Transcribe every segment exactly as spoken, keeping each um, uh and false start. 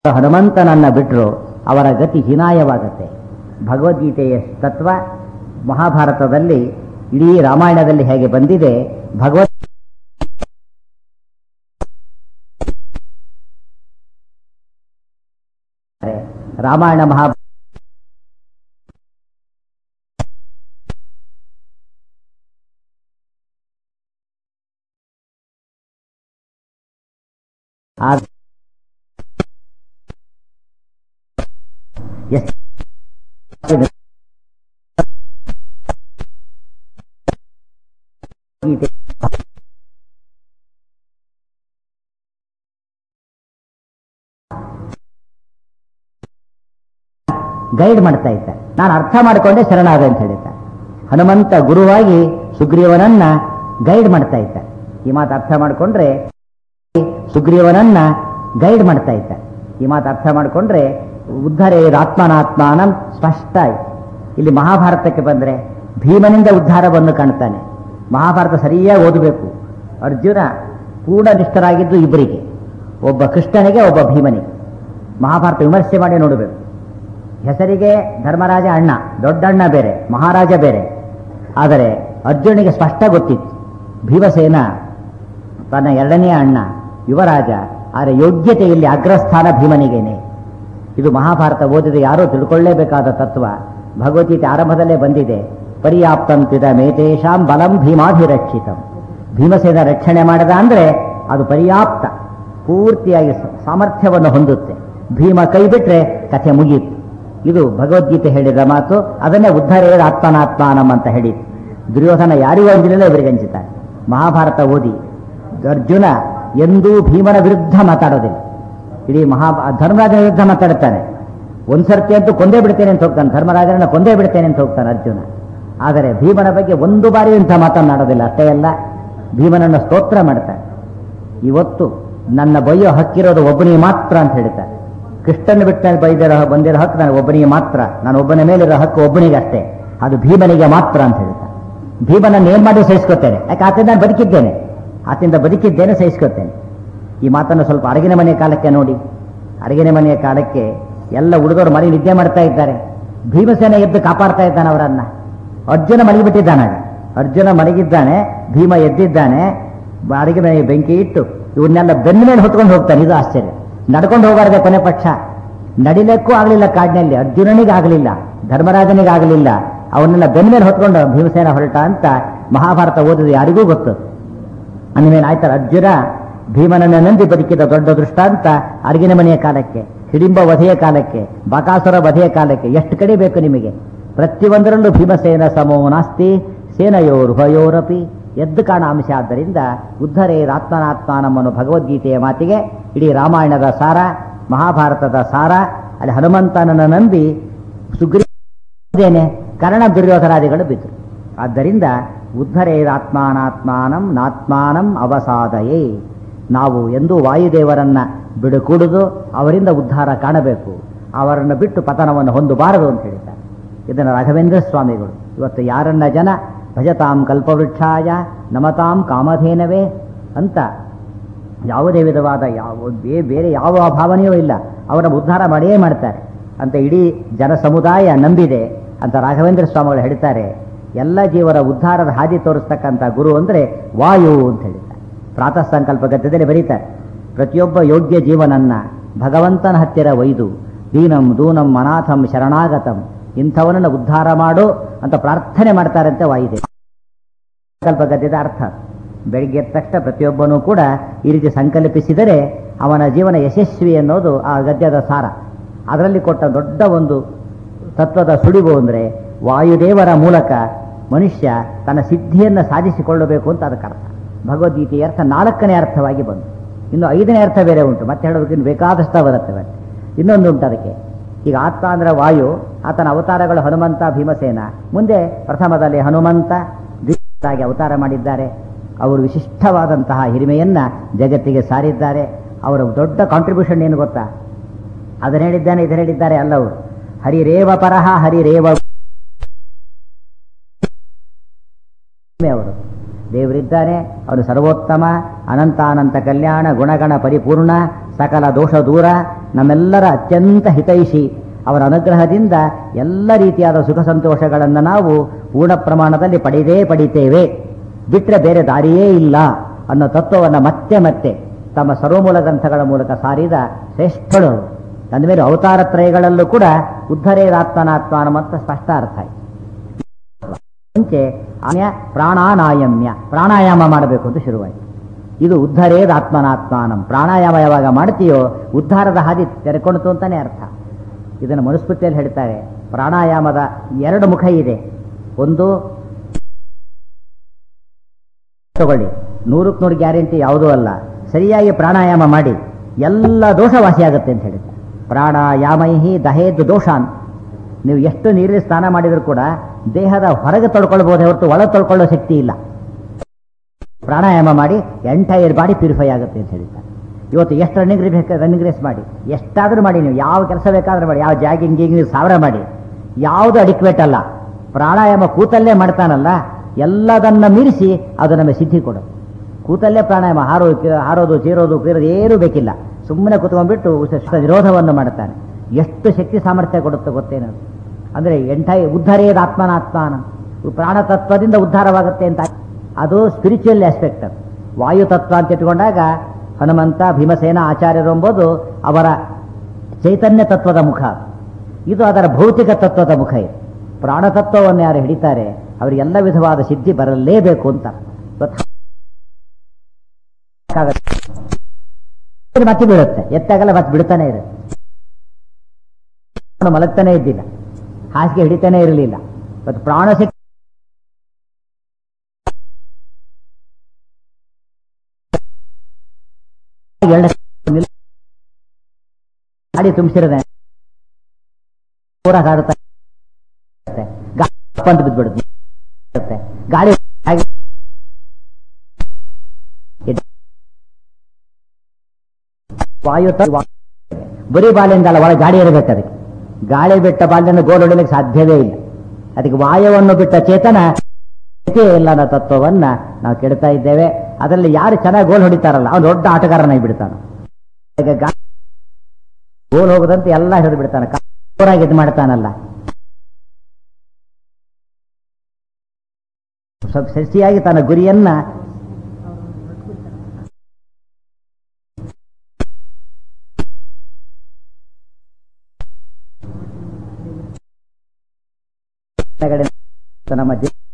ಹನುಮಂತನನ್ನ ಬಿಟ್ಟರು ಅವರ ಗತಿ ಹೀನಾಯವಾಗುತ್ತೆ. ಭಗವದ್ಗೀತೆಯ ತತ್ವ ಮಹಾಭಾರತದಲ್ಲಿ ಇಡೀ ರಾಮಾಯಣದಲ್ಲಿ ಹೇಗೆ ಬಂದಿದೆ, ಭಗವದ್ ರಾಮಾಯಣ ಮಹಾ ಗೈಡ್ ಮಾಡ್ತಾ ಇದ್ದ. ನಾನು ಅರ್ಥ ಮಾಡಿಕೊಂಡೆ ಶರಣಾದ ಅಂತ ಹೇಳಿದ್ದ. ಹನುಮಂತ ಗುರುವಾಗಿ ಸುಗ್ರೀವನನ್ನ ಗೈಡ್ ಮಾಡ್ತಾ ಇದ್ದ. ಈ ಮಾತು ಅರ್ಥ ಮಾಡಿಕೊಂಡ್ರೆ ಸುಗ್ರೀವನನ್ನ ಗೈಡ್ ಮಾಡ್ತಾ ಇದ್ದ. ಈ ಮಾತು ಅರ್ಥ ಮಾಡಿಕೊಂಡ್ರೆ ಉದ್ಧಾರೇ ಆತ್ಮನಾತ್ಮಾನಂ ಸ್ಪಷ್ಟ ಆಯ್ತು. ಇಲ್ಲಿ ಮಹಾಭಾರತಕ್ಕೆ ಬಂದ್ರೆ ಭೀಮನಿಂದ ಉದ್ಧಾರವನ್ನು ಕಾಣ್ತಾನೆ. ಮಹಾಭಾರತ ಸರಿಯಾಗಿ ಓದಬೇಕು. ಅರ್ಜುನ ಪೂರ್ಣ ನಿಷ್ಠರಾಗಿದ್ದು ಇಬ್ಬರಿಗೆ, ಒಬ್ಬ ಕೃಷ್ಣನಿಗೆ, ಒಬ್ಬ ಭೀಮನಿಗೆ. ಮಹಾಭಾರತ ವಿಮರ್ಶೆ ಮಾಡಿ ನೋಡಬೇಕು. ಹೆಸರಿಗೆ ಧರ್ಮರಾಜ ಅಣ್ಣ, ದೊಡ್ಡಣ್ಣ ಬೇರೆ, ಮಹಾರಾಜ ಬೇರೆ. ಆದರೆ ಅರ್ಜುನಿಗೆ ಸ್ಪಷ್ಟ ಗೊತ್ತಿತ್ತು ಭೀಮಸೇನ ತನ್ನ ಎರಡನೆಯ ಅಣ್ಣ, ಯುವರಾಜ. ಆದರೆ ಯೋಗ್ಯತೆಯಲ್ಲಿ ಅಗ್ರಸ್ಥಾನ ಭೀಮನಿಗೇನೆ. ಇದು ಮಹಾಭಾರತ ಓದಿದ ಯಾರೂ ತಿಳ್ಕೊಳ್ಳೇಬೇಕಾದ ತತ್ವ. ಭಗವದ್ಗೀತೆ ಆರಂಭದಲ್ಲೇ ಬಂದಿದೆ. ಪರ್ಯಾಪ್ತಂತಿದ ಮೇತೇಶಾಂ ಬಲಂ ಭೀಮಾಭಿರಕ್ಷಿತಂ. ಭೀಮಸೇನ ರಕ್ಷಣೆ ಮಾಡದ ಅಂದ್ರೆ ಅದು ಪರ್ಯಾಪ್ತ, ಪೂರ್ತಿಯಾಗಿ ಸಾಮರ್ಥ್ಯವನ್ನು ಹೊಂದುತ್ತೆ. ಭೀಮ ಕೈ ಬಿಟ್ರೆ ಕಥೆ ಮುಗಿಯಿತು. ಇದು ಭಗವದ್ಗೀತೆ ಹೇಳಿದ ಮಾತು. ಅದನ್ನೇ ಉದ್ಧಾರೇ ಆತ್ಮನಾತ್ಮಾನಂ ಅಂತ ಹೇಳಿತು. ದುರ್ಯೋಧನ ಯಾರಿಗೂ ಅಂದಿರಲಿಲ್ಲ, ಇವರಿಗೆ ಅಂಜುತ್ತಾರೆ. ಮಹಾಭಾರತ ಓದಿ ಅರ್ಜುನ ಎಂದೂ ಭೀಮನ ವಿರುದ್ಧ ಮಾತಾಡೋದಿಲ್ಲ. ಇಡೀ ಮಹಾ ಧರ್ಮರಾಜನ ವಿರುದ್ಧ ಮಾತಾಡುತ್ತಾನೆ. ಒಂದ್ಸರ್ತಿ ಅಂತೂ ಕೊಂದೇ ಬಿಡ್ತೇನೆ ಅಂತ ಹೋಗ್ತಾನೆ, ಧರ್ಮರಾಜನನ್ನ ಕೊಂದೇ ಬಿಡ್ತೇನೆ ಅಂತ ಹೋಗ್ತಾನೆ ಅರ್ಜುನ. ಆದರೆ ಭೀಮನ ಬಗ್ಗೆ ಒಂದು ಬಾರಿ ಇಂಥ ಮಾತನ್ನಾಡೋದಿಲ್ಲ. ಅಷ್ಟೇ ಅಲ್ಲ, ಭೀಮನನ್ನು ಸ್ತೋತ್ರ ಮಾಡ್ತಾನೆ. ಇವತ್ತು ನನ್ನ ಬೈಯೋ ಹಕ್ಕಿರೋದು ಒಬ್ಬನಿಗೆ ಮಾತ್ರ ಅಂತ ಹೇಳ್ತಾರೆ. ಕೃಷ್ಣನ ಬಿಟ್ಟು ಬೈದಿರೋ ಬಂದಿರೋ ಹಕ್ಕು ನಾನು ಒಬ್ಬನಿಗೆ ಮಾತ್ರ, ನಾನು ಒಬ್ಬನ ಮೇಲಿರೋ ಹಕ್ಕು ಒಬ್ಬನಿಗೆ ಅಷ್ಟೇ, ಅದು ಭೀಮನಿಗೆ ಮಾತ್ರ ಅಂತ ಹೇಳ್ತಾರೆ. ಭೀಮನನ್ನು ಏನ್ ಮಾಡಿ ಸಹಿಸ್ಕೊತೇನೆ, ಯಾಕೆ ಆತದಿಂದ ನಾನು ಬದುಕಿದ್ದೇನೆ, ಆತನಿಂದ ಬದುಕಿದ್ದೇನೆ, ಸಹಿಸ್ಕೊತೇನೆ. ಈ ಮಾತನ್ನು ಸ್ವಲ್ಪ ಅರಗಿನ ಮನೆಯ ಕಾಲಕ್ಕೆ ನೋಡಿ. ಅರಗಿನ ಮನೆಯ ಕಾಲಕ್ಕೆ ಎಲ್ಲ ಹುಡುಗರು ಮನೆ ನಿದ್ದೆ ಮಾಡ್ತಾ ಇದ್ದಾರೆ. ಭೀಮಸೇನ ಎದ್ದು ಕಾಪಾಡ್ತಾ ಇದ್ದಾನೆ ಅವರನ್ನ. ಅರ್ಜುನ ಮಲಗಿಬಿಟ್ಟಿದ್ದಾನಾಗ. ಅರ್ಜುನ ಮಲಗಿದ್ದಾನೆ, ಭೀಮ ಎದ್ದಿದ್ದಾನೆ. ಅಡಿಗೆ ಮನೆಗೆ ಬೆಂಕಿ ಇಟ್ಟು ಇವನ್ನೆಲ್ಲ ಬೆನ್ನ ಮೇಲೆ ಹೊತ್ಕೊಂಡು ಹೋಗ್ತಾನೆ. ಇದು ಆಶ್ಚರ್ಯ. ನಡ್ಕೊಂಡು ಹೋಗಾರದೆ ಕೊನೆ ಪಕ್ಷ. ನಡಿಲಕ್ಕೂ ಆಗಲಿಲ್ಲ ಕಾಡಿನಲ್ಲಿ. ಅರ್ಜುನನಿಗೆ ಆಗಲಿಲ್ಲ, ಧರ್ಮರಾಜನಿಗೆ ಆಗಲಿಲ್ಲ. ಅವನ್ನೆಲ್ಲ ಬೆನ್ನ ಮೇಲೆ ಹೊತ್ಕೊಂಡು ಭೀಮಸೇನ ಹೊರಟ ಅಂತ ಮಹಾಭಾರತ ಓದಿದ ಯಾರಿಗೂ ಗೊತ್ತು. ಅಂದಮೇಲೆ ಆಯ್ತಾರೆ, ಅರ್ಜುನ ಭೀಮನನ್ನ ನಂಬಿ ಬದುಕಿದ ದೊಡ್ಡ ದೃಷ್ಟಾಂತ ಅರಗಿನ ಮನೆಯ ಕಾಲಕ್ಕೆ, ಹಿಡಿಂಬ ವಧೆಯ ಕಾಲಕ್ಕೆ, ಬಕಾಸುರ ವಧೆಯ ಕಾಲಕ್ಕೆ. ಎಷ್ಟು ಕಡೆ ಬೇಕು ನಿಮಗೆ? ಪ್ರತಿಯೊಂದರಲ್ಲೂ ಭೀಮಸೇನ ಸಮೋ ನಾಸ್ತಿ ಸೇನಯೋರ್ಭಯೋರಪಿ ಎದ್ದು ಕಾಣ ಅಂಶ. ಆದ್ದರಿಂದ ಉದ್ಧರೇ ಆತ್ಮನಾತ್ಮಾನಮ್ಮನು ಭಗವದ್ಗೀತೆಯ ಮಾತಿಗೆ ಇಡೀ ರಾಮಾಯಣದ ಸಾರ, ಮಹಾಭಾರತದ ಸಾರ. ಅಲ್ಲಿ ಹನುಮಂತನನ್ನು ನಂಬಿ ಸುಗ್ರೀವನೇ ಕರ್ಣ ದುರ್ಯೋಧನಾದಿಗಳು ಬಿದ್ದರು. ಆದ್ದರಿಂದ ಉದ್ಧರೇ ಆತ್ಮಾನಾತ್ಮಾನಂ ನಾತ್ಮಾನಂ ಅವಸಾದಯೇ. ನಾವು ಎಂದೂ ವಾಯುದೇವರನ್ನ ಬಿಡುಕೂಡುದು, ಅವರಿಂದ ಉದ್ಧಾರ ಕಾಣಬೇಕು. ಅವರನ್ನು ಬಿಟ್ಟು ಪತನವನ್ನು ಹೊಂದಬಾರದು ಅಂತ ಹೇಳಿದ್ದಾರೆ. ಇದನ್ನು ರಾಘವೇಂದ್ರ ಸ್ವಾಮಿಗಳು ಇವತ್ತು ಯಾರನ್ನ ಜನ ಭಜತಾಂ ಕಲ್ಪವೃಕ್ಷಾಯ ನಮತಾಂ ಕಾಮಧೇನವೇ ಅಂತ ಯಾವುದೇ ವಿಧವಾದ ಯಾವ ಬೇರೆ ಯಾವ ಭಾವನೆಯೂ ಇಲ್ಲ, ಅವರ ಉದ್ಧಾರ ಮಾಡಿಯೇ ಮಾಡ್ತಾರೆ ಅಂತ ಇಡೀ ಜನ ಸಮುದಾಯ ನಂಬಿದೆ ಅಂತ ರಾಘವೇಂದ್ರ ಸ್ವಾಮಿಗಳು ಹೇಳ್ತಾರೆ. ಎಲ್ಲ ಜೀವರ ಉದ್ಧಾರದ ಹಾದಿ ತೋರಿಸ್ತಕ್ಕಂಥ ಗುರು ಅಂದರೆ ವಾಯು ಅಂತ ಹೇಳಿದ್ದಾರೆ. ಪ್ರಾತಃ ಸಂಕಲ್ಪ ಗದ್ಯದಲ್ಲಿ ಬರೀತಾರೆ, ಪ್ರತಿಯೊಬ್ಬ ಯೋಗ್ಯ ಜೀವನನ್ನ ಭಗವಂತನ ಹತ್ತಿರ ಒಯ್ದು ದೀನಂ ದೂನಂ ಅನಾಥಂ ಶರಣಾಗತಂ, ಇಂಥವನನ್ನು ಉದ್ಧಾರ ಮಾಡು ಅಂತ ಪ್ರಾರ್ಥನೆ ಮಾಡ್ತಾರಂತೆ ವಾಯುದೇವ. ಸಂಕಲ್ಪ ಗದ್ಯದ ಅರ್ಥ ಬೆಳಿಗ್ಗೆ ಎದ್ದ ತಕ್ಷಣ ಪ್ರತಿಯೊಬ್ಬನೂ ಕೂಡ ಈ ರೀತಿ ಸಂಕಲ್ಪಿಸಿದರೆ ಅವನ ಜೀವನ ಯಶಸ್ವಿ ಅನ್ನೋದು ಆ ಗದ್ಯದ ಸಾರ. ಅದರಲ್ಲಿ ಕೊಟ್ಟ ದೊಡ್ಡ ಒಂದು ತತ್ವದ ಸುಳಿವು ಅಂದರೆ ವಾಯುದೇವರ ಮೂಲಕ ಮನುಷ್ಯ ತನ್ನ ಸಿದ್ಧಿಯನ್ನು ಸಾಧಿಸಿಕೊಳ್ಳಬೇಕು ಅಂತ ಅದಕ್ಕೆ ಅರ್ಥ. ಭಗವದ್ಗೀತೆಯ ಅರ್ಥ ನಾಲ್ಕನೇ ಅರ್ಥವಾಗಿ ಬಂತು. ಇನ್ನು ಐದನೇ ಅರ್ಥ ಬೇರೆ ಉಂಟು, ಮತ್ತೆ ಹೇಳೋದಕ್ಕೆ ಇನ್ನು ಬೇಕಾದಷ್ಟು ಬರುತ್ತೆ. ಇನ್ನೊಂದು ಉಂಟು ಅದಕ್ಕೆ. ಈಗ ಆತ್ಮ ಅಂದ್ರೆ ವಾಯು, ಆತನ ಅವತಾರಗಳು ಹನುಮಂತ, ಭೀಮಸೇನ. ಮುಂದೆ ಪ್ರಥಮದಲ್ಲಿ ಹನುಮಂತ ದ್ವಿತೀಯರಾಗಿ ಅವತಾರ ಮಾಡಿದ್ದಾರೆ. ಅವರು ವಿಶಿಷ್ಟವಾದಂತಹ ಹಿರಿಮೆಯನ್ನ ಜಗತ್ತಿಗೆ ಸಾರಿದ್ದಾರೆ. ಅವರ ದೊಡ್ಡ ಕಾಂಟ್ರಿಬ್ಯೂಷನ್ ಏನು ಗೊತ್ತಾ? ಅದನ್ನ ಹೇಳಿದ್ದಾನೆ, ಇದನ್ನ ಹೇಳಿದ್ದಾರೆ ಅಲ್ಲ. ಅವರು ಹರಿರೇವ ಪರಹ ಹರಿರೇವ ಅವರು ದೇವರಿದ್ದಾನೆ, ಅವನು ಸರ್ವೋತ್ತಮ, ಅನಂತಾನಂತ ಕಲ್ಯಾಣ ಗುಣಗಣ ಪರಿಪೂರ್ಣ, ಸಕಲ ದೋಷ ದೂರ, ನಮ್ಮೆಲ್ಲರ ಅತ್ಯಂತ ಹಿತೈಷಿ. ಅವರ ಅನುಗ್ರಹದಿಂದ ಎಲ್ಲ ರೀತಿಯಾದ ಸುಖ ಸಂತೋಷಗಳನ್ನು ನಾವು ಪೂರ್ಣ ಪ್ರಮಾಣದಲ್ಲಿ ಪಡೆದೇ ಪಡಿತೇವೆ, ಬಿಟ್ಟರೆ ಬೇರೆ ದಾರಿಯೇ ಇಲ್ಲ ಅನ್ನೋ ತತ್ವವನ್ನು ಮತ್ತೆ ಮತ್ತೆ ತಮ್ಮ ಸರ್ವಮೂಲ ಗ್ರಂಥಗಳ ಮೂಲಕ ಸಾರಿದ ಶ್ರೇಷ್ಠಳು. ಅಂದಮೇಲೆ ಅವತಾರತ್ರಯಗಳಲ್ಲೂ ಕೂಡ ಉದ್ಧರೇದಾತ್ಮನಾತ್ಮಾನ ಮತ್ತು ಸ್ಪಷ್ಟ ಅರ್ಥ ಆಯ್ತು. ಮುಂಚೆ ಆಮ್ಯ ಪ್ರಾಣಾನಾಯಮ್ಯ, ಪ್ರಾಣಾಯಾಮ ಮಾಡಬೇಕು ಅಂತ ಶುರುವಾಯಿತು. ಇದು ಉದ್ಧರೇದ ಆತ್ಮನಾತ್ಮಾನಂ. ಪ್ರಾಣಾಯಾಮ ಯಾವಾಗ ಮಾಡ್ತೀಯೋ ಉದ್ಧಾರದ ಹಾದಿ ತೆರೆಕೊಳ್ತು ಅಂತಾನೆ ಅರ್ಥ. ಇದನ್ನು ಮನುಸ್ಮೃತಿಯಲ್ಲಿ ಹೇಳ್ತಾರೆ. ಪ್ರಾಣಾಯಾಮದ ಎರಡು ಮುಖ ಇದೆ. ಒಂದು ತಗೊಳ್ಳಿ, ನೂರಕ್ಕೆ ನೂರು ಗ್ಯಾರಂಟಿ ಯಾವುದೂ ಅಲ್ಲ. ಸರಿಯಾಗಿ ಪ್ರಾಣಾಯಾಮ ಮಾಡಿ ಎಲ್ಲ ದೋಷ ವಾಸಿಯಾಗುತ್ತೆ ಅಂತ ಹೇಳಿದ್ದಾರೆ. ಪ್ರಾಣಾಯಾಮೈಹಿ ದಹೇದ್ ದೋಷಾನ್. ನೀವು ಎಷ್ಟು ನೀರಲ್ಲಿ ಸ್ನಾನ ಮಾಡಿದರೂ ಕೂಡ ದೇಹದ ಹೊರಗೆ ತೊಳ್ಕೊಳ್ಬಹುದೇ ಹೊರತು ಒಳಗೆ ತೊಳ್ಕೊಳ್ಳೋ ಶಕ್ತಿ ಇಲ್ಲ. ಪ್ರಾಣಾಯಾಮ ಮಾಡಿ ಎಂಟೈರ್ ಬಾಡಿ ಪ್ಯೂರಿಫೈ ಆಗುತ್ತೆ ಅಂತ ಹೇಳಿದ್ದಾರೆ. ಇವತ್ತು ಎಷ್ಟು ರನ್ನಿಂಗ್ ರೇಸ್ ರನ್ನಿಂಗ್ ರೇಸ್ ಮಾಡಿ, ಎಷ್ಟಾದರೂ ಮಾಡಿ, ನೀವು ಯಾವ ಕೆಲಸ ಬೇಕಾದ್ರೂ ಮಾಡಿ, ಯಾವ ಜಾಗಿಂಗ್ ಗೀಗಿಂಗ್ ಸಾವಿರ ಮಾಡಿ, ಯಾವುದು ಅಡಿಕ್ವೇಟ್ ಅಲ್ಲ. ಪ್ರಾಣಾಯಾಮ ಕೂತಲ್ಲೇ ಮಾಡ್ತಾನಲ್ಲ, ಎಲ್ಲದನ್ನ ಮೀರಿಸಿ ಅದು ನಮಗೆ ಸಿದ್ಧಿ ಕೊಡು. ಕೂತಲ್ಲೇ ಪ್ರಾಣಾಯಾಮ, ಹಾರೋ ಹಾರೋದು ಚೀರೋದು ಕೀರೋದು ಏನೂ ಬೇಕಿಲ್ಲ. ಸುಮ್ಮನೆ ಕೂತ್ಕೊಂಡ್ಬಿಟ್ಟು ನಿರೋಧವನ್ನು ಮಾಡುತ್ತಾನೆ. ಎಷ್ಟು ಶಕ್ತಿ ಸಾಮರ್ಥ್ಯ ಕೊಡುತ್ತೆ ಗೊತ್ತೇನು? ಅಂದರೆ ಎಂಟೈ ಉದ್ಧರೇದ ಆತ್ಮನಾತ್ಮಾನ, ಪ್ರಾಣತತ್ವದಿಂದ ಉದ್ಧಾರವಾಗುತ್ತೆ ಅಂತ. ಅದು ಸ್ಪಿರಿಚುವಲ್ ಆಸ್ಪೆಕ್ಟ್. ಅದು ವಾಯುತತ್ವ ಅಂತ ಇಟ್ಕೊಂಡಾಗ ಹನುಮಂತ ಭೀಮಸೇನ ಆಚಾರ್ಯರು ಎಂಬುದು ಅವರ ಚೈತನ್ಯ ತತ್ವದ ಮುಖ, ಇದು ಅದರ ಭೌತಿಕ ತತ್ವದ ಮುಖ. ಇದು ಪ್ರಾಣತತ್ವವನ್ನು ಯಾರು ಹಿಡಿತಾರೆ ಅವರಿಗೆಲ್ಲ ವಿಧವಾದ ಸಿದ್ಧಿ ಬರಲೇಬೇಕು ಅಂತ. ಮತ್ತೆ ಬೀಳುತ್ತೆ, ಎತ್ತಾಗಲ್ಲ, ಮತ್ತೆ ಬಿಡ್ತಾನೆ ಇರುತ್ತೆ. ಮಲಗ್ತಾನೆ ಇದ್ದಿಲ್ಲ, ಹಾಸಿಗೆ ಹಿಡಿತಾನೆ ಇರಲಿಲ್ಲ. ಇವತ್ತು ಪ್ರಾಣಶಕ್ತಿ ಗಾಡಿ ತುಂಬಿಸಿರದೆ ಹಾಡುತ್ತೆ, ಗಾಳಿ ಬಿದ್ದುಬಿಡುತ್ತೆ. ಗಾಳಿ ವಾಯು ಬರೀ ಬಾಲಿಂದ ಅಲ್ಲ, ಒಳಗೆ ಗಾಳಿ ಇರಬೇಕು. ಅದಕ್ಕೆ ಗಾಳಿ ಬಿಟ್ಟ ಬಾಲ್ಯವನ್ನು ಗೋಲ್ ಹೊಡಿಲಿಕ್ಕೆ ಸಾಧ್ಯವೇ ಇಲ್ಲ. ಅದಕ್ಕೆ ವಾಯುವನ್ನು ಬಿಟ್ಟ ಚೇತನ ಇಲ್ಲ ಅನ್ನೋ ತತ್ವವನ್ನ ನಾವು ಕೆಡ್ತಾ ಇದ್ದೇವೆ. ಅದರಲ್ಲಿ ಯಾರು ಚೆನ್ನಾಗಿ ಗೋಲ್ ಹೊಡಿತಾರಲ್ಲ ಅವನು ದೊಡ್ಡ ಆಟಗಾರನಾಗಿ ಬಿಡ್ತಾನೆ. ಈಗ ಗೋಲ್ ಹೋಗದಂತೆ ಎಲ್ಲ ಹಿಡಿದು ಬಿಡ್ತಾನೆ, ಜೋರಾಗಿ ಇದು ಮಾಡ್ತಾನಲ್ಲ. ಸ್ವಲ್ಪ ಸಸಿಯಾಗಿ ತನ್ನ ಗುರಿಯನ್ನ ನಮ್ಮ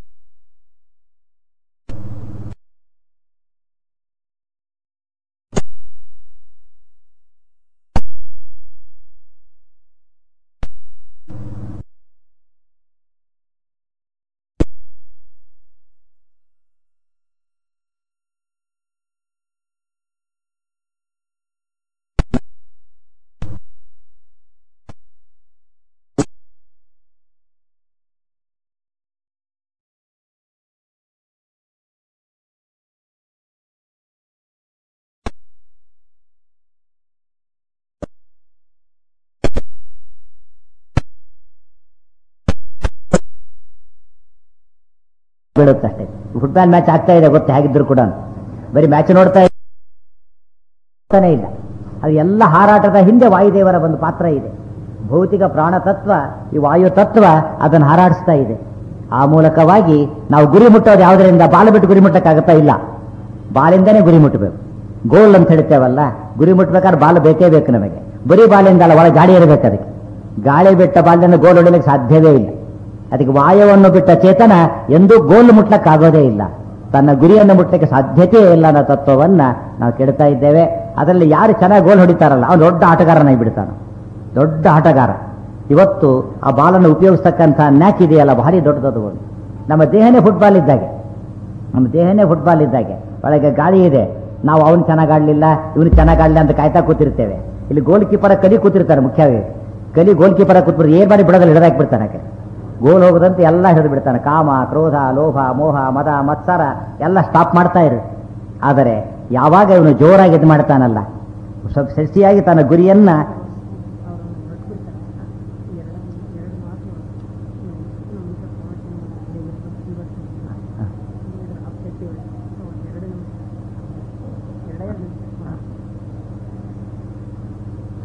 ಬೀಳುತ್ತೆ ಅಷ್ಟೇ. ಫುಟ್ಬಾಲ್ ಮ್ಯಾಚ್ ಆಗ್ತಾ ಇದೆ ಗೊತ್ತೆ, ಹೇಗಿದ್ರು ಕೂಡ ಬರೀ ಮ್ಯಾಚ್ ನೋಡ್ತಾ ಇರ್ತಾನೆ ಇಲ್ಲ. ಅದು ಎಲ್ಲ ಹಾರಾಟದ ಹಿಂದೆ ವಾಯುದೇವರ ಒಂದು ಪಾತ್ರ ಇದೆ. ಭೌತಿಕ ಪ್ರಾಣ ತತ್ವ, ಈ ವಾಯು ತತ್ವ ಅದನ್ನು ಹಾರಾಡಿಸ್ತಾ ಇದೆ. ಆ ಮೂಲಕವಾಗಿ ನಾವು ಗುರಿ ಮುಟ್ಟೋದು ಯಾವುದರಿಂದ? ಬಾಲ ಬಿಟ್ಟು ಗುರಿ ಮುಟ್ಟಕ್ಕಾಗತ್ತಾ? ಇಲ್ಲ, ಬಾಲಿಂದನೇ ಗುರಿ ಮುಟ್ಟಬೇಕು. ಗೋಲ್ ಅಂತ ಹೇಳ್ತೇವಲ್ಲ, ಗುರಿ ಮುಟ್ಟಬೇಕಾದ್ರೆ ಬಾಲ್ ಬೇಕೇ ಬೇಕು ನಮಗೆ. ಬರೀ ಬಾಲಿಂದ ಅಲ್ಲ, ಒಳಗೆ ಗಾಳಿ ಇರಬೇಕು. ಅದಕ್ಕೆ ಗಾಳಿ ಬಿಟ್ಟ ಬಾಲ್ಯನ್ನು ಗೋಲ್ ಹೊಡಿಲಿಕ್ಕೆ ಸಾಧ್ಯವೇ ಇಲ್ಲ. ಅದಕ್ಕೆ ವಾಯುವನ್ನು ಬಿಟ್ಟ ಚೇತನ ಎಂದೂ ಗೋಲ್ ಮುಟ್ಲಕ್ಕಾಗೋದೇ ಇಲ್ಲ. ತನ್ನ ಗುರಿಯನ್ನು ಮುಟ್ಲಿಕ್ಕೆ ಸಾಧ್ಯತೆ ಇಲ್ಲ ಅನ್ನೋ ತತ್ವವನ್ನ ನಾವು ಕೆಡ್ತಾ ಇದ್ದೇವೆ. ಅದರಲ್ಲಿ ಯಾರು ಚೆನ್ನಾಗಿ ಗೋಲ್ ಹೊಡಿತಾರಲ್ಲ ಅವನು ದೊಡ್ಡ ಆಟಗಾರನಾಗಿ ಬಿಡ್ತಾನೆ, ದೊಡ್ಡ ಆಟಗಾರ. ಇವತ್ತು ಆ ಬಾಲನ್ನು ಉಪಯೋಗಿಸ್ತಕ್ಕಂಥ ನ್ಯಾಕ್ ಇದೆಯಲ್ಲ, ಭಾರಿ ದೊಡ್ಡದದು. ನಮ್ಮ ದೇಹನೇ ಫುಟ್ಬಾಲ್ ಇದ್ದಾಗೆ, ನಮ್ಮ ದೇಹನೇ ಫುಟ್ಬಾಲ್ ಇದ್ದಾಗೆ. ಒಳಗೆ ಗಾಳಿ ಇದೆ, ನಾವು ಅವನು ಚೆನ್ನಾಗಿ ಆಡಲಿಲ್ಲ ಇವನು ಚೆನ್ನಾಗಿ ಆಡಲಿಲ್ಲ ಅಂತ ಕಾಯ್ತಾ ಕೂತಿರ್ತೇವೆ. ಇಲ್ಲಿ ಗೋಲ್ ಕೀಪರ ಕಲಿ ಕೂತಿರ್ತಾರೆ, ಮುಖ್ಯವಾಗಿ ಕಲಿ ಗೋಲ್ ಕೀಪರ ಕೂತ್ಬಿಟ್ಟು ಏನ್ ಮಾಡಿ ಬಿಡೋದಲ್ಲಿ ಹಿಡಿದಾಕಿ ಬಿಡ್ತಾನೆ. ಗೋಲ್ ಹೋಗದಂತೆ ಎಲ್ಲ ಹಿಡಿದು ಬಿಡ್ತಾನೆ. ಕಾಮ, ಕ್ರೋಧ, ಲೋಭ, ಮೋಹ, ಮದ, ಮತ್ಸರ ಎಲ್ಲ ಸ್ಟಾಪ್ ಮಾಡ್ತಾ ಇರು. ಆದರೆ ಯಾವಾಗ ಇವನು ಜೋರಾಗಿ ಇದು ಮಾಡ್ತಾನಲ್ಲ, ಸ್ವಲ್ಪ ಸಸಿಯಾಗಿ ತನ್ನ ಗುರಿಯನ್ನ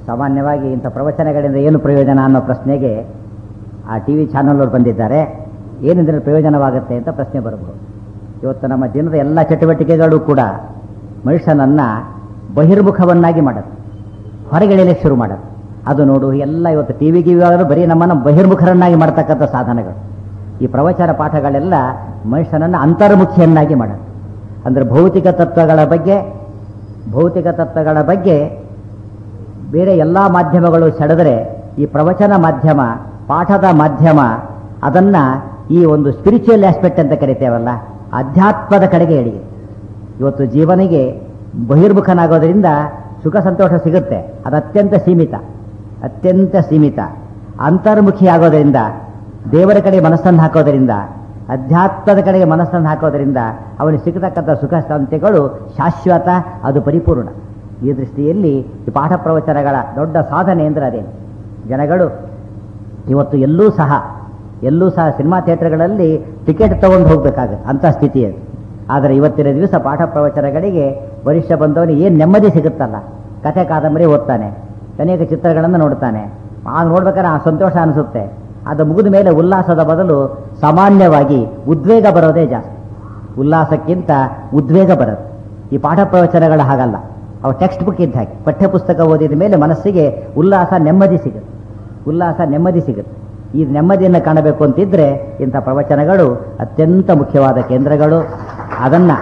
ಸಾಮಾನ್ಯವಾಗಿ ಇಂಥ ಪ್ರವಚನಗಳಿಂದ ಏನು ಪ್ರಯೋಜನ ಅನ್ನೋ ಪ್ರಶ್ನೆಗೆ ಆ ಟಿ ವಿ ಚಾನಲ್ನವ್ರು ಬಂದಿದ್ದಾರೆ, ಏನಿದ್ರೆ ಪ್ರಯೋಜನವಾಗುತ್ತೆ ಅಂತ ಪ್ರಶ್ನೆ ಬರಬಹುದು. ಇವತ್ತು ನಮ್ಮ ದಿನದ ಎಲ್ಲ ಚಟುವಟಿಕೆಗಳು ಕೂಡ ಮನುಷ್ಯನನ್ನು ಬಹಿರ್ಮುಖವನ್ನಾಗಿ ಮಾಡುತ್ತೆ, ಹೊರಗೆಳೆಯಲಿಕ್ಕೆ ಶುರು ಮಾಡುತ್ತೆ. ಅದು ನೋಡು ಎಲ್ಲ ಇವತ್ತು ಟಿ ವಿ ಗಿವಿ ಬರೀ ನಮ್ಮನ್ನು ಬಹಿರ್ಮುಖರನ್ನಾಗಿ ಮಾಡ್ತಕ್ಕಂಥ ಸಾಧನಗಳು. ಈ ಪ್ರವಚನ ಪಾಠಗಳೆಲ್ಲ ಮನುಷ್ಯನನ್ನು ಅಂತರ್ಮುಖಿಯನ್ನಾಗಿ ಮಾಡುತ್ತೆ. ಅಂದರೆ ಭೌತಿಕ ತತ್ವಗಳ ಬಗ್ಗೆ ಭೌತಿಕ ತತ್ವಗಳ ಬಗ್ಗೆ ಬೇರೆ ಎಲ್ಲ ಮಾಧ್ಯಮಗಳು ಸೆಳೆದರೆ ಈ ಪ್ರವಚನ ಮಾಧ್ಯಮ, ಪಾಠದ ಮಾಧ್ಯಮ ಅದನ್ನು ಈ ಒಂದು ಸ್ಪಿರಿಚುವಲ್ ಆಸ್ಪೆಕ್ಟ್ ಅಂತ ಕರಿತೇವಲ್ಲ, ಅಧ್ಯಾತ್ಮದ ಕಡೆಗೆ ಎಳೆಯುತ್ತೆ. ಇವತ್ತು ಜೀವನಿಗೆ ಬಹಿರ್ಮುಖನಾಗೋದ್ರಿಂದ ಸುಖ ಸಂತೋಷ ಸಿಗುತ್ತೆ, ಅದು ಅತ್ಯಂತ ಸೀಮಿತ ಅತ್ಯಂತ ಸೀಮಿತ. ಅಂತರ್ಮುಖಿ ಆಗೋದರಿಂದ, ದೇವರ ಕಡೆ ಮನಸ್ಸನ್ನು ಹಾಕೋದರಿಂದ, ಅಧ್ಯಾತ್ಮದ ಕಡೆಗೆ ಮನಸ್ಸನ್ನು ಹಾಕೋದರಿಂದ ಅವನಿಗೆ ಸಿಗತಕ್ಕಂಥ ಸುಖ ಶಾಂತಿಗಳು ಶಾಶ್ವತ, ಅದು ಪರಿಪೂರ್ಣ. ಈ ದೃಷ್ಟಿಯಲ್ಲಿ ಈ ಪಾಠ ಪ್ರವಚನಗಳ ದೊಡ್ಡ ಸಾಧನೆ ಅಂದರೆ ಅದೇ. ಜನಗಳು ಇವತ್ತು ಎಲ್ಲೂ ಸಹ ಎಲ್ಲೂ ಸಹ ಸಿನಿಮಾ ಥಿಯೇಟರ್ಗಳಲ್ಲಿ ಟಿಕೆಟ್ ತಗೊಂಡು ಹೋಗ್ಬೇಕಾಗುತ್ತೆ ಅಂಥ ಸ್ಥಿತಿ ಅದು. ಆದರೆ ಇವತ್ತಿನ ದಿವಸ ಪಾಠ ಪ್ರವಚನಗಳಿಗೆ ವರಿಷ್ಠ ಬಂದವನಿಗೆ ಏನು ನೆಮ್ಮದಿ ಸಿಗುತ್ತಲ್ಲ, ಕಥೆ ಕಾದಂಬರಿ ಓದ್ತಾನೆ, ಅನೇಕ ಚಿತ್ರಗಳನ್ನು ನೋಡ್ತಾನೆ, ಆಗ ನೋಡ್ಬೇಕಾದ್ರೆ ಆ ಸಂತೋಷ ಅನಿಸುತ್ತೆ. ಅದು ಮುಗಿದ ಮೇಲೆ ಉಲ್ಲಾಸದ ಬದಲು ಸಾಮಾನ್ಯವಾಗಿ ಉದ್ವೇಗ ಬರೋದೇ ಜಾಸ್ತಿ. ಉಲ್ಲಾಸಕ್ಕಿಂತ ಉದ್ವೇಗ ಬರುತ್ತೆ. ಈ ಪಾಠ ಪ್ರವಚನಗಳು ಹಾಗಲ್ಲ, ಅವು ಟೆಕ್ಸ್ಟ್ ಬುಕ್ ಇದ್ದ ಹಾಗೆ. ಪಠ್ಯಪುಸ್ತಕ ಓದಿದ ಮೇಲೆ ಮನಸ್ಸಿಗೆ ಉಲ್ಲಾಸ ನೆಮ್ಮದಿ ಸಿಗುತ್ತೆ, ಉಲ್ಲಾಸ ನೆಮ್ಮದಿ ಸಿಗುತ್ತೆ. ಈ ನೆಮ್ಮದಿಯನ್ನು ಕಾಣಬೇಕು ಅಂತಿದ್ರೆ ಇಂಥ ಪ್ರವಚನಗಳು ಅತ್ಯಂತ ಮುಖ್ಯವಾದ ಕೇಂದ್ರಗಳು. ಅದನ್ನು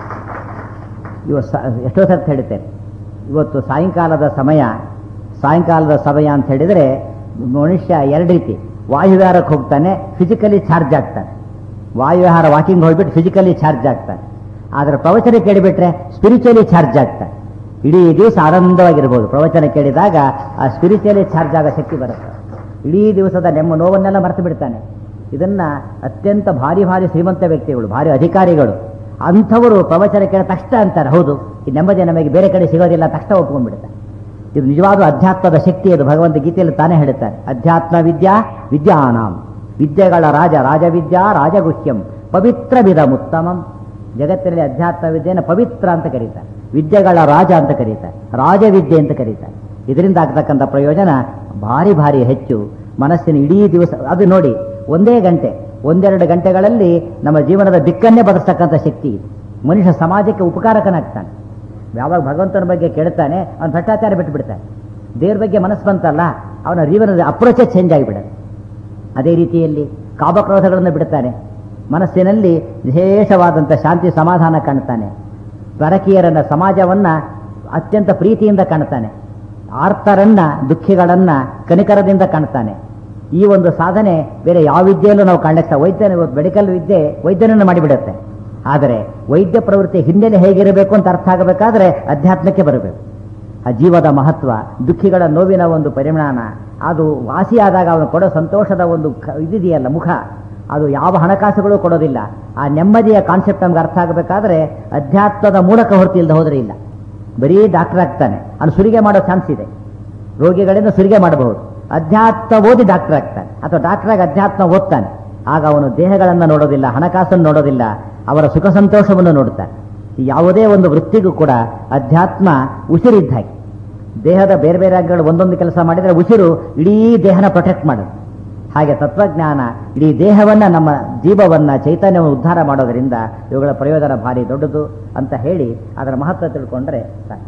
ಇವತ್ತು ಎಷ್ಟೋ ಸರ್ತಿ ಹೇಳ್ತೇನೆ, ಇವತ್ತು ಸಾಯಂಕಾಲದ ಸಮಯ ಸಾಯಂಕಾಲದ ಸಮಯ ಅಂತ ಹೇಳಿದರೆ ಮನುಷ್ಯ ಎರಡು ರೀತಿ, ವಾಯುವಿಹಾರಕ್ಕೆ ಹೋಗ್ತಾನೆ, ಫಿಸಿಕಲಿ ಚಾರ್ಜ್ ಆಗ್ತಾನೆ. ವಾಯುವಿಹಾರ ವಾಕಿಂಗ್ ಹೋಗ್ಬಿಟ್ಟು ಫಿಸಿಕಲಿ ಚಾರ್ಜ್ ಆಗ್ತಾನೆ. ಆದರೆ ಪ್ರವಚನ ಕೇಳಿಬಿಟ್ರೆ ಸ್ಪಿರಿಚುವಲಿ ಚಾರ್ಜ್ ಆಗ್ತಾನೆ. ಇಡೀ ದಿವಸ ಆನಂದವಾಗಿರ್ಬೋದು. ಪ್ರವಚನ ಕೇಳಿದಾಗ ಆ ಸ್ಪಿರಿಚುವಲಿ ಚಾರ್ಜ್ ಆಗೋ ಶಕ್ತಿ ಬರುತ್ತೆ. ಇಡೀ ದಿವಸದ ನೆಮ್ಮ ನೋವನ್ನೆಲ್ಲ ಮರೆತು ಬಿಡ್ತಾನೆ. ಇದನ್ನು ಅತ್ಯಂತ ಭಾರಿ ಭಾರಿ ಶ್ರೀಮಂತ ವ್ಯಕ್ತಿಗಳು, ಭಾರಿ ಅಧಿಕಾರಿಗಳು, ಅಂಥವರು ಪ್ರವಚನ ಕೇಳ ತಕ್ಷಣ ಅಂತಾರೆ, ಹೌದು ಈ ನೆಮ್ಮದಿ ನಮಗೆ ಬೇರೆ ಕಡೆ ಸಿಗೋದಿಲ್ಲ, ತಕ್ಷಣ ಒಪ್ಕೊಂಡ್ಬಿಡ್ತಾರೆ. ಇದು ನಿಜವಾದ ಅಧ್ಯಾತ್ಮದ ಶಕ್ತಿ. ಅದು ಭಗವಂತ ಗೀತೆಯಲ್ಲಿ ತಾನೇ ಹೇಳುತ್ತಾರೆ, ಅಧ್ಯಾತ್ಮ ವಿದ್ಯಾ ವಿದ್ಯಾನಾಂ, ವಿದ್ಯೆಗಳ ರಾಜ ರಾಜವಿದ್ಯಾ ರಾಜಗುಹ್ಯಂ ಪವಿತ್ರ ವಿಧಮುತ್ತಮಂ. ಜಗತ್ತಿನಲ್ಲಿ ಅಧ್ಯಾತ್ಮ ವಿದ್ಯೆಯನ್ನು ಪವಿತ್ರ ಅಂತ ಕರೀತಾರೆ, ವಿದ್ಯೆಗಳ ರಾಜ ಅಂತ ಕರೀತಾರೆ, ರಾಜವಿದ್ಯೆ ಅಂತ ಕರೀತಾರೆ. ಇದರಿಂದ ಆಗ್ತಕ್ಕಂಥ ಪ್ರಯೋಜನ ಭಾರಿ ಭಾರಿ ಹೆಚ್ಚು. ಮನಸ್ಸಿನ ಇಡೀ ದಿವಸ ಅದು ನೋಡಿ, ಒಂದೇ ಗಂಟೆ ಒಂದೆರಡು ಗಂಟೆಗಳಲ್ಲಿ ನಮ್ಮ ಜೀವನದ ದಿಕ್ಕನ್ನೇ ಬದಲಿಸ್ತಕ್ಕಂಥ ಶಕ್ತಿ ಇದೆ. ಮನುಷ್ಯ ಸಮಾಜಕ್ಕೆ ಉಪಕಾರಕನಾಗ್ತಾನೆ. ಯಾವಾಗ ಭಗವಂತನ ಬಗ್ಗೆ ಕೇಳ್ತಾನೆ, ಅವನು ಭ್ರಷ್ಟಾಚಾರ ಬಿಟ್ಟುಬಿಡ್ತಾನೆ. ದೇವ್ರ ಬಗ್ಗೆ ಮನಸ್ಸು ಬಂತಲ್ಲ, ಅವನ ಜೀವನದ ಅಪ್ರೋಚೇ ಚೇಂಜ್ ಆಗಿಬಿಡುತ್ತೆ. ಅದೇ ರೀತಿಯಲ್ಲಿ ಕಾಮಕ್ರೋಧಗಳನ್ನು ಬಿಡ್ತಾನೆ. ಮನಸ್ಸಿನಲ್ಲಿ ವಿಶೇಷವಾದಂಥ ಶಾಂತಿ ಸಮಾಧಾನ ಕಾಣ್ತಾನೆ. ಪರಕೀಯರನ್ನ, ಸಮಾಜವನ್ನು ಅತ್ಯಂತ ಪ್ರೀತಿಯಿಂದ ಕಾಣ್ತಾನೆ. ಆರ್ತರನ್ನ, ದುಃಖಿಗಳನ್ನ ಕನಿಕರದಿಂದ ಕಾಣ್ತಾನೆ. ಈ ಒಂದು ಸಾಧನೆ ಬೇರೆ ಯಾವ ವಿದ್ಯೆಯಲ್ಲೂ ನಾವು ಕಾಣಲಿಕ್ಕೆ, ವೈದ್ಯನ ಮೆಡಿಕಲ್ ವಿದ್ಯೆ ವೈದ್ಯನನ್ನು ಮಾಡಿಬಿಡುತ್ತೆ. ಆದರೆ ವೈದ್ಯ ಪ್ರವೃತ್ತಿ ಹಿನ್ನೆಲೆ ಹೇಗಿರಬೇಕು ಅಂತ ಅರ್ಥ ಆಗಬೇಕಾದ್ರೆ ಅಧ್ಯಾತ್ಮಕ್ಕೆ ಬರಬೇಕು. ಆ ಜೀವದ ಮಹತ್ವ, ದುಃಖಿಗಳ ನೋವಿನ ಒಂದು ಪರಿಮಾಣ, ಅದು ವಾಸಿಯಾದಾಗ ಅವನು ಕೊಡೋ ಸಂತೋಷದ ಒಂದು ಇದಿದೆಯಲ್ಲ ಮುಖ, ಅದು ಯಾವ ಹಣಕಾಸುಗಳು ಕೊಡೋದಿಲ್ಲ. ಆ ನೆಮ್ಮದಿಯ ಕಾನ್ಸೆಪ್ಟ್ ನಮ್ಗೆ ಅರ್ಥ ಆಗಬೇಕಾದ್ರೆ ಅಧ್ಯಾತ್ಮದ ಮೂಲಕ ಹೊರತು ಇಲ್ಲದೆ ಹೋದರೆ ಇಲ್ಲ. ಬರೀ ಡಾಕ್ಟರ್ ಆಗ್ತಾನೆ, ಅವನು ಸುರಿಗೆ ಮಾಡೋ ಚಾನ್ಸ್ ಇದೆ. ರೋಗಿಗಳಿಂದ ಸುರಿಗೆ ಮಾಡಬಹುದು. ಅಧ್ಯಾತ್ಮ ಓದಿ ಡಾಕ್ಟರ್ ಆಗ್ತಾನೆ, ಅಥವಾ ಡಾಕ್ಟರಾಗಿ ಅಧ್ಯಾತ್ಮ ಓದ್ತಾನೆ. ಆಗ ಅವನು ದೇಹಗಳನ್ನು ನೋಡೋದಿಲ್ಲ, ಹಣಕಾಸನ್ನು ನೋಡೋದಿಲ್ಲ, ಅವರ ಸುಖ ಸಂತೋಷವನ್ನು ನೋಡುತ್ತಾನೆ. ಯಾವುದೇ ಒಂದು ವೃತ್ತಿಗೂ ಕೂಡ ಅಧ್ಯಾತ್ಮ ಉಸಿರಿದ್ದ ಹಾಗೆ. ದೇಹದ ಬೇರೆ ಬೇರೆ ಅಂಗಗಳು ಒಂದೊಂದು ಕೆಲಸ ಮಾಡಿದರೆ ಉಸಿರು ಇಡೀ ದೇಹನ ಪ್ರೊಟೆಕ್ಟ್ ಮಾಡುತ್ತೆ. ಹಾಗೆ ತತ್ವಜ್ಞಾನ ಇಡೀ ದೇಹವನ್ನು, ನಮ್ಮ ಜೀವವನ್ನು, ಚೈತನ್ಯವನ್ನು ಉದ್ಧಾರ ಮಾಡೋದರಿಂದ ಇವುಗಳ ಪ್ರಯೋಜನ ಭಾರಿ ದೊಡ್ಡದು ಅಂತ ಹೇಳಿ ಅದರ ಮಹತ್ವ ತಿಳ್ಕೊಂಡ್ರೆ ಸಾಕು.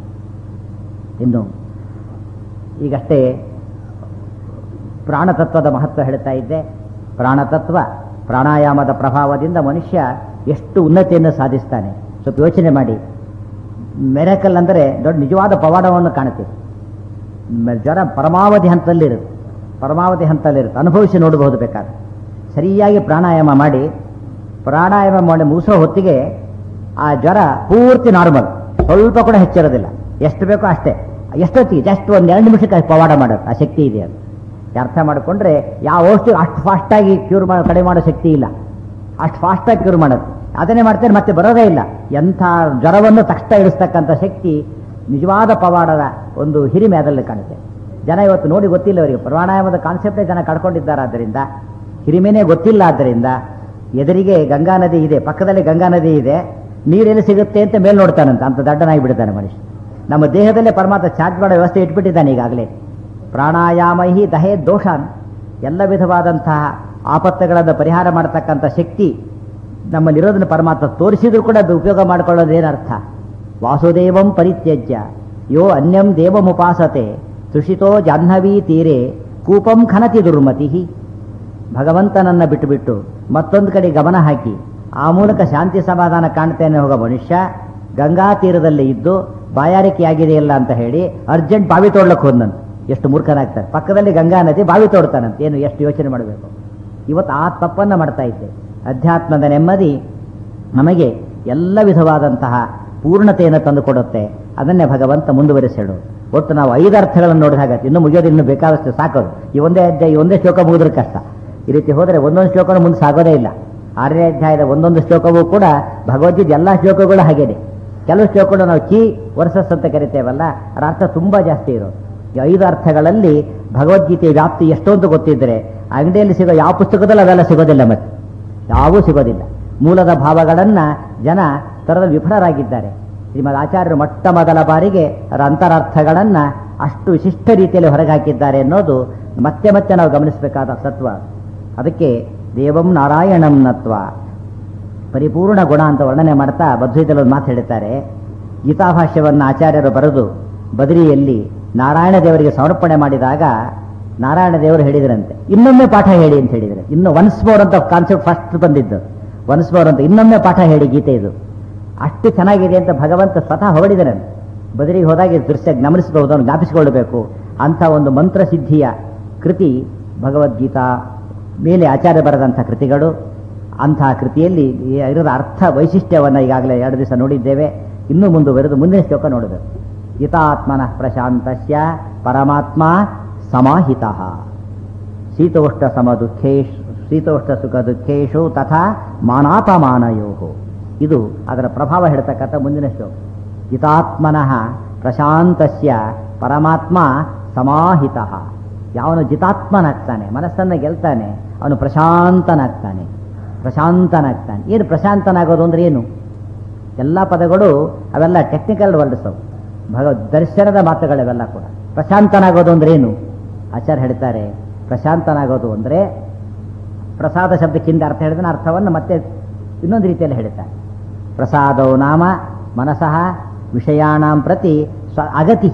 ಇನ್ನು ಈಗಷ್ಟೇ ಪ್ರಾಣತತ್ವದ ಮಹತ್ವ ಹೇಳ್ತಾ ಇದ್ದೆ. ಪ್ರಾಣತತ್ವ, ಪ್ರಾಣಾಯಾಮದ ಪ್ರಭಾವದಿಂದ ಮನುಷ್ಯ ಎಷ್ಟು ಉನ್ನತಿಯನ್ನು ಸಾಧಿಸ್ತಾನೆ. ಸ್ವಲ್ಪ ಯೋಚನೆ ಮಾಡಿ. ಮೆರಕಲ್ ಅಂದರೆ ದೊಡ್ಡ ನಿಜವಾದ ಪವಾಡವನ್ನು ಕಾಣುತ್ತೆ. ಜ್ವರ ಪರಮಾವಧಿ ಹಂತದಲ್ಲಿರುತ್ತೆ, ಪರಮಾವಧಿ ಹಂತದಲ್ಲಿರುತ್ತೆ, ಅನುಭವಿಸಿ ನೋಡಬಹುದು ಬೇಕಾದ್ರೆ. ಸರಿಯಾಗಿ ಪ್ರಾಣಾಯಾಮ ಮಾಡಿ, ಪ್ರಾಣಾಯಾಮ ಮಾಡಿ ಮುಗಿಸೋ ಹೊತ್ತಿಗೆ ಆ ಜ್ವರ ಪೂರ್ತಿ ನಾರ್ಮಲ್, ಸ್ವಲ್ಪ ಕೂಡ ಹೆಚ್ಚಿರೋದಿಲ್ಲ. ಎಷ್ಟು ಬೇಕೋ ಅಷ್ಟೇ, ಎಷ್ಟೊತ್ತಿಗೆ ಜಸ್ಟ್ ಒಂದು ಎರಡು ನಿಮಿಷಕ್ಕೆ ಪವಾಡ ಮಾಡೋದು ಆ ಶಕ್ತಿ ಇದೆ. ಅದು ಅರ್ಥ ಮಾಡಿಕೊಂಡ್ರೆ ಯಾವ ಔಷಧಿ ಅಷ್ಟು ಫಾಸ್ಟಾಗಿ ಕ್ಯೂರ್ ಮಾಡೋ, ಕಡಿಮೆ ಮಾಡೋ ಶಕ್ತಿ ಇಲ್ಲ. ಅಷ್ಟು ಫಾಸ್ಟಾಗಿ ಕ್ಯೂರ್ ಮಾಡೋದು ಅದನ್ನೇ ಮಾಡ್ತಾರೆ, ಮತ್ತೆ ಬರೋದೇ ಇಲ್ಲ. ಎಂಥ ಜ್ವರವನ್ನು ತಕ್ಷಣ ಇಳಿಸ್ತಕ್ಕಂಥ ಶಕ್ತಿ, ನಿಜವಾದ ಪವಾಡದ ಒಂದು ಹಿರಿಮೆ ಅದರಲ್ಲಿ ಕಾಣುತ್ತೆ. ಜನ ಇವತ್ತು ನೋಡಿ ಗೊತ್ತಿಲ್ಲ ಅವರಿಗೆ ಪ್ರಾಣಾಯಾಮದ ಕಾನ್ಸೆಪ್ಟೇ ಜನ ಕಳ್ಕೊಂಡಿದ್ದಾರೆ. ಆದ್ದರಿಂದ ಹಿರಿಮೆನೇ ಗೊತ್ತಿಲ್ಲ. ಆದ್ದರಿಂದ ಎದುರಿಗೆ ಗಂಗಾ ನದಿ ಇದೆ, ಪಕ್ಕದಲ್ಲಿ ಗಂಗಾ ನದಿ ಇದೆ, ನೀರೆಲ್ಲಿ ಸಿಗುತ್ತೆ ಅಂತ ಮೇಲೆ ನೋಡ್ತಾನಂತ. ಅಂತ ದಡ್ಡನಾಗಿ ಬಿಡ್ತಾನೆ ಮನುಷ್ಯ. ನಮ್ಮ ದೇಹದಲ್ಲೇ ಪರಮಾತ್ಮ ಚಾರ್ಜ್ ಮಾಡೋ ವ್ಯವಸ್ಥೆ ಇಟ್ಬಿಟ್ಟಿದ್ದಾನೆ ಈಗಾಗಲೇ. ಪ್ರಾಣಾಯಾಮೈ ದಹೇ ದೋಷಾನ್, ಎಲ್ಲ ವಿಧವಾದಂತಹ ಆಪತ್ತುಗಳನ್ನು ಪರಿಹಾರ ಮಾಡತಕ್ಕಂಥ ಶಕ್ತಿ ನಮ್ಮಲ್ಲಿರೋದನ್ನು ಪರಮಾತ್ಮ ತೋರಿಸಿದ್ರು ಕೂಡ ಅದು ಉಪಯೋಗ ಮಾಡಿಕೊಳ್ಳೋದೇನರ್ಥ. ವಾಸುದೇವಂ ಪರಿತ್ಯಜ್ಯ ಯೋ ಅನ್ಯಂ ದೇವಮುಪಾಸತೆ ತುಷಿತೋ ಜಾಹ್ನವೀ ತೀರೆ ಕೂಪಂ ಖನತಿ ದುರ್ಮತಿ. ಭಗವಂತನನ್ನ ಬಿಟ್ಟುಬಿಟ್ಟು ಮತ್ತೊಂದು ಕಡೆ ಗಮನ ಹಾಕಿ ಆ ಮೂಲಕ ಶಾಂತಿ ಸಮಾಧಾನ ಕಾಣ್ತೇನೆ ಹೋಗೋ ಮನುಷ್ಯ ಗಂಗಾ ತೀರದಲ್ಲಿ ಇದ್ದು ಬಾಯಾರಿಕೆಯಾಗಿದೆಯಲ್ಲ ಅಂತ ಹೇಳಿ ಅರ್ಜೆಂಟ್ ಬಾವಿ ತೋಡ್ಲಕ್ಕೆ ಹೋದಂತೆ. ಎಷ್ಟು ಮೂರ್ಖನಾಗ್ತಾರೆ. ಪಕ್ಕದಲ್ಲಿ ಗಂಗಾ ನದಿ ಬಾವಿ ತೋಡ್ತಾನಂತೆ. ಏನು ಎಷ್ಟು ಯೋಚನೆ ಮಾಡಬೇಕು. ಇವತ್ತು ಆ ತಪ್ಪನ್ನು ಮಾಡ್ತಾ ಇದ್ದೆ. ಅಧ್ಯಾತ್ಮದ ನೆಮ್ಮದಿ ನಮಗೆ ಎಲ್ಲ ವಿಧವಾದಂತಹ ಪೂರ್ಣತೆಯನ್ನು ತಂದುಕೊಡುತ್ತೆ. ಅದನ್ನೇ ಭಗವಂತ ಮುಂದುವರಿಸಿಡು. ಒಟ್ಟು ನಾವು ಐದು ಅರ್ಥಗಳನ್ನು ನೋಡಿದ ಹಾಗೆ ಇನ್ನು ಮುಗಿಯೋದು ಇನ್ನು ಬೇಕಾದಷ್ಟು ಸಾಕೋದು. ಈ ಒಂದೇ ಅಧ್ಯಾಯ ಈ ಒಂದೇ ಶ್ಲೋಕ ಮುಗಿದ್ರೆ ಕಷ್ಟ. ಈ ರೀತಿ ಹೋದರೆ ಒಂದೊಂದು ಶ್ಲೋಕನೂ ಮುಂದೆ ಸಾಗೋದೇ ಇಲ್ಲ. ಆರನೇ ಅಧ್ಯಾಯದ ಒಂದೊಂದು ಶ್ಲೋಕವೂ ಕೂಡ ಭಗವದ್ಗೀತೆ ಎಲ್ಲ ಶ್ಲೋಕಗಳು ಹಾಗೇನೆ. ಕೆಲವು ಶ್ಲೋಕಗಳು ನಾವು ಚಿ ವರ್ಸಸ್ ಅಂತ ಕರಿತೇವಲ್ಲ, ಅದರ ಅರ್ಥ ತುಂಬಾ ಜಾಸ್ತಿ ಇರೋದು. ಈ ಐದು ಅರ್ಥಗಳಲ್ಲಿ ಭಗವದ್ಗೀತೆ ವ್ಯಾಪ್ತಿ ಎಷ್ಟೊಂದು ಗೊತ್ತಿದ್ರೆ ಅಂಗಡಿಯಲ್ಲಿ ಸಿಗೋ ಯಾವ ಪುಸ್ತಕದಲ್ಲಿ ಅವೆಲ್ಲ ಸಿಗೋದಿಲ್ಲ. ಮತ್ತೆ ಯಾವೂ ಸಿಗೋದಿಲ್ಲ. ಮೂಲದ ಭಾವಗಳನ್ನ ಜನ ತರದ ವಿಫಲರಾಗಿದ್ದಾರೆ. ಶ್ರೀಮದ್ ಆಚಾರ್ಯರು ಮೊಟ್ಟ ಮೊದಲ ಬಾರಿಗೆ ಅದರ ಅಂತರಾರ್ಥಗಳನ್ನ ಅಷ್ಟು ವಿಶಿಷ್ಟ ರೀತಿಯಲ್ಲಿ ಹೊರಗೆ ಹಾಕಿದ್ದಾರೆ ಅನ್ನೋದು ಮತ್ತೆ ಮತ್ತೆ ನಾವು ಗಮನಿಸಬೇಕಾದ ಸತ್ವ. ಅದಕ್ಕೆ ದೇವಂ ನಾರಾಯಣಂ ನತ್ವ ಪರಿಪೂರ್ಣ ಗುಣ ಅಂತ ವರ್ಣನೆ ಮಾಡ್ತಾ ಬದ್ಧದಲ್ಲಿ ಒಂದು ಮಾತು ಹೇಳ್ತಾರೆ. ಗೀತಾಭಾಷ್ಯವನ್ನು ಆಚಾರ್ಯರು ಬರೆದು ಬದರಿಯಲ್ಲಿ ನಾರಾಯಣ ದೇವರಿಗೆ ಸಮರ್ಪಣೆ ಮಾಡಿದಾಗ ನಾರಾಯಣ ದೇವರು ಹೇಳಿದ್ರಂತೆ, ಇನ್ನೊಮ್ಮೆ ಪಾಠ ಹೇಳಿ ಅಂತ ಹೇಳಿದರೆ. ಇನ್ನು ಒನ್ಸ್ ಮೋರ್ ಅಂತ ಕಾನ್ಸೆಪ್ಟ್ ಫಸ್ಟ್ ಬಂದಿದ್ದು. ಒನ್ಸ್ ಮೋರ್ ಅಂತ ಇನ್ನೊಮ್ಮೆ ಪಾಠ ಹೇಳಿ ಗೀತೆ ಇದು ಅಷ್ಟು ಚೆನ್ನಾಗಿದೆ ಅಂತ ಭಗವಂತ ಸ್ವತಃ ಹೊಗಳಿದರಂತೆ. ಬದರಿಗೆ ಹೋದಾಗ ದೃಶ್ಯ ಗಮನಿಸಬಹುದು, ಅವನು ಜ್ಞಾಪಿಸಿಕೊಳ್ಳಬೇಕು. ಅಂಥ ಒಂದು ಮಂತ್ರ ಸಿದ್ಧಿಯ ಕೃತಿ ಭಗವದ್ಗೀತಾ ಮೇಲೆ ಆಚಾರ್ಯ ಬರೆದಂಥ ಕೃತಿಗಳು. ಅಂತಹ ಕೃತಿಯಲ್ಲಿ ಇರೋದ ಅರ್ಥ ವೈಶಿಷ್ಟ್ಯವನ್ನು ಈಗಾಗಲೇ ಎರಡು ದಿವಸ ನೋಡಿದ್ದೇವೆ. ಇನ್ನೂ ಮುಂದುವರೆದು ಮುಂದಿನ ಶ್ಲೋಕ ನೋಡಬೇಕು. ಹಿತಾತ್ಮನಃ ಪ್ರಶಾಂತಸ್ಯ ಪರಮಾತ್ಮ ಸಮಾಹಿತಃ ಶೀತೋಷ್ಣ ಸಮ ದುಃಖೇಶ್ ಶೀತೋಷ್ಣ ಸುಖ ದುಃಖೇಶು ತಥಾ ಮಾನಾಪಮಾನಯೋ. ಇದು ಅದರ ಪ್ರಭಾವ ಹೇಳ್ತಕ್ಕಂಥ ಮುಂದಿನ ಶ್ಲೋಕ. ಹಿತಾತ್ಮನಃ ಪ್ರಶಾಂತಸ್ಯ ಪರಮಾತ್ಮ ಸಮಾಹಿತಃ. ಯಾವನು ಜಿತಾತ್ಮನಾಗ್ತಾನೆ, ಮನಸ್ಸನ್ನು ಗೆಲ್ತಾನೆ, ಅವನು ಪ್ರಶಾಂತನಾಗ್ತಾನೆ. ಪ್ರಶಾಂತನಾಗ್ತಾನೆ. ಏನು ಪ್ರಶಾಂತನಾಗೋದು ಅಂದ್ರೆ ಏನು? ಎಲ್ಲ ಪದಗಳು ಅವೆಲ್ಲ ಟೆಕ್ನಿಕಲ್ ವರ್ಡ್ಸ್ ಅವು, ಭಗವದ್ ದರ್ಶನದ ಮಾತುಗಳಿವೆಲ್ಲ ಕೂಡ. ಪ್ರಶಾಂತನಾಗೋದು ಅಂದ್ರೆ ಏನು? ಆಚಾರ್ಯ ಹೇಳ್ತಾರೆ, ಪ್ರಶಾಂತನಾಗೋದು ಅಂದ್ರೆ ಪ್ರಸಾದ ಶಬ್ದಕ್ಕಿಂತ ಅರ್ಥ ಹೇಳಿದ ಅರ್ಥವನ್ನು ಮತ್ತೆ ಇನ್ನೊಂದು ರೀತಿಯಲ್ಲಿ ಹೇಳ್ತಾರೆ. ಪ್ರಸಾದೋ ನಾಮ ಮನಸಃ ವಿಷಯಾಣಾಂ ಪ್ರತಿ ಸ್ವ ಅಗತಿ.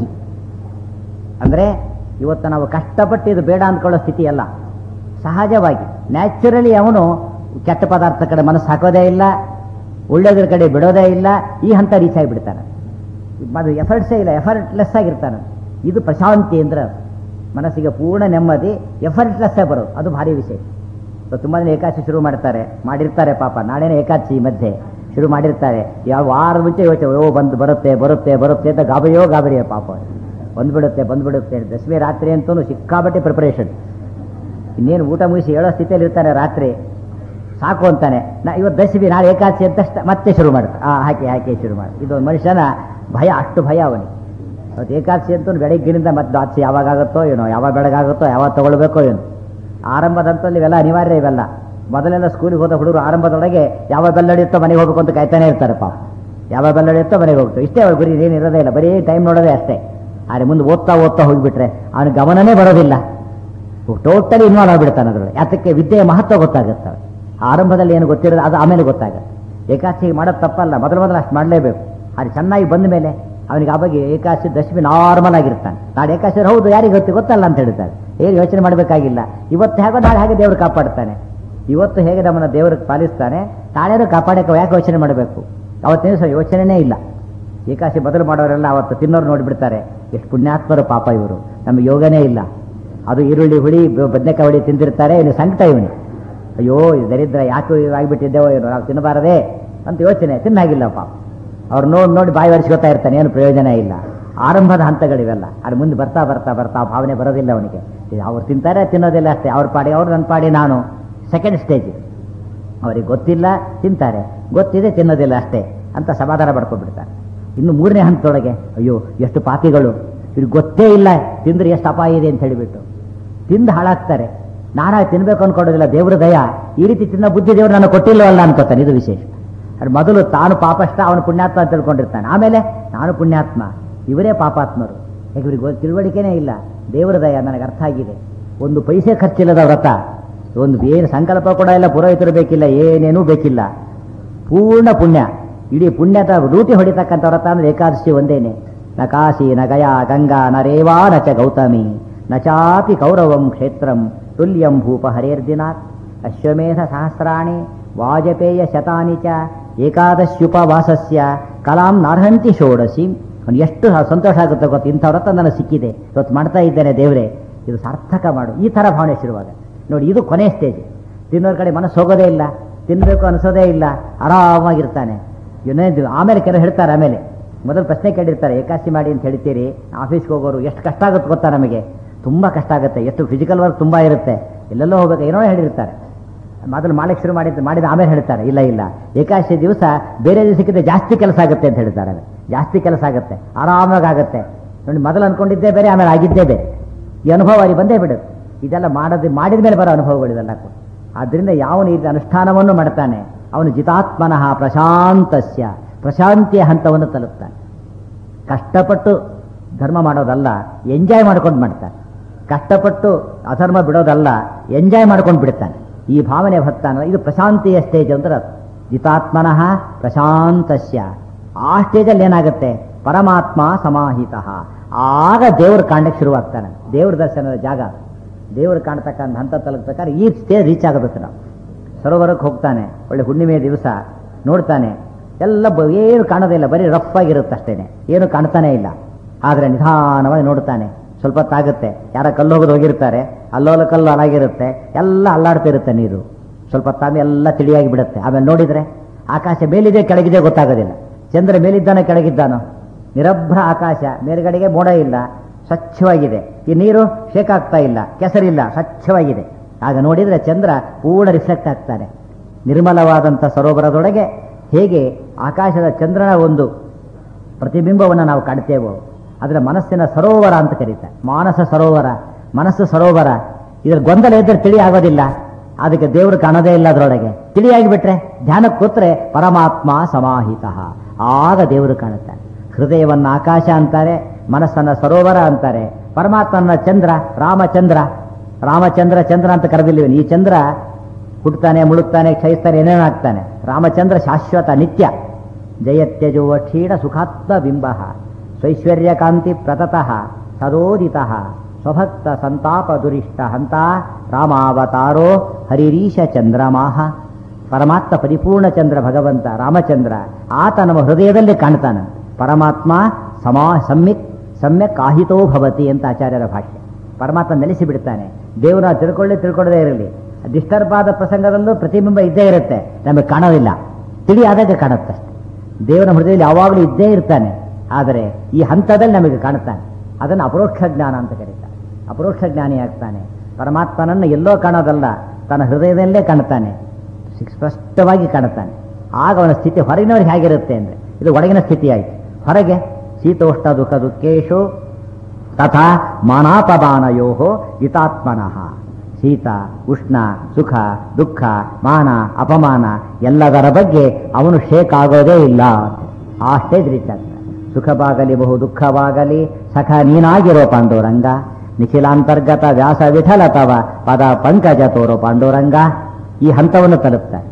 ಅಂದ್ರೆ ಇವತ್ತು ನಾವು ಕಷ್ಟಪಟ್ಟು ಇದು ಬೇಡ ಅಂದ್ಕೊಳ್ಳೋ ಸ್ಥಿತಿ ಅಲ್ಲ. ಸಹಜವಾಗಿ ನ್ಯಾಚುರಲಿ ಅವನು ಕೆಟ್ಟ ಪದಾರ್ಥ ಕಡೆ ಮನಸ್ಸು ಹಾಕೋದೇ ಇಲ್ಲ, ಒಳ್ಳೆಯದ್ರ ಕಡೆ ಬಿಡೋದೇ ಇಲ್ಲ. ಈ ಹಂತ ರೀಚ್ ಆಗಿಬಿಡ್ತಾನೆ. ಅದು ಎಫರ್ಟ್ಸೇ ಇಲ್ಲ, ಎಫರ್ಟ್ಲೆಸ್ ಆಗಿರ್ತಾನೆ. ಇದು ಪ್ರಶಾಂತಿ ಅಂದ್ರೆ ಮನಸ್ಸಿಗೆ ಪೂರ್ಣ ನೆಮ್ಮದಿ, ಎಫರ್ಟ್ಲೆಸ್ಸೇ ಬರೋದು. ಅದು ಭಾರಿ ವಿಷಯ. ತುಂಬ ಜನ ಏಕಾದಶಿ ಶುರು ಮಾಡ್ತಾರೆ, ಮಾಡಿರ್ತಾರೆ ಪಾಪ. ನಾಳೆನೇ ಏಕಾದಶಿ ಮಧ್ಯೆ ಶುರು ಮಾಡಿರ್ತಾರೆ. ಯಾವ ವಾರ ಮುಂಚೆ ಯೋಚನೆ, ಓ ಬಂದು ಬರುತ್ತೆ ಬರುತ್ತೆ ಬರುತ್ತೆ ಅಂತ ಗಾಬರಿಯೋ ಗಾಬರಿಯೋ ಪಾಪ. ಬಂದ್ಬಿಡುತ್ತೆ ಬಂದ್ಬಿಡುತ್ತೆ. ದಶಮಿ ರಾತ್ರಿ ಅಂತೂ ಸಿಕ್ಕಾಬಟ್ಟೆ ಪ್ರಿಪರೇಷನ್. ಇನ್ನೇನು ಊಟ ಮುಗಿಸಿ ಹೇಳೋ ಸ್ಥಿತಿಯಲ್ಲಿ ಇರ್ತಾನೆ. ರಾತ್ರಿ ಸಾಕು ಅಂತಾನೆ, ನಾ ಇವತ್ತು ದಶಮಿ ನಾಳೆ ಏಕಾದಶಿ ಅಂತ ಮತ್ತೆ ಶುರು ಮಾಡ್ತಾರೆ. ಆ ಹಾಕಿ ಹಾಕಿ ಶುರು ಮಾಡಿ. ಇದೊಂದು ಮನುಷ್ಯನ ಭಯ, ಅಷ್ಟು ಭಯ ಅವನಿಗೆ. ಅವತ್ತು ಏಕಾದಶಿ ಅಂತೂ ಬೆಳಗ್ಗಿನಿಂದ ಮತ್ತೆ ದ್ವಾದಶಿ ಯಾವಾಗ ಆಗುತ್ತೋ ಏನೋ, ಯಾವಾಗ ಬೆಳಗಾಗುತ್ತೋ, ಯಾವಾಗ ತಗೊಳ್ಬೇಕೋ ಏನೋ. ಆರಂಭದಂತಲ್ಲಿ ಇವೆಲ್ಲ ಅನಿವಾರ್ಯ. ಇವೆಲ್ಲ ಮೊದಲೆಲ್ಲ ಸ್ಕೂಲಿಗೆ ಹೋದ ಹುಡುಗರು ಆರಂಭದೊಳಗೆ ಯಾವ ಬೆಲ್ಲ ನಡೆಯುತ್ತೋ ಮನೆಗೆ ಹೋಗ್ಬೇಕು ಅಂತ ಕಾಯ್ತಾನೆ ಇರ್ತಾರೆ ಪಾಪ. ಯಾವ ಬೆಲ್ಲ ನಡೆಯುತ್ತೋ ಮನೆಗೆ ಹೋಗ್ತಾರೆ. ಇಷ್ಟೇ ಅವ್ರ ಗುರಿ, ಏನು ಇರೋದೇ ಇಲ್ಲ, ಬರೀ ಟೈಮ್ ನೋಡೋದೇ ಅಷ್ಟೇ. ಆದರೆ ಮುಂದೆ ಓದ್ತಾ ಓದ್ತಾ ಹೋಗಿಬಿಟ್ರೆ ಅವನ ಗಮನನೇ ಬರೋದಿಲ್ಲ. ಟೋಟಲಿ ಇನ್ವಾಲ್ವ್ ಆಗಿಬಿಡ್ತಾನೆ ಅದರಲ್ಲಿ. ಯಾತಕ್ಕೆ? ವಿದ್ಯೆಯ ಮಹತ್ವ ಗೊತ್ತಾಗುತ್ತೆ. ಆರಂಭದಲ್ಲಿ ಏನು ಗೊತ್ತಿರೋದು ಅದು ಆಮೇಲೆ ಗೊತ್ತಾಗುತ್ತೆ. ಏಕಾದಶಿ ಮಾಡೋದು ತಪ್ಪಲ್ಲ, ಮೊದಲು ಮೊದಲು ಅಷ್ಟು ಮಾಡಲೇಬೇಕು. ಅದು ಚೆನ್ನಾಗಿ ಬಂದ ಮೇಲೆ ಅವನಿಗೆ ಆ ಬಗ್ಗೆ ಏಕಾದಶಿ ದಶಮಿ ನಾರ್ಮಲ್ ಆಗಿರ್ತಾನೆ. ನಾಳೆ ಏಕಾದಶಿ ಹೌದು ಯಾರಿಗೆ ಗೊತ್ತಿ ಗೊತ್ತಲ್ಲ ಅಂತ ಹೇಳ್ತಾರೆ. ಏನು ಯೋಚನೆ ಮಾಡಬೇಕಾಗಿಲ್ಲ. ಇವತ್ತು ಹೇಗೋ ನಾಳೆ ಹಾಗೆ ದೇವರು ಕಾಪಾಡ್ತಾನೆ. ಇವತ್ತು ಹೇಗೆ ನಮ್ಮನ್ನು ದೇವರಿಗೆ ಪಾಲಿಸ್ತಾನೆ, ನಾಳೆನೂ ಕಾಪಾಡಕ್ಕೆ ಯಾಕೆ ಯೋಚನೆ ಮಾಡಬೇಕು? ಅವತ್ತೇನು ಸಹ ಯೋಚನೆನೇ ಇಲ್ಲ. ಏಕಾದಶಿ ಬದಲು ಮಾಡೋರೆಲ್ಲ ಅವತ್ತು ತಿನ್ನೋರು ನೋಡಿಬಿಡ್ತಾರೆ, ಎಷ್ಟು ಪುಣ್ಯಾತ್ಮರು ಪಾಪ ಇವರು, ನಮಗೆ ಯೋಗನೇ ಇಲ್ಲ. ಅದು ಈರುಳ್ಳಿ ಹುಳಿ ಬದನೆಕಾಯಿ ಹುಳಿ ತಿಂದಿರ್ತಾರೆ. ಇನ್ನು ಸಂಕಟ ಇವನಿ, ಅಯ್ಯೋ ದರಿದ್ರ ಯಾಕೆ ಆಗಿಬಿಟ್ಟಿದ್ದೇವೋ ಏನೋ, ನಾವು ತಿನ್ನಬಾರದೆ ಅಂತ ಯೋಚನೆ. ತಿನ್ನಾಗಿಲ್ಲ ಪಾಪ. ಅವ್ರು ನೋಡಿ ನೋಡಿ ಬಾಯಿ ಒರೆಸ್ಕೊತಾ ಇರ್ತಾನೆ, ಏನು ಪ್ರಯೋಜನ ಇಲ್ಲ. ಆರಂಭದ ಹಂತಗಳಿವೆಲ್ಲ. ಅದು ಮುಂದೆ ಬರ್ತಾ ಬರ್ತಾ ಬರ್ತಾ ಭಾವನೆ ಬರೋದಿಲ್ಲ ಅವನಿಗೆ. ಅವ್ರು ತಿಂತಾರೆ, ತಿನ್ನೋದಿಲ್ಲ ಅಷ್ಟೇ. ಅವ್ರ ಪಾಡಿ ಅವ್ರು, ನನ್ನ ಪಾಡಿ ನಾನು. Second stage. ಅವ್ರಿಗೆ ಗೊತ್ತಿಲ್ಲ, ತಿಂತಾರೆ. ಗೊತ್ತಿದೆ, ತಿನ್ನೋದಿಲ್ಲ ಅಷ್ಟೇ ಅಂತ ಸಮಾಧಾನ ಪಡ್ಕೊಂಡ್ಬಿಡ್ತಾರೆ. ಇನ್ನು ಮೂರನೇ ಹಂತದೊಳಗೆ ಅಯ್ಯೋ ಎಷ್ಟು ಪಾಪಿಗಳು, ಇವ್ರಿಗೆ ಗೊತ್ತೇ ಇಲ್ಲ ತಿಂದ್ರೆ ಎಷ್ಟು ಅಪಾಯ ಇದೆ ಅಂತ ಹೇಳಿಬಿಟ್ಟು ತಿಂದು ಹಾಳಾಗ್ತಾರೆ. ನಾನಾ ತಿನ್ಬೇಕು ಅನ್ಕೊಡೋದಿಲ್ಲ, ದೇವ್ರ ದಯ. ಈ ರೀತಿ ತಿನ್ನೋ ಬುದ್ಧಿ ದೇವ್ರು ನಾನು ಕೊಟ್ಟಿಲ್ಲವಲ್ಲ ಅನ್ಕೋತಾನೆ. ಇದು ವಿಶೇಷ. ಅದು ಮೊದಲು ತಾನು ಪಾಪಷ್ಟ, ಅವನು ಪುಣ್ಯಾತ್ಮ ಅಂತ ತಿಳ್ಕೊಂಡಿರ್ತಾನೆ. ಆಮೇಲೆ ನಾನು ಪುಣ್ಯಾತ್ಮ, ಇವರೇ ಪಾಪಾತ್ಮರು. ಯಾಕೆ ಇವ್ರಿಗೆ ತಿಳುವಳಿಕೆನೇ ಇಲ್ಲ. ದೇವರ ದಯ ನನಗೆ ಅರ್ಥ ಆಗಿದೆ. ಒಂದು ಪೈಸೆ ಖರ್ಚಿಲ್ಲದ ವ್ರತ, ಒಂದು ಏನು ಸಂಕಲ್ಪ ಕೂಡ ಇಲ್ಲ, ಪುರೋಹಿತರು ಬೇಕಿಲ್ಲ, ಏನೇನೂ ಬೇಕಿಲ್ಲ, ಪೂರ್ಣ ಪುಣ್ಯ. ಇಡೀ ಪುಣ್ಯದ ರೂಟಿ ಹೊಡಿತಕ್ಕಂಥ ವ್ರತ ಅಂದ್ರೆ ಏಕಾದಶಿ ಒಂದೇನೆ. ನ ಕಾಶಿ ನ ಗಯಾ ಗಂಗಾ ನ ರೇವಾ ನ ಚ ಗೌತಮಿ ನ ಚಾಪಿ ಕೌರವಂ ಕ್ಷೇತ್ರಂ ತುಲ್ಯಂ ಭೂಪ ಹರೇರ್ದಿನಾತ್ ಅಶ್ವಮೇಧ ಸಹಸ್ರಾಣಿ ವಾಜಪೇಯ ಶತಾನಿ ಚ ಏಕಾದಶ್ಯುಪವಾಸಸ್ಯ ಕಲಾಂ ನಾರ್ಹಂತಿ ಷೋಡಶಿ. ಅವ್ನು ಎಷ್ಟು ಸಂತೋಷ ಆಗುತ್ತೆ ಗೊತ್ತು, ಇಂಥ ವ್ರತ ನನಗೆ ಸಿಕ್ಕಿದೆ, ಇವತ್ತು ಮಾಡ್ತಾ ಇದ್ದೇನೆ ದೇವರೇ, ಇದು ಸಾರ್ಥಕ ಮಾಡು. ಈ ಥರ ಭಾವನೆ ಶುರುವಾಗ ನೋಡಿ. ಇದು ಕೊನೆ ಸ್ಟೇಜ್. ತಿನ್ನೋರ ಕಡೆ ಮನಸ್ಸು ಹೋಗೋದೇ ಇಲ್ಲ, ತಿನ್ನಬೇಕು ಅನಿಸೋದೇ ಇಲ್ಲ, ಆರಾಮಾಗಿರ್ತಾನೆ. ಏನೇದು ಆಮೇಲೆ ಕೆಲವರು ಹೇಳ್ತಾರೆ, ಆಮೇಲೆ ಮೊದಲು ಪ್ರಶ್ನೆ ಕೇಳಿರ್ತಾರೆ, ಏಕಾದಶಿ ಮಾಡಿ ಅಂತ ಹೇಳ್ತೀರಿ, ಆಫೀಸ್ಗೆ ಹೋಗೋರು ಎಷ್ಟು ಕಷ್ಟ ಆಗುತ್ತೆ ಗೊತ್ತಾ, ನಮಗೆ ತುಂಬ ಕಷ್ಟ ಆಗುತ್ತೆ, ಎಷ್ಟು ಫಿಸಿಕಲ್ ವರ್ಕ್ ತುಂಬ ಇರುತ್ತೆ, ಎಲ್ಲೆಲ್ಲೋ ಹೋಗ್ಬೇಕು, ಏನೋ ಹೇಳಿರ್ತಾರೆ. ಮೊದಲು ಮಾಡಕ್ಕೆ ಶುರು ಮಾಡಿದ್ದು ಮಾಡಿದ ಆಮೇಲೆ ಹೇಳ್ತಾರೆ, ಇಲ್ಲ ಇಲ್ಲ ಏಕಾದಶಿ ದಿವಸ ಬೇರೆ ದಿವಸಕ್ಕಿಂತ ಜಾಸ್ತಿ ಕೆಲಸ ಆಗುತ್ತೆ ಅಂತ ಹೇಳ್ತಾರೆ. ಜಾಸ್ತಿ ಕೆಲಸ ಆಗುತ್ತೆ, ಆರಾಮಾಗುತ್ತೆ ನೋಡಿ. ಮೊದಲು ಅನ್ಕೊಂಡಿದ್ದೇ ಬೇರೆ, ಆಮೇಲೆ ಆಗಿದ್ದೇ ಬೇರೆ. ಈ ಅನುಭವ ಅಲ್ಲಿ ಬಂದೇ ಬಿಡುತ್ತೆ. ಇದೆಲ್ಲ ಮಾಡೋದು ಮಾಡಿದ ಮೇಲೆ ಬರೋ ಅನುಭವಗಳಿದೆಲ್ಲ ಕೂಡ. ಆದ್ದರಿಂದ ಯಾವನು ಈ ಅನುಷ್ಠಾನವನ್ನು ಮಾಡ್ತಾನೆ ಅವನು ಜಿತಾತ್ಮನಃ ಪ್ರಶಾಂತಸ್ಯ, ಪ್ರಶಾಂತಿಯ ಹಂತವನ್ನು ತಲುಪ್ತಾನೆ. ಕಷ್ಟಪಟ್ಟು ಧರ್ಮ ಮಾಡೋದಲ್ಲ, ಎಂಜಾಯ್ ಮಾಡ್ಕೊಂಡು ಮಾಡ್ತಾನೆ. ಕಷ್ಟಪಟ್ಟು ಅಧರ್ಮ ಬಿಡೋದಲ್ಲ, ಎಂಜಾಯ್ ಮಾಡ್ಕೊಂಡು ಬಿಡ್ತಾನೆ. ಈ ಭಾವನೆ ಭಕ್ತಾನ ಇದು ಪ್ರಶಾಂತಿಯ ಸ್ಟೇಜ್ ಅಂದ್ರೆ ಜಿತಾತ್ಮನಃ ಪ್ರಶಾಂತಸ್ಯ. ಆ ಸ್ಟೇಜಲ್ಲಿ ಏನಾಗುತ್ತೆ, ಪರಮಾತ್ಮ ಸಮಾಹಿತ. ಆಗ ದೇವರು ಕಾಣಕ್ಕೆ ಶುರುವಾಗ್ತಾನೆ. ದೇವ್ರ ದರ್ಶನದ ಜಾಗ, ದೇವರು ಕಾಣ್ತಕ್ಕಂಥ ಹಂತ ತಲುಪ್ಬೇಕಾದ್ರೆ ಈ ಸ್ಟೇಜ್ ರೀಚ್ ಆಗಬೇಕು. ನಾವು ಸರೋವರಕ್ಕೆ ಹೋಗ್ತಾನೆ, ಒಳ್ಳೆ ಹುಣ್ಣಿಮೆಯ ದಿವಸ ನೋಡ್ತಾನೆ, ಎಲ್ಲ ಏನು ಕಾಣೋದಿಲ್ಲ, ಬರೀ ರಫ್ ಆಗಿರುತ್ತೆ ಅಷ್ಟೇನೆ, ಏನು ಕಾಣ್ತಾನೆ ಇಲ್ಲ. ಆದರೆ ನಿಧಾನವಾಗಿ ನೋಡ್ತಾನೆ, ಸ್ವಲ್ಪ ಹೊತ್ತಾಗುತ್ತೆ. ಯಾರ ಕಲ್ಲು ಹೋಗೋದು ಹೋಗಿರ್ತಾರೆ, ಅಲ್ಲೋಲ ಕಲ್ಲು ಅಲಾಗಿರುತ್ತೆ, ಎಲ್ಲ ಅಲ್ಲಾಡ್ತಿರುತ್ತೆ ನೀರು. ಸ್ವಲ್ಪ ಹೊತ್ತಾಮೆ ಎಲ್ಲ ತಿಳಿಯಾಗಿ ಬಿಡುತ್ತೆ. ಆಮೇಲೆ ನೋಡಿದರೆ ಆಕಾಶ ಮೇಲಿದೆ ಕೆಳಗಿದೆ ಗೊತ್ತಾಗೋದಿಲ್ಲ. ಚಂದ್ರ ಮೇಲಿದ್ದಾನೋ ಕೆಳಗಿದ್ದಾನೋ, ನಿರಭ್ರ ಆಕಾಶ, ಮೇಲ್ಗಡೆಗೆ ಮೋಡ ಇಲ್ಲ, ಸ್ವಚ್ಛವಾಗಿದೆ. ಈ ನೀರು ಶೇಕ್ ಆಗ್ತಾ ಇಲ್ಲ, ಕೆಸರಿಲ್ಲ, ಸ್ವಚ್ಛವಾಗಿದೆ. ಆಗ ನೋಡಿದರೆ ಚಂದ್ರ ಪೂರ್ಣ ರಿಫ್ಲೆಕ್ಟ್ ಆಗ್ತಾನೆ. ನಿರ್ಮಲವಾದಂಥ ಸರೋವರದೊಳಗೆ ಹೇಗೆ ಆಕಾಶದ ಚಂದ್ರನ ಒಂದು ಪ್ರತಿಬಿಂಬವನ್ನು ನಾವು ಕಾಣ್ತೇವೋ ಅದರ ಮನಸ್ಸಿನ ಸರೋವರ ಅಂತ ಕರೀತಾರೆ. ಮಾನಸ ಸರೋವರ, ಮನಸ್ಸು ಸರೋವರ. ಇದರ ಗೊಂದಲ ಇದ್ದರೆ ತಿಳಿ ಆಗೋದಿಲ್ಲ, ಅದಕ್ಕೆ ದೇವರು ಕಾಣೋದೇ ಇಲ್ಲ. ಅದರೊಳಗೆ ತಿಳಿಯಾಗಿ ಬಿಟ್ರೆ, ಧ್ಯಾನಕ್ಕೆ ಕೂತ್ರೆ ಪರಮಾತ್ಮ ಸಮಾಹಿತ. ಆಗ ದೇವರು ಕಾಣುತ್ತಾನೆ. ಹೃದಯವನ್ನು ಆಕಾಶ ಅಂತಾರೆ, ಮನಸ್ಸನ್ನ ಸರೋವರ ಅಂತಾರೆ. ಪರಮಾತ್ಮನ ಚಂದ್ರ ರಾಮಚಂದ್ರ, ರಾಮಚಂದ್ರ ಚಂದ್ರ ಅಂತ ಕರೆದಿಲ್ವೇನು? ಈ ಚಂದ್ರ ಹುಟ್ಟುತ್ತಾನೆ, ಮುಳುಗ್ತಾನೆ, ಕ್ಷಯಿಸ್ತಾನೆ, ಏನೇನಾಗ್ತಾನೆ. ರಾಮಚಂದ್ರ ಶಾಶ್ವತ ನಿತ್ಯ. ಜಯತ್ಯಜುವ ಕ್ಷೀಣ ಸುಖಾತ್ಮ ಬಿಂಬ ಸ್ವೈಶ್ವರ್ಯ ಕಾಂತಿ ಪ್ರತತಃ ಸದೋದಿತ ಸ್ವಭಕ್ತ ಸಂತಾಪ ದುರಿಷ್ಟ ಹಂತ ರಾಮಾವತಾರೋ ಹರಿರೀಶ ಚಂದ್ರಮಾಹ. ಪರಮಾತ್ಮ ಪರಿಪೂರ್ಣ ಚಂದ್ರ ಭಗವಂತ ರಾಮಚಂದ್ರ, ಆತ ನಮ್ಮ ಹೃದಯದಲ್ಲಿ ಕಾಣ್ತಾನೆ. ಪರಮಾತ್ಮ ಸಮಾ ಸಮ್ಯಕ್ ಸಮ್ಯಕ್ ಆಹಿತೋ ಭವತಿ ಅಂತ ಆಚಾರ್ಯರ ಭಾಷೆ. ಪರಮಾತ್ಮ ನೆಲೆಸಿ ಬಿಡ್ತಾನೆ. ದೇವರ ತಿಳ್ಕೊಳ್ಳಿ ತಿಳ್ಕೊಳ್ಳದೇ ಇರಲಿ, ಡಿಸ್ಟರ್ಬ್ ಆದ ಪ್ರಸಂಗದಲ್ಲೂ ಪ್ರತಿಬಿಂಬ ಇದ್ದೇ ಇರುತ್ತೆ, ನಮಗೆ ಕಾಣೋದಿಲ್ಲ, ತಿಳಿ ಆದಾಗ ಕಾಣುತ್ತಷ್ಟೆ. ದೇವರ ಹೃದಯದಲ್ಲಿ ಯಾವಾಗಲೂ ಇದ್ದೇ ಇರ್ತಾನೆ, ಆದರೆ ಈ ಹಂತದಲ್ಲಿ ನಮಗೆ ಕಾಣುತ್ತಾನೆ. ಅದನ್ನು ಅಪರೋಕ್ಷ ಜ್ಞಾನ ಅಂತ ಕರೀತಾರೆ. ಅಪರೋಕ್ಷ ಜ್ಞಾನಿ ಆಗ್ತಾನೆ. ಪರಮಾತ್ಮನನ್ನು ಎಲ್ಲೋ ಕಾಣೋದಲ್ಲ, ತನ್ನ ಹೃದಯದಲ್ಲೇ ಕಾಣುತ್ತಾನೆ, ಸ್ಪಷ್ಟವಾಗಿ ಕಾಣುತ್ತಾನೆ. ಆಗ ಅವನ ಸ್ಥಿತಿ ಹೊರಗಿನವ್ರಿಗೆ ಹೇಗಿರುತ್ತೆ ಅಂದರೆ, ಇದು ಒಳಗಿನ ಸ್ಥಿತಿ ಆಯಿತು. ಹೊರಗೆ ಶೀತೋಷ್ಣ ದುಃಖ ದುಃಖೇಶು ತಥಾ ಮಾನಾಪಮಾನಯೋ ಜಿತಾತ್ಮನಃ. ಶೀತ ಉಷ್ಣ ಸುಖ ದುಃಖ ಮಾನ ಅಪಮಾನ ಎಲ್ಲದರ ಬಗ್ಗೆ ಅವನು ಶೇಕ್ ಆಗೋದೇ ಇಲ್ಲ. ಆ ಸ್ಟೇಜ್ ರೀಚ್ ಆಗ್ತಾನೆ. ಸುಖವಾಗಲಿ ಬಹು ದುಃಖವಾಗಲಿ ಸಖ ನೀನಾಗಿರೋ ಪಾಂಡುರಂಗ, ನಿಖಿಲಾಂತರ್ಗತ ವ್ಯಾಸ ವಿಠಲ ತವ ಪದ ಪಂಕಜ ತೋರೋ ಪಾಂಡುರಂಗ. ಈ ಹಂತವನ್ನು ತಲುಪ್ತಾರೆ.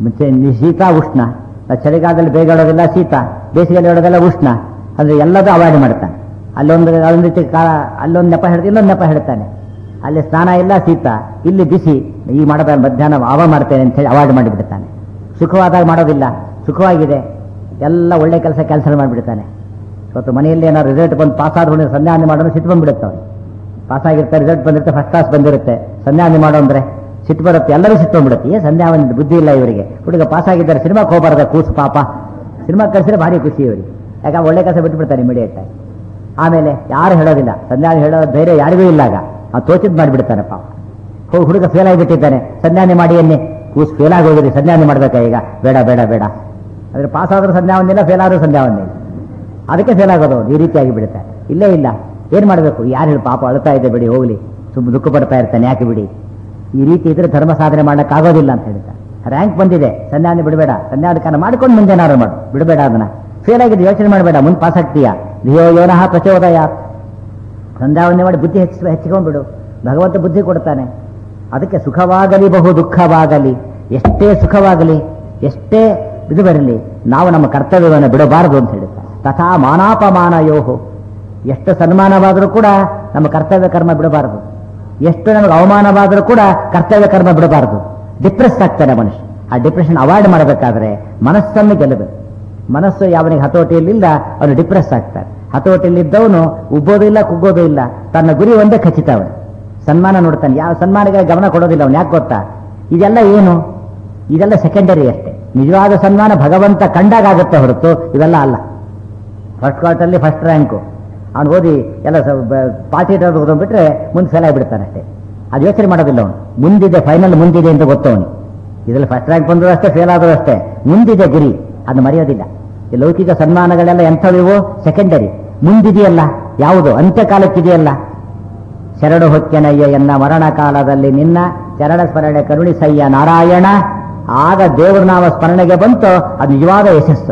ಶೀತ ಉಷ್ಣ, ಚಳಿಗಾಲದಲ್ಲಿ ಬೇಗ ಹೇಳೋದಿಲ್ಲ ಶೀತ, ಬೇಸಿಗೆಯಲ್ಲಿ ಹೇಳೋದೆಲ್ಲ ಉಷ್ಣ, ಅಂದರೆ ಎಲ್ಲದೂ ಅವಾಯ್ಡ್ ಮಾಡ್ತಾನೆ. ಅಲ್ಲೊಂದು ಅದೊಂದು ರೀತಿ ಕಾ ಅಲ್ಲೊಂದು ನೆಪ ಹೇಳ್ತಾನೆ, ಇನ್ನೊಂದು ನೆಪ ಹೇಳ್ತಾನೆ. ಅಲ್ಲಿ ಸ್ನಾನ ಇಲ್ಲ ಶೀತ, ಇಲ್ಲಿ ಬಿಸಿ, ಈ ಮಾಡೋದ ಮಧ್ಯಾಹ್ನ ಅವ ಮಾಡ್ತೇನೆ ಅಂತ ಹೇಳಿ ಅವಾಯ್ಡ್ ಮಾಡಿಬಿಡ್ತಾನೆ. ಸುಖವಾದಾಗ ಮಾಡೋದಿಲ್ಲ, ಸುಖವಾಗಿದೆ ಎಲ್ಲ ಒಳ್ಳೆ ಕೆಲಸ ಕ್ಯಾನ್ಸಲ್ ಮಾಡಿಬಿಡ್ತಾನೆ. ಇವತ್ತು ಮನೆಯಲ್ಲಿ ಏನಾದ್ರು ರಿಸಲ್ಟ್ ಬಂದು ಪಾಸ್ ಆದ್ರೂ ಸಂಧ್ಯಾವಂದನೆ ಮಾಡೋದು ಸಿಟ್ಟು ಬಂದ್ಬಿಡುತ್ತೆ. ಅವ್ರು ಪಾಸ್ ಆಗಿರ್ತಾರೆ, ರಿಸಲ್ಟ್ ಬಂದಿರುತ್ತೆ, ಫಸ್ಟ್ ಕ್ಲಾಸ್ ಬಂದಿರುತ್ತೆ, ಸಂಧ್ಯಾವಂದನೆ ಮಾಡೋ ಅಂದರೆ ಸಿಟ್ಟು ಬರುತ್ತೆ, ಎಲ್ಲರೂ ಸಿಟ್ಟು ಬಂದ್ಬಿಡುತ್ತೆ. ಏ ಸಂಧ್ಯಾವಂದನೆ ಬುದ್ಧಿ ಇಲ್ಲ ಇವರಿಗೆ, ಹುಡುಗ ಪಾಸ್ ಆಗಿದ್ದಾರೆ, ಸಿನಿಮಾಕ್ಕೆ ಹೋಗಬಾರ್ದ ಕೂಸು ಪಾಪ, ಸಿನಿಮಾ ಕಳಿಸಿದ್ರೆ ಭಾರಿ ಖುಷಿ ಇವರಿಗೆ, ಯಾಕಂದ್ರೆ ಒಳ್ಳೆ ಕೆಲಸ ಬಿಟ್ಬಿಡ್ತಾರೆ ಇಮಿಡಿಯೇಟ್ ಆಗಿ. ಆಮೇಲೆ ಯಾರು ಹೇಳೋದಿಲ್ಲ, ಸಂಧ್ಯಾವಂದನೆ ಹೇಳೋ ಧೈರ್ಯ ಯಾರಿಗೂ ಇಲ್ಲ. ಆಗ ಅವ್ನು ತೋಚಿದ್ ಮಾಡಿಬಿಡ್ತಾನೆ ಪಾಪ. ಹೋಗಿ ಹುಡುಗ ಫೇಲ್ ಆಗಿಬಿಟ್ಟಿದ್ದಾನೆ, ಸಂಧ್ಯಾವಂದನೆ ಮಾಡಿ ಎನ್ನಿ, ಕೂಸು ಫೇಲ್ ಆಗಿ ಹೋಗಿರಿ, ಸಂಧ್ಯಾವಂದನೆ ಮಾಡ್ಬೇಕಾ ಈಗ, ಬೇಡ ಬೇಡ ಬೇಡ ಅಂದರೆ ಪಾಸ್ ಆದ್ರೂ ಸಂಧ್ಯಾವಂದನೆ, ಫೇಲ್ ಆದ್ರೂ ಸಂಧ್ಯಾವಂದನೆ, ಅದಕ್ಕೆ ಫೇಲ್ ಆಗೋದು ಈ ರೀತಿಯಾಗಿ ಬಿಡುತ್ತೆ. ಇಲ್ಲೇ ಇಲ್ಲ, ಏನು ಮಾಡಬೇಕು, ಯಾರು ಹೇಳಿ ಪಾಪ ಅಳ್ತಾ ಇದೆ ಬಿಡಿ ಹೋಗ್ಲಿ, ಸುಮ್ಮನೆ ದುಃಖ ಪಡ್ತಾ ಇರ್ತಾನೆ, ಯಾಕೆ ಬಿಡಿ. ಈ ರೀತಿ ಇದ್ರೆ ಧರ್ಮ ಸಾಧನೆ ಮಾಡೋಕ್ಕಾಗೋದಿಲ್ಲ ಅಂತ ಹೇಳ್ತಾರೆ. ರ್ಯಾಂಕ್ ಬಂದಿದೆ, ಸಂಧ್ಯಾವಂದನೆ ಬಿಡಬೇಡ, ಸಂಧ್ಯಾವಂದನೆ ಮಾಡ್ಕೊಂಡು ಮುಂದೆ ಏನಾದ್ರು ಮಾಡು, ಬಿಡಬೇಡ ಅದನ್ನ. ಫೇಲ್ ಆಗಿದೆ ಯೋಚನೆ ಮಾಡಬೇಡ, ಮುಂದೆ ಪಾಸ್ ಆಗ್ತೀಯಾ. ಧಿಯೋ ಯೋನಃ ಪ್ರಚೋದಯಾತ್, ಸಂಧ್ಯಾವಂದನೆ ಮಾಡಿ ಬುದ್ಧಿ ಹೆಚ್ಚಿಸ ಹೆಚ್ಚಿಕೊಂಡ್ಬಿಡು, ಭಗವಂತ ಬುದ್ಧಿ ಕೊಡ್ತಾನೆ. ಅದಕ್ಕೆ ಸುಖವಾಗಲಿ ಬಹು ದುಃಖವಾಗಲಿ, ಎಷ್ಟೇ ಸುಖವಾಗಲಿ ಎಷ್ಟೇ ಇದು ಬರಲಿ, ನಾವು ನಮ್ಮ ಕರ್ತವ್ಯವನ್ನು ಬಿಡಬಾರದು ಅಂತ ಹೇಳ್ತಾರೆ. ತಥಾ ಮಾನಾಪಮಾನ ಯೋಹೋ, ಎಷ್ಟು ಸನ್ಮಾನವಾದರೂ ಕೂಡ ನಮ್ಮ ಕರ್ತವ್ಯ ಕರ್ಮ ಬಿಡಬಾರದು, ಎಷ್ಟು ನಮಗೆ ಅವಮಾನವಾದರೂ ಕೂಡ ಕರ್ತವ್ಯ ಕರ್ಮ ಬಿಡಬಾರದು. ಡಿಪ್ರೆಸ್ ಆಗ್ತಾನೆ ಮನುಷ್ಯ. ಆ ಡಿಪ್ರೆಷನ್ ಅವಾಯ್ಡ್ ಮಾಡಬೇಕಾದ್ರೆ ಮನಸ್ಸನ್ನು ಗೆಲ್ಲಬೇಕು. ಮನಸ್ಸು ಯಾವನಿಗೆ ಹತೋಟಿಯಲ್ಲಿಲ್ಲ ಅವನು ಡಿಪ್ರೆಸ್ ಆಗ್ತಾನೆ. ಹತೋಟಿಯಲ್ಲಿದ್ದವನು ಉಬ್ಬೋದು ಇಲ್ಲ, ಕುಗ್ಗೋದು ಇಲ್ಲ, ತನ್ನ ಗುರಿ ಒಂದೇ ಖಚಿತ. ಅವನು ಸನ್ಮಾನ ನೋಡ್ತಾನೆ, ಯಾವ ಸನ್ಮಾನಕ್ಕೆ ಗಮನ ಕೊಡೋದಿಲ್ಲ ಅವನು. ಯಾಕೆ ಗೊತ್ತಾ? ಇದೆಲ್ಲ ಏನು, ಇದೆಲ್ಲ ಸೆಕೆಂಡರಿ ಅಷ್ಟೇ. ನಿಜವಾದ ಸನ್ಮಾನ ಭಗವಂತ ಕಂಡಾಗ ಆಗುತ್ತೆ ಹೊರತು ಇವೆಲ್ಲ ಅಲ್ಲ. ಫಸ್ಟ್ ಕ್ವಾರ್ಟರ್ಲಿ ಫಸ್ಟ್ ರ್ಯಾಂಕು ಅವ್ನು ಓದಿ ಎಲ್ಲ ಪಾರ್ಟಿ ಬಿಟ್ರೆ ಮುಂದೆ ಫೇಲ್ ಆಗಿಬಿಡ್ತಾನೆ ಅಷ್ಟೇ. ಅದು ಯೋಚನೆ ಮಾಡೋದಿಲ್ಲ ಅವನು. ಮುಂದಿದೆ, ಫೈನಲ್ ಮುಂದಿದೆ ಅಂತ ಗೊತ್ತವನು. ಇದರಲ್ಲಿ ಫಸ್ಟ್ ರ್ಯಾಂಕ್ ಬಂದರೂ ಅಷ್ಟೇ, ಫೇಲ್ ಆದರೂ ಅಷ್ಟೇ, ಮುಂದಿದೆ ಗುರಿ, ಅದನ್ನು ಮರೆಯೋದಿಲ್ಲ. ಈ ಲೌಕಿಕ ಸನ್ಮಾನಗಳೆಲ್ಲ ಎಂಥವಿವು? ಸೆಕೆಂಡರಿ. ಮುಂದಿದೆಯಲ್ಲ ಯಾವುದು? ಅಂತ್ಯಕಾಲಕ್ಕಿದೆಯಲ್ಲ. ಶರಣು ಹೊಕ್ಕೆನಯ್ಯ ಎನ್ನ ಮರಣ ಕಾಲದಲ್ಲಿ ನಿನ್ನ ಚರಣ ಸ್ಮರಣೆ ಕರುಣಿಸಯ್ಯ ನಾರಾಯಣ. ಆಗ ದೇವರ ನಾಮ ಸ್ಮರಣೆಗೆ ಬಂತು, ಅದು ನಿಜವಾದ ಯಶಸ್ಸು.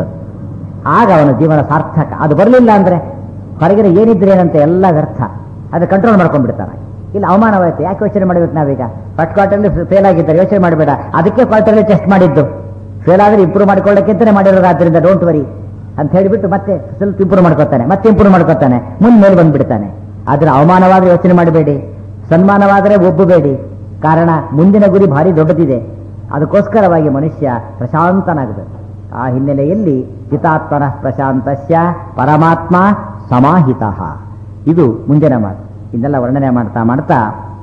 ಆಗ ಅವನ ಜೀವನ ಸಾರ್ಥಕ. ಅದು ಬರಲಿಲ್ಲ ಅಂದ್ರೆ ಹೊರಗಿನ ಏನಿದ್ರೆ ಏನಂತೆ ಎಲ್ಲ ವ್ಯರ್ಥ. ಅದು ಕಂಟ್ರೋಲ್ ಮಾಡ್ಕೊಂಡ್ಬಿಡ್ತಾರೆ. ಇಲ್ಲಿ ಅವಮಾನವಾಯ್ತು, ಯಾಕೆ ಯೋಚನೆ ಮಾಡಬೇಕು ನಾವೀಗ? ಫಸ್ಟ್ ಕ್ವಾರ್ಟರ್ಲಿ ಫೇಲ್ ಆಗಿದ್ದಾರೆ, ಯೋಚನೆ ಮಾಡಬೇಡ. ಅದಕ್ಕೆ ಕ್ವಾರ್ಟರ್ಲಿ ಟೆಸ್ಟ್ ಮಾಡಿದ್ದು. ಫೇಲ್ ಆದರೆ ಇಂಪ್ರೂವ್ ಮಾಡ್ಕೊಳ್ಳೋಕ್ಕಿಂತಲೇ ಮಾಡಿರೋದು. ಆದ್ದರಿಂದ ಡೋಂಟ್ ವರಿ ಅಂತ ಹೇಳಿಬಿಟ್ಟು ಮತ್ತೆ ಸ್ವಲ್ಪ ಇಂಪ್ರೂವ್ ಮಾಡ್ಕೊತಾನೆ, ಮತ್ತೆ ಇಂಪ್ರೂವ್ ಮಾಡ್ಕೊತಾನೆ, ಮುಂದೆ ಮೇಲೆ ಬಂದ್ಬಿಡ್ತಾನೆ. ಆದ್ರೆ ಅವಮಾನವಾದರೆ ಯೋಚನೆ ಮಾಡಬೇಡಿ, ಸನ್ಮಾನವಾದರೆ ಒಬ್ಬಬೇಡಿ. ಕಾರಣ ಮುಂದಿನ ಗುರಿ ಭಾರಿ ದೊಡ್ಡದಿದೆ. ಅದಕ್ಕೋಸ್ಕರವಾಗಿ ಮನುಷ್ಯ ಪ್ರಶಾಂತನಾಗಬೇಕು. ಆ ಹಿನ್ನೆಲೆಯಲ್ಲಿ ಚಿತಾತ್ಮನ ಪ್ರಶಾಂತಸ್ಯ ಪರಮಾತ್ಮ ಸಮಾಹಿತ. ಇದು ಮುಂದಿನ ಮಾತು. ಇದನ್ನೆಲ್ಲ ವರ್ಣನೆ ಮಾಡ್ತಾ ಮಾಡ್ತಾ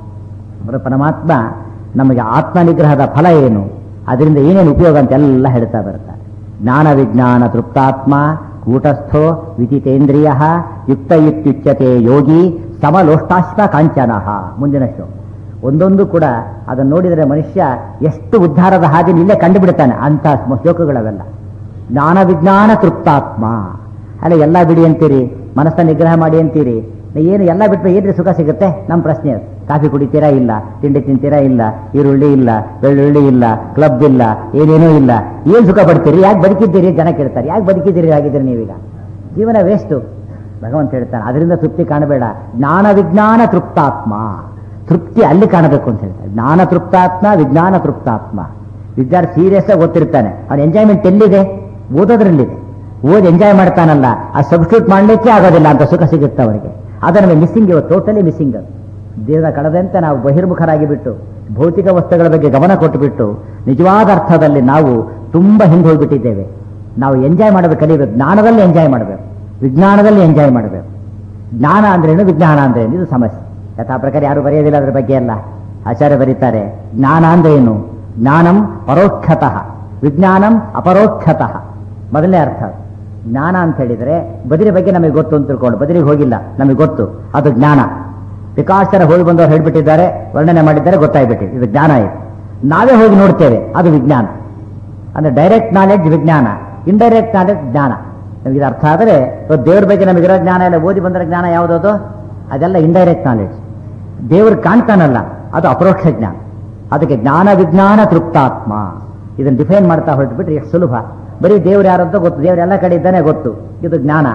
ಅವರ ಪರಮಾತ್ಮ ನಮಗೆ ಆತ್ಮನಿಗ್ರಹದ ಫಲ ಏನು, ಅದರಿಂದ ಏನೇನು ಉಪಯೋಗ ಅಂತೆಲ್ಲ ಹೇಳ್ತಾ ಬರ್ತಾರೆ. ಜ್ಞಾನ ವಿಜ್ಞಾನ ತೃಪ್ತಾತ್ಮ ಕೂಟಸ್ಥೋ ವಿದಿತೇಂದ್ರಿಯ ಯುಕ್ತ ಇತ್ಯುಚ್ಯತೆ ಯೋಗಿ ಸಮಲೋಷ್ಟಾಶ್ಮ ಕಾಂಚನ. ಮುಂದಿನ ಶ್ಲೋಕ ಒಂದೊಂದು ಕೂಡ ಅದನ್ನು ನೋಡಿದರೆ ಮನುಷ್ಯ ಎಷ್ಟು ಉದ್ಧಾರದ ಹಾದಿ ಇಲ್ಲೇ ಕಂಡುಬಿಡ್ತಾನೆ. ಅಂತ ಶ್ಲೋಕಗಳವೆಲ್ಲ. ಜ್ಞಾನ ವಿಜ್ಞಾನ ತೃಪ್ತಾತ್ಮ. ಅಲ್ಲ ಎಲ್ಲ ಬಿಡಿ ಅಂತೀರಿ, ಮನಸ್ಸನ್ನು ನಿಗ್ರಹ ಮಾಡಿ ಅಂತೀರಿ, ಏನು ಎಲ್ಲ ಬಿಟ್ಟು ಏನ್ರಿ ಸುಖ ಸಿಗುತ್ತೆ? ನಮ್ಮ ಪ್ರಶ್ನೆ ಅದು. ಕಾಫಿ ಕುಡಿತೀರಾ? ಇಲ್ಲ. ತಿಂಡಿ ತಿಂತೀರಾ? ಇಲ್ಲ. ಈರುಳ್ಳಿ ಇಲ್ಲ, ಬೆಳ್ಳುಳ್ಳಿ ಇಲ್ಲ, ಕ್ಲಬ್ ಇಲ್ಲ, ಏನೇನೂ ಇಲ್ಲ. ಏನು ಸುಖ ಪಡ್ತೀರಿ? ಯಾಕೆ ಬದುಕಿದ್ದೀರಿ? ಜನ ಕೇಳ್ತಾರೆ, ಯಾಕೆ ಬದುಕಿದ್ದೀರಿ ಆಗಿದ್ದೀರಿ ನೀವೀಗ? ಜೀವನ ವೇಸ್ಟು. ಭಗವಂತ ಹೇಳ್ತಾನೆ ಅದರಿಂದ ತೃಪ್ತಿ ಕಾಣಬೇಡ. ಜ್ಞಾನ ವಿಜ್ಞಾನ ತೃಪ್ತಾತ್ಮ. ತೃಪ್ತಿ ಅಲ್ಲಿ ಕಾಣಬೇಕು ಅಂತ ಹೇಳ್ತಾರೆ. ಜ್ಞಾನ ತೃಪ್ತಾತ್ಮ ವಿಜ್ಞಾನ ತೃಪ್ತಾತ್ಮ. ವಿದ್ಯಾರ್ಥಿ ಸೀರಿಯಸ್ ಆಗಿ ಓದ್ತಿರ್ತಾನೆ, ಅವನ ಎಂಜಾಯ್ಮೆಂಟ್ ಎಲ್ಲಿದೆ? ಓದೋದ್ರಲ್ಲಿದೆ. ಓದಿ ಎಂಜಾಯ್ ಮಾಡ್ತಾನಲ್ಲ, ಆ ಸಬ್ಸ್ಟಿಟ್ಯೂಟ್ ಮಾಡಲಿಕ್ಕೆ ಆಗೋದಿಲ್ಲ ಅಂತ ಸುಖ ಸಿಗುತ್ತೆ ಅವನಿಗೆ. ಅದನ್ನು ಮಿಸ್ಸಿಂಗ್, ಇವತ್ತು ಟೋಟಲಿ ಮಿಸ್ಸಿಂಗ್. ಅದು ದೇವರ ಕಳೆದಂತೆ ನಾವು ಬಹಿರ್ಮುಖರಾಗಿ ಬಿಟ್ಟು ಭೌತಿಕ ವಸ್ತುಗಳ ಬಗ್ಗೆ ಗಮನ ಕೊಟ್ಟುಬಿಟ್ಟು ನಿಜವಾದ ಅರ್ಥದಲ್ಲಿ ನಾವು ತುಂಬ ಹಿಂದೆ ಹೋಗ್ಬಿಟ್ಟಿದ್ದೇವೆ. ನಾವು ಎಂಜಾಯ್ ಮಾಡಬೇಕು, ಕಲಿಬೇಕು. ಜ್ಞಾನದಲ್ಲಿ ಎಂಜಾಯ್ ಮಾಡಬೇಕು, ವಿಜ್ಞಾನದಲ್ಲಿ ಎಂಜಾಯ್ ಮಾಡಬೇಕು. ಜ್ಞಾನ ಅಂದ್ರೇನು, ವಿಜ್ಞಾನ ಅಂದ್ರೇನು, ಇದು ಸಮಸ್ಯೆ. ಯಥಾ ಪ್ರಕಾರ ಯಾರು ಬರೆಯೋದಿಲ್ಲ ಅದರ ಬಗ್ಗೆ ಎಲ್ಲ. ಆಚಾರ್ಯ ಬರೀತಾರೆ, ಜ್ಞಾನ ಅಂದ್ರೆ ಏನು? ಜ್ಞಾನಂ ಪರೋಕ್ಷತಃ, ವಿಜ್ಞಾನಂ ಅಪರೋಕ್ಷತಃ. ಮೊದಲನೇ ಅರ್ಥ ಜ್ಞಾನ ಅಂತ ಹೇಳಿದರೆ ಬದಿರಿ ಬಗ್ಗೆ ನಮಗೆ ಗೊತ್ತು ಅಂತ ತಿಳ್ಕೊಂಡು, ಬದಿರಿಗೆ ಹೋಗಿಲ್ಲ, ನಮಗೆ ಗೊತ್ತು, ಅದು ಜ್ಞಾನ. ವಿಕಾಸರ ಹೋಗಿ ಬಂದವರು ಹೇಳ್ಬಿಟ್ಟಿದ್ದಾರೆ, ವರ್ಣನೆ ಮಾಡಿದ್ದಾರೆ, ಗೊತ್ತಾಗ್ಬಿಟ್ಟಿದೆ, ಇದು ಜ್ಞಾನ. ಇದೆ ನಾವೇ ಹೋಗಿ ನೋಡ್ತೇವೆ, ಅದು ವಿಜ್ಞಾನ. ಅಂದ್ರೆ ಡೈರೆಕ್ಟ್ ನಾಲೆಡ್ಜ್ ವಿಜ್ಞಾನ, ಇಂಡೈರೆಕ್ಟ್ ನಾಲೆಡ್ಜ್ ಜ್ಞಾನ. ನಮಗೆ ಇದು ಅರ್ಥ ಆದರೆ ದೇವ್ರ ಬಗ್ಗೆ ನಮಗಿರೋ ಜ್ಞಾನ ಎಲ್ಲ ಓದಿ ಬಂದರೆ ಜ್ಞಾನ ಯಾವುದದು? ಅದೆಲ್ಲ ಇಂಡೈರೆಕ್ಟ್ ನಾಲೆಡ್ಜ್. ದೇವರು ಕಾಣ್ತಾನಲ್ಲ, ಅದು ಅಪರೋಕ್ಷ ಜ್ಞಾನ. ಅದಕ್ಕೆ ಜ್ಞಾನ ವಿಜ್ಞಾನ ತೃಪ್ತಾತ್ಮ. ಇದನ್ನು ಡಿಫೈನ್ ಮಾಡ್ತಾ ಹೊರಟುಬಿಟ್ರೆ ಎಷ್ಟು ಸುಲಭ. ಬರೀ ದೇವ್ರು ಯಾರಂತ ಗೊತ್ತು, ದೇವ್ರು ಎಲ್ಲ ಕಡೆ ಇದ್ದಾನೆ ಗೊತ್ತು, ಇದು ಜ್ಞಾನ.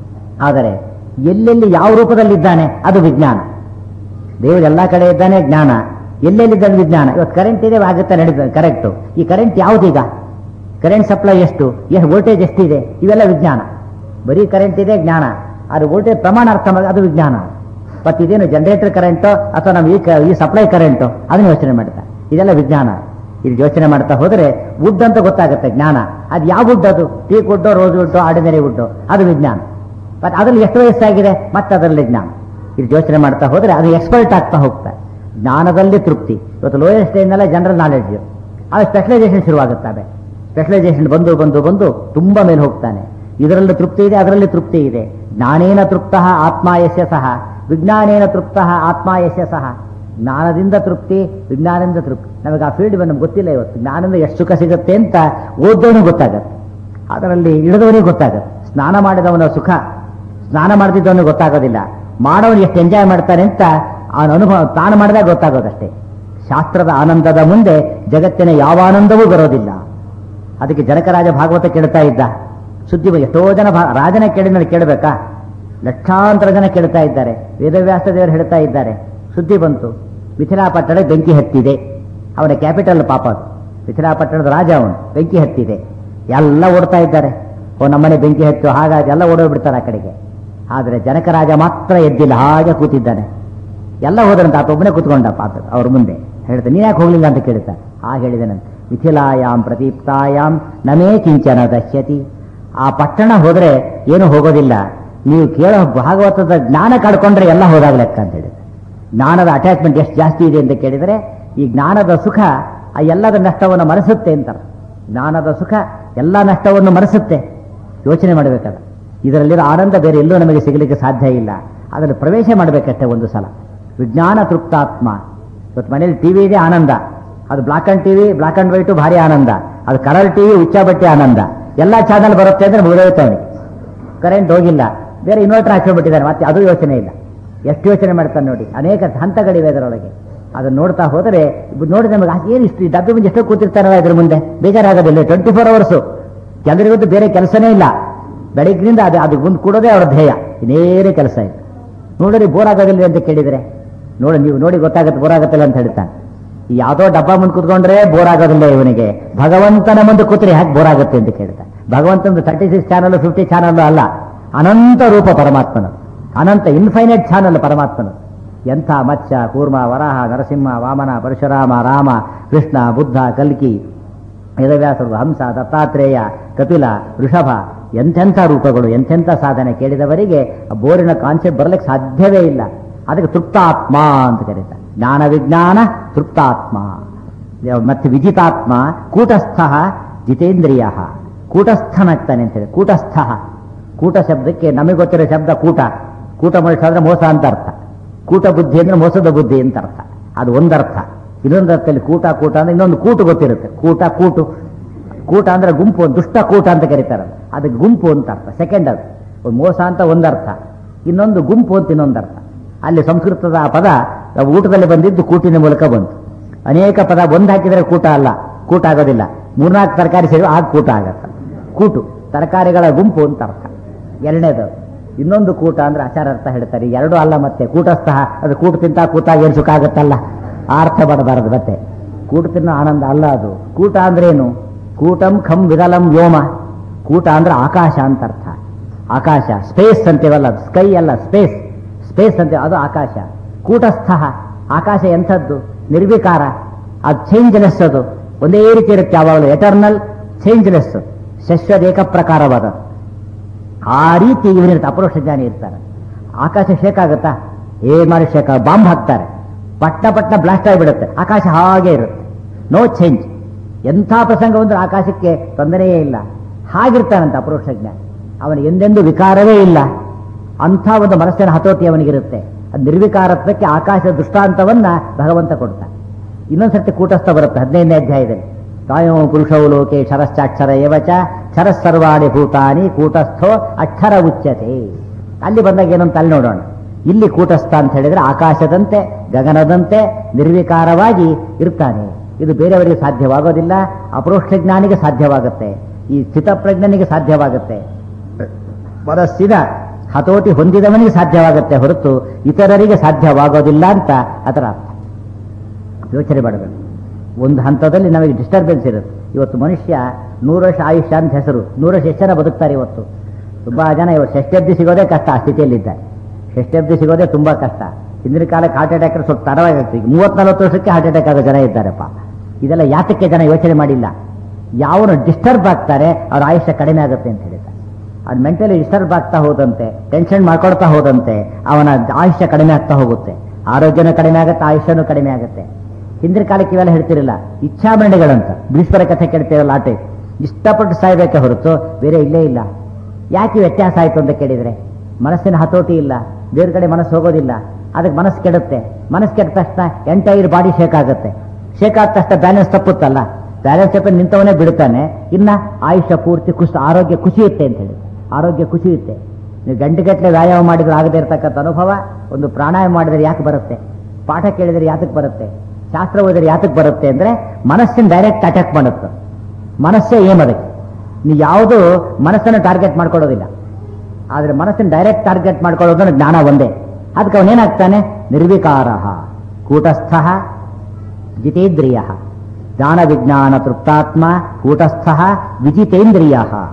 ಆದರೆ ಎಲ್ಲೆಲ್ಲಿ ಯಾವ ರೂಪದಲ್ಲಿದ್ದಾನೆ ಅದು ವಿಜ್ಞಾನ. ದೇವರು ಎಲ್ಲ ಕಡೆ ಇದ್ದಾನೆ ಜ್ಞಾನ, ಎಲ್ಲೆಲ್ಲಿದ್ದಾನೆ ವಿಜ್ಞಾನ. ಇವತ್ತು ಕರೆಂಟ್ ಇದೆ, ಆಗುತ್ತೆ, ನಡೀತದೆ, ಕರೆಕ್ಟು. ಈ ಕರೆಂಟ್ ಯಾವುದೀಗ? ಕರೆಂಟ್ ಸಪ್ಲೈ ಎಷ್ಟು, ಎಷ್ಟು ವೋಲ್ಟೇಜ್ ಎಷ್ಟಿದೆ, ಇವೆಲ್ಲ ವಿಜ್ಞಾನ. ಬರೀ ಕರೆಂಟ್ ಇದೆ ಜ್ಞಾನ, ಅದು ವೋಲ್ಟೇಜ್ ಪ್ರಮಾಣ ಅರ್ಥ ಮಾಡಿ ಅದು ವಿಜ್ಞಾನ. ಮತ್ತು ಇದೇನು ಜನರೇಟರ್ ಕರೆಂಟು ಅಥವಾ ನಮ್ಮ ಈ ಈ ಸಪ್ಲೈ ಕರೆಂಟು, ಅದನ್ನು ಯೋಚನೆ ಮಾಡ್ತಾ, ಇದೆಲ್ಲ ವಿಜ್ಞಾನ. ಇದು ಯೋಚನೆ ಮಾಡ್ತಾ ಹೋದರೆ ವುಡ್ ಅಂತ ಗೊತ್ತಾಗುತ್ತೆ ಜ್ಞಾನ. ಅದು ಯಾವ ವುಡ್? ಅದು teak wood, rose wood, ordinary wood, ಅದು ವಿಜ್ಞಾನ. ಬಟ್ ಅದರಲ್ಲಿ ಎಷ್ಟು ವಯಸ್ಸಾಗಿದೆ, ಮತ್ತೆ ಅದರಲ್ಲಿ ಜ್ಞಾನ. ಇದು ಯೋಚನೆ ಮಾಡ್ತಾ ಹೋದರೆ ಅದು ಎಕ್ಸ್ಪರ್ಟ್ ಆಗ್ತಾ ಹೋಗ್ತಾರೆ. ಜ್ಞಾನದಲ್ಲಿ ತೃಪ್ತಿ. ಇವತ್ತು ಲೋಯೆಸ್ಟ್ ಸ್ಟೇಜ್ನಲ್ಲ ಜನರಲ್ ನಾಲೆಡ್ಜ್, ಅದು ಸ್ಪೆಷಲೈಸೇಷನ್ ಶುರುವಾಗುತ್ತವೆ. ಸ್ಪೆಷಲೈಸೇಷನ್ ಬಂದು ಬಂದು ಬಂದು ತುಂಬ ಮೇಲೆ ಹೋಗ್ತಾನೆ. ಇದರಲ್ಲಿ ತೃಪ್ತಿ ಇದೆ, ಅದರಲ್ಲಿ ತೃಪ್ತಿ ಇದೆ. ಜ್ಞಾನೇನ ತೃಪ್ತ ಆತ್ಮ ಯಸ್ಯ ಸಹ, ವಿಜ್ಞಾನೇನ ತೃಪ್ತ ಆತ್ಮ ಯಸ್ಯ ಸಹ. ಜ್ಞಾನದಿಂದ ತೃಪ್ತಿ, ವಿಜ್ಞಾನದಿಂದ ತೃಪ್ತಿ. ನಮಗೆ ಆ ಫೀಲ್ಡ್ ನಮ್ಗೆ ಗೊತ್ತಿಲ್ಲ. ಇವತ್ತು ಜ್ಞಾನದಿಂದ ಎಷ್ಟು ಸುಖ ಸಿಗುತ್ತೆ ಅಂತ ಓದೋನಿಗೆ ಗೊತ್ತಾಗತ್ತೆ, ಅದರಲ್ಲಿ ಇಳಿದವನಿಗೆ ಗೊತ್ತಾಗತ್ತೆ. ಸ್ನಾನ ಮಾಡಿದವನ ಸುಖ ಸ್ನಾನ ಮಾಡ್ತಿದ್ದವನಿಗೆ ಗೊತ್ತಾಗೋದಿಲ್ಲ, ಮಾಡೋನು ಎಷ್ಟು ಎಂಜಾಯ್ ಮಾಡ್ತಾನೆ ಅಂತ ಅವನ ಅನುಭವ ತಾನು ಮಾಡಿದಾಗ ಗೊತ್ತಾಗೋದಷ್ಟೇ. ಶಾಸ್ತ್ರದ ಆನಂದದ ಮುಂದೆ ಜಗತ್ತಿನ ಯಾವ ಆನಂದವೂ ಬರೋದಿಲ್ಲ. ಅದಕ್ಕೆ ಜನಕರಾಜ ಭಾಗವತ ಕೇಳ್ತಾ ಇದ್ದ. ಸುದ್ದಿ ಎಷ್ಟೋ ಜನ ರಾಜನ ಕೇಳಿದ್ರೆ ಕೇಳಬೇಕಾ? ಲಕ್ಷಾಂತರ ಜನ ಕೇಳ್ತಾ ಇದ್ದಾರೆ. ವೇದವ್ಯಾಸ ದೇವರು ಹೇಳ್ತಾ ಇದ್ದಾರೆ. ಸುದ್ದಿ ಬಂತು, ಮಿಥಿಲಾಪಟ್ಟಣ ಬೆಂಕಿ ಹತ್ತಿದೆ. ಅವನ ಕ್ಯಾಪಿಟಲ್ ಪಾಪ ಅದು. ಮಿಥಿಲಾಪಟ್ಟಣದ ರಾಜ ಅವನು. ಬೆಂಕಿ ಹತ್ತಿದೆ. ಎಲ್ಲ ಓಡ್ತಾ ಇದ್ದಾರೆ. ಓ ನಮ್ಮನೆ ಬೆಂಕಿ ಹತ್ತು, ಹಾಗಾಗಿ ಎಲ್ಲ ಓಡೋಗ್ಬಿಡ್ತಾರೆ ಆ ಕಡೆಗೆ. ಆದರೆ ಜನಕ ರಾಜ ಮಾತ್ರ ಎದ್ದಿಲ್ಲ, ಹಾಗೆ ಕೂತಿದ್ದಾನೆ. ಎಲ್ಲ ಹೋದ್ರಂತ ಆತ ಒಬ್ಬನೇ ಕೂತ್ಕೊಂಡ ಪಾಪ ಅವ್ರ ಮುಂದೆ. ಹೇಳ್ತಾರೆ, ನೀನ್ ಯಾಕೆ ಹೋಗ್ಲಿಲ್ಲ ಅಂತ ಕೇಳ್ತಾರೆ. ಆ ಹೇಳಿದನಂತ, ಮಿಥಿಲಾಯಾಮ್ ಪ್ರದೀಪ್ತಾಯಾಮ್ ನಮೇ ಕಿಂಚನ ದಶ್ಯತಿ. ಆ ಪಟ್ಟಣ ಹೋದ್ರೆ ಏನು ಹೋಗೋದಿಲ್ಲ, ನೀವು ಕೇಳೋ ಭಾಗವತದ ಜ್ಞಾನ ಕಳ್ಕೊಂಡ್ರೆ ಎಲ್ಲ ಹೋದಾಗ ಲೆಕ್ಕ ಅಂತ ಹೇಳಿದ್ರೆ. ಜ್ಞಾನದ ಅಟ್ಯಾಚ್ಮೆಂಟ್ ಎಷ್ಟು ಜಾಸ್ತಿ ಇದೆ ಅಂತ ಕೇಳಿದರೆ, ಈ ಜ್ಞಾನದ ಸುಖ ಆ ಎಲ್ಲದ ನಷ್ಟವನ್ನು ಮರೆಸುತ್ತೆ ಅಂತಾರೆ. ಜ್ಞಾನದ ಸುಖ ಎಲ್ಲ ನಷ್ಟವನ್ನು ಮರೆಸುತ್ತೆ. ಯೋಚನೆ ಮಾಡಬೇಕಲ್ಲ, ಇದರಲ್ಲಿರೋ ಆನಂದ ಬೇರೆ ಎಲ್ಲೂ ನಮಗೆ ಸಿಗಲಿಕ್ಕೆ ಸಾಧ್ಯ ಇಲ್ಲ. ಅದನ್ನು ಪ್ರವೇಶ ಮಾಡಬೇಕಷ್ಟೇ ಒಂದು ಸಲ. ವಿಜ್ಞಾನ ತೃಪ್ತಾತ್ಮ. ಇವತ್ತು ಮನೇಲಿ ಟಿವಿ ಇದೆ, ಆನಂದ. ಅದು black and TV, black and white ಭಾರಿ ಆನಂದ. ಅದು ಕಲರ್ ಟಿವಿ, ಉಚ್ಚಾಬಟ್ಟೆ ಆನಂದ. ಎಲ್ಲ ಚಾನಲ್ ಬರುತ್ತೆ ಅಂದ್ರೆ ಮುಗಿದೋಯ್ತು ಅವನಿಗೆ. ಕರೆಂಟ್ ಹೋಗಿಲ್ಲ, ಬೇರೆ ಇನ್ವರ್ಟರ್ ಹಾಕಿಬಿಟ್ಟಿದ್ದಾನೆ, ಮತ್ತೆ ಅದು ಯೋಚನೆ ಇಲ್ಲ. ಎಷ್ಟು ಯೋಚನೆ ಮಾಡ್ತಾನೆ ನೋಡಿ. ಅನೇಕ ಹಂತಗಳಿವೆ ಅದರೊಳಗೆ. ಅದನ್ನು ನೋಡ್ತಾ ಹೋದರೆ ನೋಡಿ ನಮಗೆ ಏನು ಇಷ್ಟು ಡಬ್ಬಿ ಮುಂದೆ ಎಷ್ಟೋ ಕೂತಿರ್ತಾರಲ್ಲ ಇದ್ರ ಮುಂದೆ ಬೇಜಾರಾಗೋದಿಲ್ಲ. ಟ್ವೆಂಟಿ ಫೋರ್ ಅವರ್ಸು ಕೆಲವರಿಗಂತೂ ಬೇರೆ ಕೆಲಸನೇ ಇಲ್ಲ. ಬೆಳಗ್ಗಿನಿಂದ ಅದು ಅದು ಮುಂದೆ ಕೂಡೋದೇ ಅವರ ಧ್ಯೇಯ, ಇನ್ನೇನೇ ಕೆಲಸ ಇದೆ. ನೋಡಿರಿ ಬೋರ್ ಆಗೋದಿಲ್ಲ ಅಂತ ಕೇಳಿದರೆ, ನೋಡಿ ನೀವು ನೋಡಿ ಗೊತ್ತಾಗುತ್ತೆ ಬೋರ್ ಆಗುತ್ತಿಲ್ಲ ಅಂತ ಹೇಳ್ತಾನೆ. ಯಾವುದೋ ಡಬ್ಬ ಮುಂದೆ ಕೂತ್ಕೊಂಡ್ರೆ ಬೋರ್ ಆಗೋದಿಲ್ಲ ಇವನಿಗೆ. ಭಗವಂತನ ಮುಂದೆ ಕೂತ್ರೆ ಯಾಕೆ ಬೋರ್ ಆಗುತ್ತೆ ಅಂತ ಕೇಳ್ತಾನೆ. ಭಗವಂತನ thirty six channel fifty channel ಅಲ್ಲ, ಅನಂತ ರೂಪ ಪರಮಾತ್ಮನ, ಅನಂತ ಇನ್ಫೈನೈಟ್ ಚಾನಲ್ ಪರಮಾತ್ಮನ. ಎಂಥ ಮತ್ಸ್ಯ, ಕೂರ್ಮ, ವರಾಹ, ನರಸಿಂಹ, ವಾಮನ, ಪರಶುರಾಮ, ರಾಮ, ಕೃಷ್ಣ, ಬುದ್ಧ, ಕಲ್ಕಿ, ವೇದವ್ಯಾಸರು, ಹಂಸ, ದತ್ತಾತ್ರೇಯ, ಕಪಿಲ, ವೃಷಭ, ಎಂತೆಂಥ ರೂಪಗಳು, ಎಂತೆಂಥ ಸಾಧನೆ. ಕೇಳಿದವರಿಗೆ ಬೋರಿನ ಕಾನ್ಸೆಪ್ಟ್ ಬರಲಿಕ್ಕೆ ಸಾಧ್ಯವೇ ಇಲ್ಲ. ಅದಕ್ಕೆ ತೃಪ್ತಾತ್ಮ ಅಂತ ಕರೀತಾರೆ. ಜ್ಞಾನ ವಿಜ್ಞಾನ ತೃಪ್ತಾತ್ಮ. ಮತ್ತೆ ವಿಜಿತಾತ್ಮ ಕೂಟಸ್ಥ ಜಿತೇಂದ್ರಿಯ. ಕೂಟಸ್ಥನಾಗ್ತಾನೆ ಅಂತೇಳಿ. ಕೂಟಸ್ಥ, ಕೂಟ ಶಬ್ದಕ್ಕೆ ನಮಗೆ ಗೊತ್ತಿರೋ ಶಬ್ದ ಕೂಟ. ಕೂಟ ಮನುಷ್ಯ ಅಂದ್ರೆ ಮೋಸ ಅಂತ ಅರ್ಥ. ಕೂಟ ಬುದ್ಧಿ ಅಂದ್ರೆ ಮೋಸದ ಬುದ್ಧಿ ಅಂತ ಅರ್ಥ. ಅದು ಒಂದರ್ಥ. ಇನ್ನೊಂದು ಅರ್ಥದಲ್ಲಿ ಕೂಟ ಕೂಟ ಅಂದ್ರೆ ಇನ್ನೊಂದು ಕೂಟು ಗೊತ್ತಿರುತ್ತೆ. ಕೂಟ ಕೂಟು, ಕೂಟ ಅಂದ್ರೆ ಗುಂಪು, ದುಷ್ಟ ಕೂಟ ಅಂತ ಕರೀತಾರೆ. ಅದಕ್ಕೆ ಗುಂಪು ಅಂತ ಅರ್ಥ. ಸೆಕೆಂಡ್ ಅದು ಒಂದು ಮೋಸ ಅಂತ ಒಂದರ್ಥ, ಇನ್ನೊಂದು ಗುಂಪು ಅಂತ ಇನ್ನೊಂದು ಅರ್ಥ. ಅಲ್ಲಿ ಸಂಸ್ಕೃತದ ಆ ಪದ ಊಟದಲ್ಲಿ ಬಂದಿದ್ದು ಕೂಟಿನ ಮೂಲಕ ಬಂತು. ಅನೇಕ ಪದ ಒಂದು ಹಾಕಿದರೆ ಕೂಟ ಅಲ್ಲ, ಕೂಟ ಆಗೋದಿಲ್ಲ. ಮೂರ್ನಾಲ್ಕು ತರಕಾರಿ ಸೇರಿ ಆಗ ಕೂಟ ಆಗತ್ತೆ. ಕೂಟು ತರಕಾರಿಗಳ ಗುಂಪು ಅಂತ ಅರ್ಥ. ಎರಡನೇದು ಇನ್ನೊಂದು ಕೂಟ ಅಂದ್ರೆ ಆಚಾರ ಅರ್ಥ ಹೇಳ್ತಾರೆ. ಎರಡು ಅಲ್ಲ, ಮತ್ತೆ ಕೂಟಸ್ಥ ಅದು ಕೂಟ ತಿಂತ ಕೂತಾಗ ಏನು ಸುಖ ಆಗುತ್ತಲ್ಲ, ಆ ಅರ್ಥ ಬರಬಾರದು. ಮತ್ತೆ ಕೂಟ ತಿನ್ನೋ ಆನಂದ ಅಲ್ಲ ಅದು. ಕೂಟ ಅಂದ್ರೇನು? ಕೂಟಂ ಖಂ ವಿರಲಂ ವ್ಯೋಮ. ಕೂಟ ಅಂದ್ರೆ ಆಕಾಶ ಅಂತ ಅರ್ಥ. ಆಕಾಶ ಸ್ಪೇಸ್ ಅಂತೀವಲ್ಲ, ಸ್ಕೈ ಅಲ್ಲ, ಸ್ಪೇಸ್. ಸ್ಪೇಸ್ ಅಂತೀವಿ, ಅದು ಆಕಾಶ. ಕೂಟಸ್ಥ ಆಕಾಶ ಎಂಥದ್ದು? ನಿರ್ವಿಕಾರ, ಅದು ಚೇಂಜ್ಲೆಸ್. ಅದು ಒಂದೇ ರೀತಿ ಇರುತ್ತೆ ಯಾವಾಗಲೂ, ಎಟರ್ನಲ್, ಚೇಂಜ್ಲೆಸ್, ಶಶ್ವತ ಏಕ ಪ್ರಕಾರವಾದ. ಆ ರೀತಿ ಇವನಿರುತ್ತೆ. ಅಪರೋಕ್ಷ ಜ್ಞಾನಿ ಇರ್ತಾರೆ. ಆಕಾಶ ಶೇಕ್ ಆಗುತ್ತಾ? ಏನ್ ಮಾಡಿ ಶೇಕ್, ಬಾಂಬ್ ಹಾಕ್ತಾರೆ, ಪಟ್ಟ ಪಟ್ಟ ಬ್ಲಾಸ್ಟ್ ಆಗಿಬಿಡುತ್ತೆ. ಆಕಾಶ ಹಾಗೆ ಇರುತ್ತೆ, ನೋ ಚೇಂಜ್. ಎಂಥ ಪ್ರಸಂಗ ಬಂದ್ರೆ ಆಕಾಶಕ್ಕೆ ತೊಂದರೆಯೇ ಇಲ್ಲ. ಹಾಗಿರ್ತಾನಂತ ಅಪರೋಕ್ಷ ಜ್ಞಾನಿ. ಅವನಿಗೆ ಎಂದೆಂದೂ ವಿಕಾರವೇ ಇಲ್ಲ. ಅಂಥ ಒಂದು ಮನಸ್ಸಿನ ಹತೋಟಿ ಅವನಿಗಿರುತ್ತೆ. ಅದು ನಿರ್ವಿಕಾರತ್ವಕ್ಕೆ ಆಕಾಶದ ದೃಷ್ಟಾಂತವನ್ನ ಭಗವಂತ ಕೊಡ್ತಾನೆ. ಇನ್ನೊಂದ್ಸರ್ತಿ ಕೂಟಸ್ಥ ಬರುತ್ತೆ ಹದಿನೈದನೇ ಅಧ್ಯಾಯದಲ್ಲಿ. ತಾಯೋ ಪುರುಷೌ ಲೋಕೆ ಕ್ಷರಶ್ಚಾಕ್ಷರ ಏವಚ ಕ್ಷರಃ ಸರ್ವಾಣಿ ಭೂತಾನಿ ಕೂಟಸ್ಥೋ ಅಕ್ಷರ ಉಚ್ಯತೆ. ಅಲ್ಲಿ ಬಂದಾಗ ಏನಂತ ಅಲ್ಲಿ ನೋಡೋಣ. ಇಲ್ಲಿ ಕೂಟಸ್ಥ ಅಂತ ಹೇಳಿದ್ರೆ ಆಕಾಶದಂತೆ, ಗಗನದಂತೆ ನಿರ್ವಿಕಾರವಾಗಿ ಇರ್ತಾನೆ. ಇದು ಬೇರೆಯವರಿಗೆ ಸಾಧ್ಯವಾಗೋದಿಲ್ಲ. ಅಪರೋಕ್ಷ ಜ್ಞಾನಿಗೆ ಸಾಧ್ಯವಾಗುತ್ತೆ, ಈ ಸ್ಥಿತಪ್ರಜ್ಞನಿಗೆ ಸಾಧ್ಯವಾಗುತ್ತೆ. ಮನಸ್ಸಿನ ಹತೋಟಿ ಹೊಂದಿದವನಿಗೆ ಸಾಧ್ಯವಾಗುತ್ತೆ ಹೊರತು ಇತರರಿಗೆ ಸಾಧ್ಯವಾಗೋದಿಲ್ಲ ಅಂತ ಅದರ ಅರ್ಥ. ಯೋಚನೆ ಮಾಡಬೇಕು. ಒಂದು ಹಂತದಲ್ಲಿ ನಮಗೆ ಡಿಸ್ಟರ್ಬೆನ್ಸ್ ಇರುತ್ತೆ. ಇವತ್ತು ಮನುಷ್ಯ ನೂರು ವರ್ಷ ಆಯುಷ್ಯ ಅಂತ ಹೆಸರು, ನೂರು ವರ್ಷ ಎಷ್ಟು ಜನ ಬದುಕ್ತಾರೆ ಇವತ್ತು? ತುಂಬಾ ಜನ ಇವತ್ತು ಷಷ್ಠಬ್ದಿ ಸಿಗೋದೇ ಕಷ್ಟ, ಆ ಸ್ಥಿತಿಯಲ್ಲಿದ್ದಾರೆ. ಷಷ್ಠಬ್ದಿ ಸಿಗೋದೇ ತುಂಬಾ ಕಷ್ಟ. ಹಿಂದಿನ ಕಾಲಕ್ಕೆ ಹಾರ್ಟ್ ಅಟ್ಯಾಕ್ ಸ್ವಲ್ಪ ತಡವಾಗುತ್ತೆ. ಈಗ ಮೂವತ್ತ್ ನಲ್ವತ್ತು ವರ್ಷಕ್ಕೆ ಹಾರ್ಟ್ ಅಟ್ಯಾಕ್ ಆಗೋ ಜನ ಇದ್ದಾರಪ್ಪ. ಇದೆಲ್ಲ ಯಾತಕ್ಕೆ ಜನ ಯೋಚನೆ ಮಾಡಿಲ್ಲ. ಯಾವನು ಡಿಸ್ಟರ್ಬ್ ಆಗ್ತಾರೆ ಅವ್ರ ಆಯುಷ್ಯ ಕಡಿಮೆ ಆಗುತ್ತೆ ಅಂತ ಹೇಳಿದ್ದಾರೆ. ಅದು ಮೆಂಟಲಿ ಡಿಸ್ಟರ್ಬ್ ಆಗ್ತಾ ಹೋದಂತೆ, ಟೆನ್ಷನ್ ಮಾಡ್ಕೊಳ್ತಾ ಹೋದಂತೆ ಅವನ ಆಯುಷ್ಯ ಕಡಿಮೆ ಆಗ್ತಾ ಹೋಗುತ್ತೆ. ಆರೋಗ್ಯನೂ ಕಡಿಮೆ ಆಗುತ್ತೆ, ಆಯುಷ್ಯನೂ ಕಡಿಮೆ ಆಗುತ್ತೆ. ಹಿಂದಿನ ಕಾಲಕ್ಕೆ ಇವೆಲ್ಲ ಹೇಳ್ತಿರಲಿಲ್ಲ, ಇಚ್ಛಾಮರಣೆಗಳಂತ ಭೀಷ್ಮರ ಕಥೆ ಕೇಳ್ತೀರಲ್ಲ, ಆಟೆ ಇಷ್ಟಪಟ್ಟು ಸಾಯ್ಬೇಕೆ ಹೊರತು ಬೇರೆ ಇಲ್ಲೇ ಇಲ್ಲ. ಯಾಕೆ ವ್ಯತ್ಯಾಸ ಆಯ್ತು ಅಂತ ಕೇಳಿದ್ರೆ, ಮನಸ್ಸಿನ ಹತೋಟಿ ಇಲ್ಲ, ಬೇರೆ ಕಡೆ ಮನಸ್ಸು ಹೋಗೋದಿಲ್ಲ. ಅದಕ್ಕೆ ಮನಸ್ಸು ಕೆಡುತ್ತೆ. ಮನಸ್ಸು ಕೆಟ್ಟ ತಕ್ಷಣ ಎಂಟೈರ್ ಬಾಡಿ ಶೇಕ್ ಆಗುತ್ತೆ. ಶೇಕ್ ಆದ ತಕ್ಷಣ ಬ್ಯಾಲೆನ್ಸ್ ತಪ್ಪುತ್ತಲ್ಲ, ಬ್ಯಾಲೆನ್ಸ್ ತಪ್ಪ ನಿಂತವನೇ ಬಿಡ್ತಾನೆ. ಇನ್ನ ಆಯುಷ್ಯ ಪೂರ್ತಿ ಖುಷಿ, ಆರೋಗ್ಯ ಕುಸಿಯುತ್ತೆ ಅಂತ ಹೇಳಿ. ಆರೋಗ್ಯ ಕುಸಿಯುತ್ತೆ. ನೀವು ಗಂಟೆಗಟ್ಟಲೆ ವ್ಯಾಯಾಮ ಮಾಡಿದ್ರೆ ಆಗದೆ ಇರತಕ್ಕಂಥ ಅನುಭವ ಒಂದು ಪ್ರಾಣಾಯಾಮ ಮಾಡಿದರೆ ಯಾಕೆ ಬರುತ್ತೆ? ಪಾಠ ಕೇಳಿದರೆ ಯಾತಕ್ಕೆ ಬರುತ್ತೆ? ಶಾಸ್ತ್ರ ಓದಿದ್ರೆ ಯಾತಕ್ಕೆ ಬರುತ್ತೆ ಅಂದ್ರೆ ಮನಸ್ಸಿನ ಡೈರೆಕ್ಟ್ ಅಟ್ಯಾಕ್ ಮಾಡುತ್ತೆ. ಮನಸ್ಸೇ ಏಮ್ ಅದಕ್ಕೆ. ನೀವು ಯಾವುದು ಮನಸ್ಸನ್ನು ಟಾರ್ಗೆಟ್ ಮಾಡ್ಕೊಡೋದಿಲ್ಲ. ಆದರೆ ಮನಸ್ಸನ್ನು ಡೈರೆಕ್ಟ್ ಟಾರ್ಗೆಟ್ ಮಾಡ್ಕೊಳ್ಳೋದನ್ನು ಜ್ಞಾನ ಒಂದೇ. ಅದಕ್ಕೆ ಅವನೇನಾಗ್ತಾನೆ? ನಿರ್ವಿಕಾರ ಕೂಟಸ್ಥ ಜಿತೇಂದ್ರಿಯ ಜ್ಞಾನ ವಿಜ್ಞಾನ ತೃಪ್ತಾತ್ಮ ಕೂಟಸ್ಥ ವಿಜಿತೇಂದ್ರಿಯ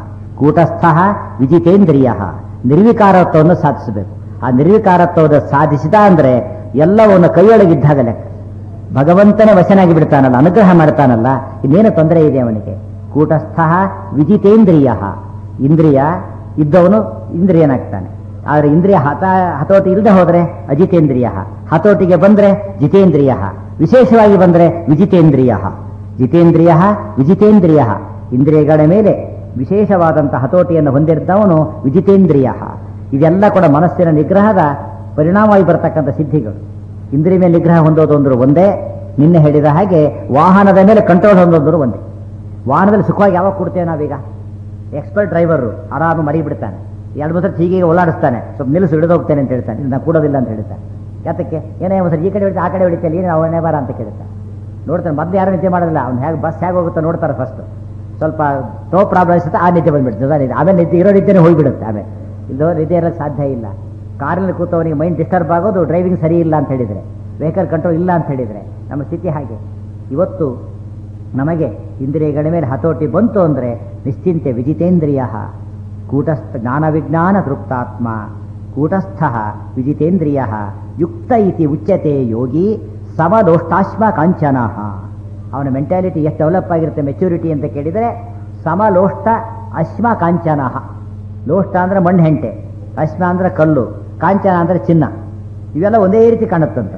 ಕೂಟಸ್ಥ ವಿಜಿತೇಂದ್ರಿಯ ನಿರ್ವಿಕಾರತ್ವವನ್ನು ಸಾಧಿಸಬೇಕು. ಆ ನಿರ್ವಿಕಾರತ್ವವನ್ನು ಸಾಧಿಸಿದ ಅಂದ್ರೆ ಎಲ್ಲವನ್ನು ಕೈಯೊಳಗಿದ್ದಾಗ ಲೆಕ್ಕ. ಭಗವಂತನೇ ವಶನಾಗಿ ಬಿಡ್ತಾನಲ್ಲ, ಅನುಗ್ರಹ ಮಾಡ್ತಾನಲ್ಲ, ಇನ್ನೇನು ತೊಂದರೆ ಇದೆ ಅವನಿಗೆ. ಕೂಟಸ್ಥ ವಿಜಿತೇಂದ್ರಿಯ ಇಂದ್ರಿಯ ಇದ್ದವನು ಇಂದ್ರಿಯನಾಗ್ತಾನೆ. ಆದರೆ ಇಂದ್ರಿಯ ಹತ ಹತೋಟಿ ಇಲ್ಲದೆ ಹೋದ್ರೆ ಅಜಿತೇಂದ್ರಿಯ, ಹತೋಟಿಗೆ ಬಂದ್ರೆ ಜಿತೇಂದ್ರಿಯ, ವಿಶೇಷವಾಗಿ ಬಂದ್ರೆ ವಿಜಿತೇಂದ್ರಿಯ. ಜಿತೇಂದ್ರಿಯ ವಿಜಿತೇಂದ್ರಿಯ ಇಂದ್ರಿಯಗಳ ಮೇಲೆ ವಿಶೇಷವಾದಂತಹ ಹತೋಟಿಯನ್ನು ಹೊಂದಿದ್ದವನು ವಿಜಿತೇಂದ್ರಿಯ. ಇದೆಲ್ಲ ಕೂಡ ಮನಸ್ಸಿನ ನಿಗ್ರಹದ ಪರಿಣಾಮವಾಗಿ ಬರತಕ್ಕಂಥ ಸಿದ್ಧಿಗಳು. ಇಂದ್ರಿಯ ಮೇಲೆ ನಿಗ್ರಹ ಹೊಂದೋದು ಅಂದ್ರು ಒಂದೇ, ನಿನ್ನೆ ಹೇಳಿದ ಹಾಗೆ ವಾಹನದ ಮೇಲೆ ಕಂಟ್ರೋಲ್ ಹೊಂದೋದ್ರು ಒಂದೇ. ವಾಹನದಲ್ಲಿ ಸುಖವಾಗಿ ಯಾವಾಗ ಕೊಡ್ತೇವೆ ನಾವೀಗ? ಎಕ್ಸ್ಪರ್ಟ್ ಡ್ರೈವರು ಆರಾಮ ಮರಿ ಬಿಡ್ತಾನೆ, ಎರಡು ಮೂರು ಹೀಗೆ ಓಲಾಡಿಸ್ತಾನೆ, ಸ್ವಲ್ಪ ನಿಲ್ಲಿಸು ಹಿಡಿದೋಗ್ತೇನೆ ಅಂತ ಹೇಳ್ತಾನೆ, ನಾನು ಕೂಡೋದಿಲ್ಲ ಅಂತ ಹೇಳ್ತಾನೆ. ಯಾತಕ್ಕೆ? ಏನೇ ಒಂದು ಈ ಕಡೆ ಹೊಡಿತಾ ಆ ಕಡೆ ಹೊಡಿತಲ್ಲ, ಏನು ಅವನೇ ಬಾರ ಅಂತ ಕೇಳ್ತಾನೆ. ನೋಡ್ತಾನೆ, ಮೊದಲು ಯಾರು ನಿದ್ದೆ ಮಾಡೋದಿಲ್ಲ, ಅವ್ನು ಹೇಗೆ ಬಸ್ ಹೇಗೆ ಹೋಗುತ್ತಾ ನೋಡ್ತಾರೆ ಫಸ್ಟ್. ಸ್ವಲ್ಪ ಟೋ ಪ್ರಾಬ್ಲಮ್ ಇರುತ್ತೆ, ಆ ನಿದ್ದೆ ಬಂದ್ಬಿಡ್ತದೆ, ಆಮೇಲೆ ನಿದ್ದೆ ಇರೋ ನಿದ್ದೆನೇ ಹೋಗಿಬಿಡುತ್ತೆ. ಆಮೇಲೆ ಇದು ನಿದ್ದೆ ಇರೋಕ್ಕೆ ಸಾಧ್ಯ ಇಲ್ಲ. ಕಾರಲ್ಲಿ ಕೂತವನಿಗೆ ಮೈಂಡ್ ಡಿಸ್ಟರ್ಬ್ ಆಗೋದು ಡ್ರೈವಿಂಗ್ ಸರಿ ಇಲ್ಲ ಅಂತ ಹೇಳಿದರೆ, ವೆಹಿಕಲ್ ಕಂಟ್ರೋಲ್ ಇಲ್ಲ ಅಂತ ಹೇಳಿದರೆ, ನಮ್ಮ ಸ್ಥಿತಿ ಹಾಗೆ. ಇವತ್ತು ನಮಗೆ ಇಂದ್ರಿಯಗಳ ಮೇಲೆ ಹತೋಟಿ ಬಂತು ಅಂದರೆ ನಿಶ್ಚಿಂತೆ ವಿಜಿತೇಂದ್ರಿಯ ಕೂಟಸ್ಥ ಜ್ಞಾನ ವಿಜ್ಞಾನ ತೃಪ್ತಾತ್ಮ ಕೂಟಸ್ಥ ವಿಜಿತೇಂದ್ರಿಯ ಯುಕ್ತ ಇತಿ ಉಚ್ಯತೆ ಯೋಗಿ ಸಮಲೋಷ್ಟಾಶ್ಮ ಕಾಂಚನ. ಅವನ ಮೆಂಟಾಲಿಟಿ ಎಷ್ಟು ಡೆವಲಪ್ ಆಗಿರುತ್ತೆ, ಮೆಚ್ಯೂರಿಟಿ ಅಂತ ಕೇಳಿದರೆ ಸಮಲೋಷ್ಟ ಅಶ್ಮ ಕಾಂಚನ. ಲೋಷ್ಟ ಅಂದರೆ ಮಣ್ಣು ಹೆಂಟೆ, ಅಶ್ಮ ಅಂದರೆ ಕಲ್ಲು, ಕಾಂಚನ ಅಂದರೆ ಚಿನ್ನ. ಇವೆಲ್ಲ ಒಂದೇ ರೀತಿ ಕಾಣುತ್ತಂತ.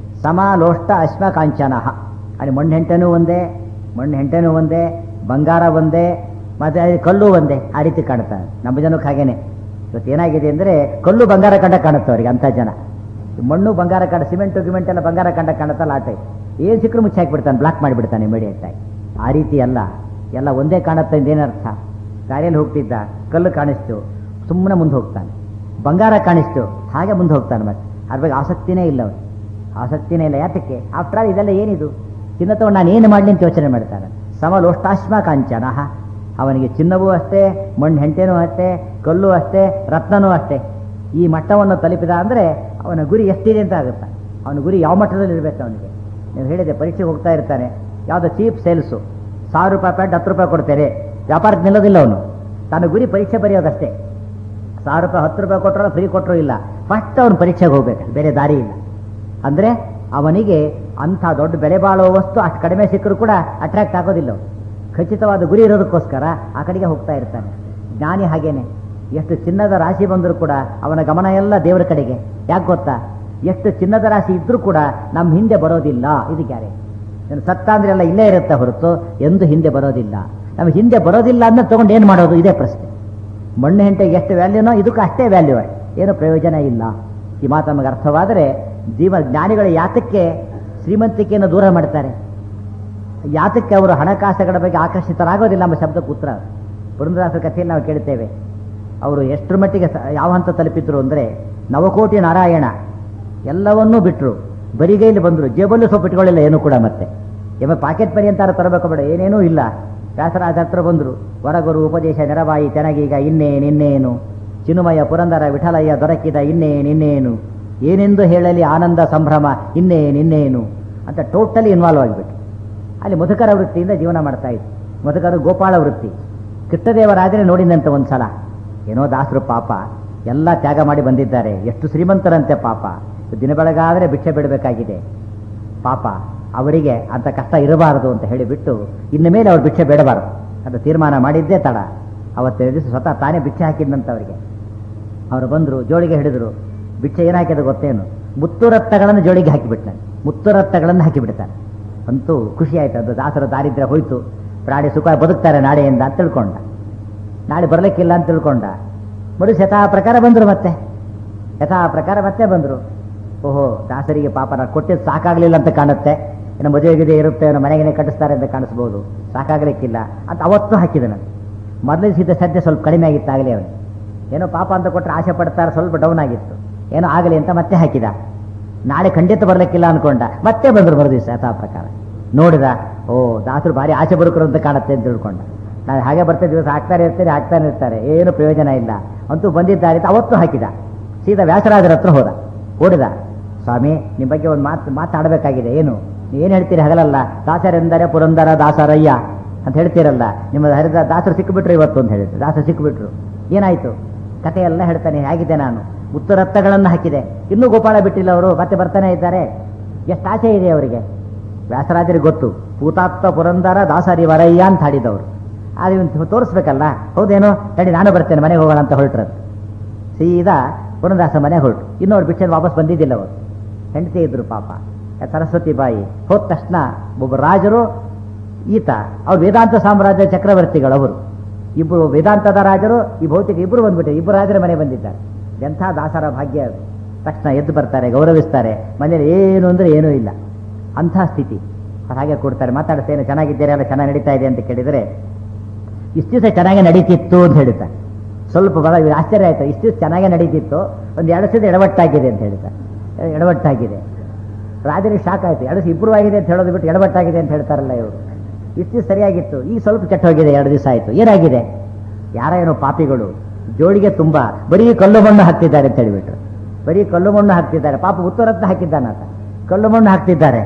ಸಮಲೋಷ್ಟ ಅಶ್ಮ ಕಾಂಚನ. ಅಲ್ಲಿ ಮಣ್ಣು ಹೆಂಟೆನೂ ಒಂದೇ, ಮಣ್ಣು ಹೆಂಟೆನೂ ಒಂದೇ, ಬಂಗಾರ ಒಂದೇ, ಮತ್ತೆ ಕಲ್ಲು ಒಂದೇ, ಆ ರೀತಿ ಕಾಣುತ್ತಾರೆ. ನಮ್ಮ ಜನಕ್ಕೆ ಹಾಗೇನೆ. ಇವತ್ತು ಏನಾಗಿದೆ ಅಂದರೆ ಕಲ್ಲು ಬಂಗಾರ ಕಂಡ ಕಾಣುತ್ತೆ ಅವರಿಗೆ, ಅಂಥ ಜನ. ಮಣ್ಣು ಬಂಗಾರ ಕಂಡ, ಸಿಮೆಂಟು ಗಿಮೆಂಟ್ ಎಲ್ಲ ಬಂಗಾರ ಕಂಡ ಕಾಣುತ್ತಲ್ಲ, ಆ ಟೈಪ್. ಏನು ಸಿಕ್ಕರು ಮುಚ್ಚಿ ಹಾಕಿಬಿಡ್ತಾನೆ, ಬ್ಲಾಕ್ ಮಾಡಿಬಿಡ್ತಾನೆ ಇಮಿಡಿಯೇಟ್ ಆಗಿ. ಆ ರೀತಿ ಅಲ್ಲ, ಎಲ್ಲ ಒಂದೇ ಕಾಣುತ್ತೆ ಅಂದೇನರ್ಥ? ಗಾಡಿಯಲ್ಲಿ ಹೋಗ್ತಿದ್ದ, ಕಲ್ಲು ಕಾಣಿಸ್ತು, ಸುಮ್ಮನೆ ಮುಂದೆ ಹೋಗ್ತಾನೆ. ಬಂಗಾರ ಕಾಣಿಸ್ತು, ಹಾಗೆ ಮುಂದೆ ಹೋಗ್ತಾನೆ. ಮತ್ತೆ ಅದ್ರ ಬಗ್ಗೆ ಆಸಕ್ತಿನೇ ಇಲ್ಲ ಅವನು, ಆಸಕ್ತಿನೇ ಇಲ್ಲ. ಯಾತಕ್ಕೆ? ಆಫ್ಟರ್ ಆಲ್ ಇದೆಲ್ಲ ಏನಿದು? ಚಿನ್ನ ತಗೊಂಡು ನಾನು ಏನು ಮಾಡಲಿ ಅಂತ ಯೋಚನೆ ಮಾಡ್ತಾನೆ. ಸಮಲೋಷ್ಟಾಶ್ಮ ಕಾಂಚನ. ಅವನಿಗೆ ಚಿನ್ನವೂ ಅಷ್ಟೇ, ಮಣ್ಣು ಹೆಂಟೆನೂ ಅಷ್ಟೇ, ಕಲ್ಲು ಅಷ್ಟೇ, ರತ್ನನೂ ಅಷ್ಟೇ. ಈ ಮಟ್ಟವನ್ನು ತಲುಪಿದ ಅಂದರೆ ಅವನ ಗುರಿ ಎಷ್ಟಿದೆ ಅಂತ ಆಗುತ್ತೆ. ಅವನ ಗುರಿ ಯಾವ ಮಟ್ಟದಲ್ಲಿ ಇರಬೇಕು ಅವನಿಗೆ? ನೀವು ಹೇಳಿದೆ, ಪರೀಕ್ಷೆಗೆ ಹೋಗ್ತಾ ಇರ್ತಾನೆ, ಯಾವುದೋ ಚೀಪ್ ಸೇಲ್ಸು, ಸಾವಿರ ರೂಪಾಯಿ ಪ್ಯಾಂಟ್ ಹತ್ತು ರೂಪಾಯಿ ಕೊಡ್ತಾರೆ, ವ್ಯಾಪಾರಕ್ಕೆ ನಿಲ್ಲೋದಿಲ್ಲ ಅವನು. ತನ್ನ ಗುರಿ ಪರೀಕ್ಷೆ ಬರೆಯೋದಷ್ಟೇ. ಸಾವಿರ ರೂಪಾಯಿ ಹತ್ತು ರೂಪಾಯಿ ಕೊಟ್ಟರು ಫ್ರೀ ಕೊಟ್ಟರು ಇಲ್ಲ, ಫಸ್ಟ್ ಅವನು ಪರೀಕ್ಷೆಗೆ ಹೋಗ್ಬೇಕು, ಬೇರೆ ದಾರಿ ಇಲ್ಲ. ಅಂದರೆ ಅವನಿಗೆ ಅಂಥ ದೊಡ್ಡ ಬೆಲೆ ಬಾಳುವ ವಸ್ತು ಅಷ್ಟು ಕಡಿಮೆ ಸಿಕ್ಕರೂ ಕೂಡ ಅಟ್ರಾಕ್ಟ್ ಆಗೋದಿಲ್ಲ. ಅವನು ಖಚಿತವಾದ ಗುರಿ ಇರೋದಕ್ಕೋಸ್ಕರ ಆ ಕಡೆಗೆ ಹೋಗ್ತಾ ಇರ್ತಾನೆ. ಜ್ಞಾನಿ ಹಾಗೇನೆ, ಎಷ್ಟು ಚಿನ್ನದ ರಾಶಿ ಬಂದರೂ ಕೂಡ ಅವನ ಗಮನ ಎಲ್ಲ ದೇವರ ಕಡೆಗೆ. ಯಾಕೆ ಗೊತ್ತಾ? ಎಷ್ಟು ಚಿನ್ನದ ರಾಶಿ ಇದ್ರೂ ಕೂಡ ನಮ್ಮ ಹಿಂದೆ ಬರೋದಿಲ್ಲ. ಇದು ಗ್ಯಾರೆ. ಸತ್ತ ಅಂದ್ರೆ ಎಲ್ಲ ಇಲ್ಲೇ ಇರುತ್ತೆ ಹೊರತು ಎಂದು ಹಿಂದೆ ಬರೋದಿಲ್ಲ. ನಮ್ಮ ಹಿಂದೆ ಬರೋದಿಲ್ಲ ಅನ್ನೋ ತಗೊಂಡು ಏನು ಮಾಡೋದು? ಇದೇ ಪ್ರಶ್ನೆ. ಮಣ್ಣು ಹೆಂಟೆಗೆ ಎಷ್ಟು ವ್ಯಾಲ್ಯೂನೋ ಇದಕ್ಕೂ ಅಷ್ಟೇ ವ್ಯಾಲ್ಯೂ, ಏನು ಪ್ರಯೋಜನ ಇಲ್ಲ. ಈ ಮಾತು ನಮಗೆ ಅರ್ಥವಾದರೆ ಜೀವ ಜ್ಞಾನಿಗಳು ಯಾತಕ್ಕೆ ಶ್ರೀಮಂತಿಕೆಯನ್ನು ದೂರ ಮಾಡ್ತಾರೆ, ಯಾತಕ್ಕೆ ಅವರು ಹಣಕಾಸುಗಳ ಬಗ್ಗೆ ಆಕರ್ಷಿತರಾಗೋದಿಲ್ಲ ಎಂಬ ಶಬ್ದಕ್ಕೆ ಉತ್ತರ ಪುರಂದರದಾಸರ ಕಥೆಯಲ್ಲಿ ನಾವು ಕೇಳ್ತೇವೆ. ಅವರು ಎಷ್ಟರ ಮಟ್ಟಿಗೆ ಯಾವ ಹಂತ ತಲುಪಿದ್ರು ಅಂದರೆ, ನವಕೋಟಿ ನಾರಾಯಣ ಎಲ್ಲವನ್ನೂ ಬಿಟ್ಟರು, ಬರಿಗೈಲಿ ಬಂದರು, ಜೇಬಲ್ಲೂ ಸ್ವಲ್ಪ ಇಟ್ಕೊಳ್ಳಿಲ್ಲ ಏನು ಕೂಡ. ಮತ್ತೆ ಎಮ್ಮ ಪಾಕೆಟ್ ಮನಿ ಅಂತಾರ ತರಬೇಕು ಬೇಡ, ಏನೇನೂ ಇಲ್ಲ. ವ್ಯಾಸರಾಜ ಹತ್ರ ಬಂದರು, ಹೊರಗುರು ಉಪದೇಶ ನೆರವಾಯಿ ತೆನಗೀಗ ಇನ್ನೇನಿನ್ನೇನು, ಚಿನ್ಮಯ ಪುರಂದರ ವಿಠಲಯ್ಯ ದೊರಕಿದ ಇನ್ನೇನಿನ್ನೇನು, ಏನೆಂದು ಹೇಳಲಿ ಆನಂದ ಸಂಭ್ರಮ ಇನ್ನೇನಿನ್ನೇನು ಅಂತ ಟೋಟಲಿ ಇನ್ವಾಲ್ವ್ ಆಗಿಬಿಟ್ಟು ಅಲ್ಲಿ ಮಧುಕರ ವೃತ್ತಿಯಿಂದ ಜೀವನ ಮಾಡ್ತಾ ಇತ್ತು. ಮಧುಕರ ಗೋಪಾಳ ವೃತ್ತಿ. ಕೃಷ್ಣದೇವರಾದರೆ ನೋಡಿದಂತ ಒಂದ್ಸಲ, ಏನೋ ದಾಸರು ಪಾಪ ಎಲ್ಲ ತ್ಯಾಗ ಮಾಡಿ ಬಂದಿದ್ದಾರೆ, ಎಷ್ಟು ಶ್ರೀಮಂತರಂತೆ ಪಾಪ, ದಿನ ಬೆಳಗಾದರೆ ಭಿಕ್ಷೆ ಬಿಡಬೇಕಾಗಿದೆ ಪಾಪ, ಅವರಿಗೆ ಅಂತ ಕಷ್ಟ ಇರಬಾರದು ಅಂತ ಹೇಳಿಬಿಟ್ಟು ಇನ್ನು ಮೇಲೆ ಅವ್ರು ಭಿಕ್ಷೆ ಬೇಡಬಾರದು ಅಂತ ತೀರ್ಮಾನ ಮಾಡಿದ್ದೇ ತಡ. ಅವತ್ತು ದಿವಸ ಸ್ವತಃ ತಾನೇ ಭಿಕ್ಷೆ ಹಾಕಿದ್ದಂಥವ್ರಿಗೆ. ಅವರು ಬಂದರು, ಜೋಳಿಗೆ ಹಿಡಿದ್ರು. ಭಿಕ್ಷೆ ಏನಾಕಿದ ಗೊತ್ತೇನು? ಮುತ್ತುರತ್ನಗಳನ್ನು ಜೋಳಿಗೆ ಹಾಕಿಬಿಡ್ತಾನೆ, ಮುತ್ತುರತ್ನಗಳನ್ನು ಹಾಕಿಬಿಡ್ತಾನೆ. ಅಂತೂ ಖುಷಿ ಆಯ್ತು. ಅದು ದಾಸರ ದಾರಿದ್ರ್ಯ ಹೋಯ್ತು, ಪ್ರಾಣಿ ಸುಖ ಬದುಕ್ತಾರೆ ನಾಳೆಯಿಂದ ಅಂತ ತಿಳ್ಕೊಂಡ. ನಾಳೆ ಬರಲಿಕ್ಕಿಲ್ಲ ಅಂತ ತಿಳ್ಕೊಂಡ. ಮರು ಯಥಾ ಪ್ರಕಾರ ಬಂದರು, ಮತ್ತೆ ಯಥಾ ಪ್ರಕಾರ ಮತ್ತೆ ಬಂದರು. ಓಹೋ, ದಾಸರಿಗೆ ಪಾಪ ನಾನು ಕೊಟ್ಟಿದ್ದು ಸಾಕಾಗಲಿಲ್ಲ ಅಂತ ಕಾಣುತ್ತೆ, ಏನೋ ಮದುವೆಗಿದೆ ಇರುತ್ತೆ, ಏನೋ ಮನೆಗೇನೆ ಕಟ್ಟಿಸ್ತಾರೆ ಅಂತ ಕಾಣಿಸ್ಬೋದು, ಸಾಕಾಗಲಿಕ್ಕಿಲ್ಲ ಅಂತ ಅವತ್ತು ಹಾಕಿದೆ ನಾನು. ಮೊದಲೇ ಸಿದ್ಧ ಸದ್ಯ ಸ್ವಲ್ಪ ಕಡಿಮೆ ಆಗಿತ್ತು ಆಗಲೇ ಅವನು. ಏನೋ ಪಾಪ ಅಂತ ಕೊಟ್ಟರೆ ಆಸೆ ಪಡ್ತಾರೆ, ಸ್ವಲ್ಪ ಡೌನ್ ಆಗಿತ್ತು, ಏನೋ ಆಗಲಿ ಅಂತ ಮತ್ತೆ ಹಾಕಿದ. ನಾಳೆ ಖಂಡಿತ ಬರಲಿಕ್ಕಿಲ್ಲ ಅನ್ಕೊಂಡ, ಮತ್ತೆ ಬಂದರು ಮರು ದಿವಸ ಯಥಾ ಪ್ರಕಾರ. ನೋಡಿದ, ಓ ದಾಸರು ಭಾರಿ ಆಸೆ ಬರುಕರು ಅಂತ ಕಾಣುತ್ತೆ ಅಂತ ತಿಳ್ಕೊಂಡ. ನಾನು ಹಾಗೆ ಬರ್ತಾ ದಿವಸ ಹಾಕ್ತಾನೆ ಇರ್ತಾರೆ ಹಾಕ್ತಾನೆ ಇರ್ತಾರೆ ಏನು ಪ್ರಯೋಜನ ಇಲ್ಲ. ಅಂತೂ ಬಂದಿದ್ದಾರೆ ಅಂತ ಅವತ್ತು ಹಾಕಿದ. ಸೀದಾ ವ್ಯಾಸರಾಜರ ಹತ್ರ ಹೋದ, ಓಡಿದ. ಸ್ವಾಮಿ ನಿಮ್ಮ ಬಗ್ಗೆ ಒಂದು ಮಾತು ಮಾತಾಡಬೇಕಾಗಿದೆ. ಏನು ಏನು ಹೇಳ್ತೀರಿ? ಹಗಲಲ್ಲ ದಾಸರೆಂದರೆ ಪುರಂದರ ದಾಸರಯ್ಯ ಅಂತ ಹೇಳ್ತೀರಲ್ಲ, ನಿಮ್ಮ ಹರಿದ ದಾಸರು ಸಿಕ್ಕಿಬಿಟ್ರು ಇವತ್ತು ಅಂತ ಹೇಳಿದ್ರು. ದಾಸರು ಸಿಕ್ಕಿಬಿಟ್ರು, ಏನಾಯ್ತು? ಕಥೆಯೆಲ್ಲ ಹೇಳ್ತಾನೆ. ಹೇಗಿದೆ ನಾನು ಉತ್ತರತ್ತಗಳನ್ನು ಹಾಕಿದೆ, ಇನ್ನೂ ಗೋಪಾಳ ಬಿಟ್ಟಿಲ್ಲ ಅವರು, ಮತ್ತೆ ಬರ್ತಾನೆ ಇದ್ದಾರೆ. ಎಷ್ಟು ಆಸೆ ಇದೆ ಅವರಿಗೆ. ವ್ಯಾಸರಾಜರಿಗೆ ಗೊತ್ತು, ಭೂತಾತ್ಮ ಪುರಂದರ ದಾಸರಿ ವರಯ್ಯ ಅಂತ ಹಾಡಿದವರು. ಅದು ತೋರಿಸ್ಬೇಕಲ್ಲ. ಹೌದೇನೋ, ತಡಿ ನಾನು ಬರ್ತೇನೆ, ಮನೆಗೆ ಹೋಗೋಣ ಅಂತ ಹೊರಟ್ರದು. ಸೀದಾ ಪುರಂದಾಸ ಮನೆಗೆ ಹೊರಟು. ಇನ್ನೊರು ಬಿಟ್ಟು ವಾಪಸ್ ಬಂದಿದ್ದಿಲ್ಲ ಅವರು. ಹೆಂಡತಿ ಇದ್ರು ಪಾಪ, ಸರಸ್ವತಿ ಬಾಯಿ. ಹೋದ ತಕ್ಷಣ ಒಬ್ಬ ರಾಜರು, ಈತ ಅವ್ರು ವೇದಾಂತ ಸಾಮ್ರಾಜ್ಯ ಚಕ್ರವರ್ತಿಗಳವರು ಇಬ್ಬರು, ವೇದಾಂತದ ರಾಜರು, ಈ ಭೌತಿಕ ಇಬ್ಬರು ಬಂದ್ಬಿಟ್ಟು ಇಬ್ಬರು ರಾಜರ ಮನೆ ಬಂದಿದ್ದಾರೆ. ಎಂಥ ದಾಸರ ಭಾಗ್ಯ ಅದು. ತಕ್ಷಣ ಎದ್ದು ಬರ್ತಾರೆ, ಗೌರವಿಸ್ತಾರೆ. ಮನೇಲಿ ಏನು ಅಂದರೆ ಏನೂ ಇಲ್ಲ, ಅಂಥ ಸ್ಥಿತಿ. ಹಾಗೆ ಕೊಡ್ತಾರೆ, ಮಾತಾಡ್ತೇನೆ, ಚೆನ್ನಾಗಿದ್ದೀರಾ, ಎಲ್ಲ ಚೆನ್ನಾಗಿ ನಡೀತಾ ಇದೆ ಅಂತ ಕೇಳಿದರೆ, ಇಷ್ಟು ದಿವಸ ಚೆನ್ನಾಗಿ ನಡೀತಿತ್ತು ಅಂತ ಹೇಳ್ತಾರೆ. ಸ್ವಲ್ಪ ಬಹಳ ಆಶ್ಚರ್ಯ ಆಯಿತು. ಇಷ್ಟು ದಿವಸ ಚೆನ್ನಾಗೇ ನಡೀತಿತ್ತು, ಒಂದು ಎರಡು ಸೀದ ಎಡವಟ್ಟಾಗಿದೆ ಅಂತ ಹೇಳ್ತಾರೆ. ಎಡವಟ್ಟಾಗಿದೆ. ರಾಜರಿಗೆ ಶಾಕ್ ಆಯಿತು. ಎರಡು ದಿವಸ ಇಬ್ಬರು ಆಗಿದೆ ಅಂತ ಹೇಳೋದು ಬಿಟ್ಟು ಎಡವಟ್ಟಾಗಿದೆ ಅಂತ ಹೇಳ್ತಾರಲ್ಲ ಇವರು. ಇಷ್ಟು ದಿವಸ ಸರಿಯಾಗಿತ್ತು, ಈಗ ಸ್ವಲ್ಪ ಕೆಟ್ಟ ಹೋಗಿದೆ, ಎರಡು ದಿವಸ ಆಯಿತು. ಏನಾಗಿದೆ? ಯಾರ ಏನೋ ಪಾಪಿಗಳು ಜೋಡಿಗೆ ತುಂಬ ಬರೀ ಕಲ್ಲು ಮಣ್ಣು ಹಾಕ್ತಿದ್ದಾರೆ ಅಂತ ಹೇಳಿಬಿಟ್ರು. ಬರೀ ಕಲ್ಲು ಮಣ್ಣು ಹಾಕ್ತಿದ್ದಾರೆ. ಪಾಪ ಉತ್ತರತ್ನ ಹಾಕಿದ್ದಾನಾತ, ಕಲ್ಲು ಮಣ್ಣು ಹಾಕ್ತಿದ್ದಾರೆ.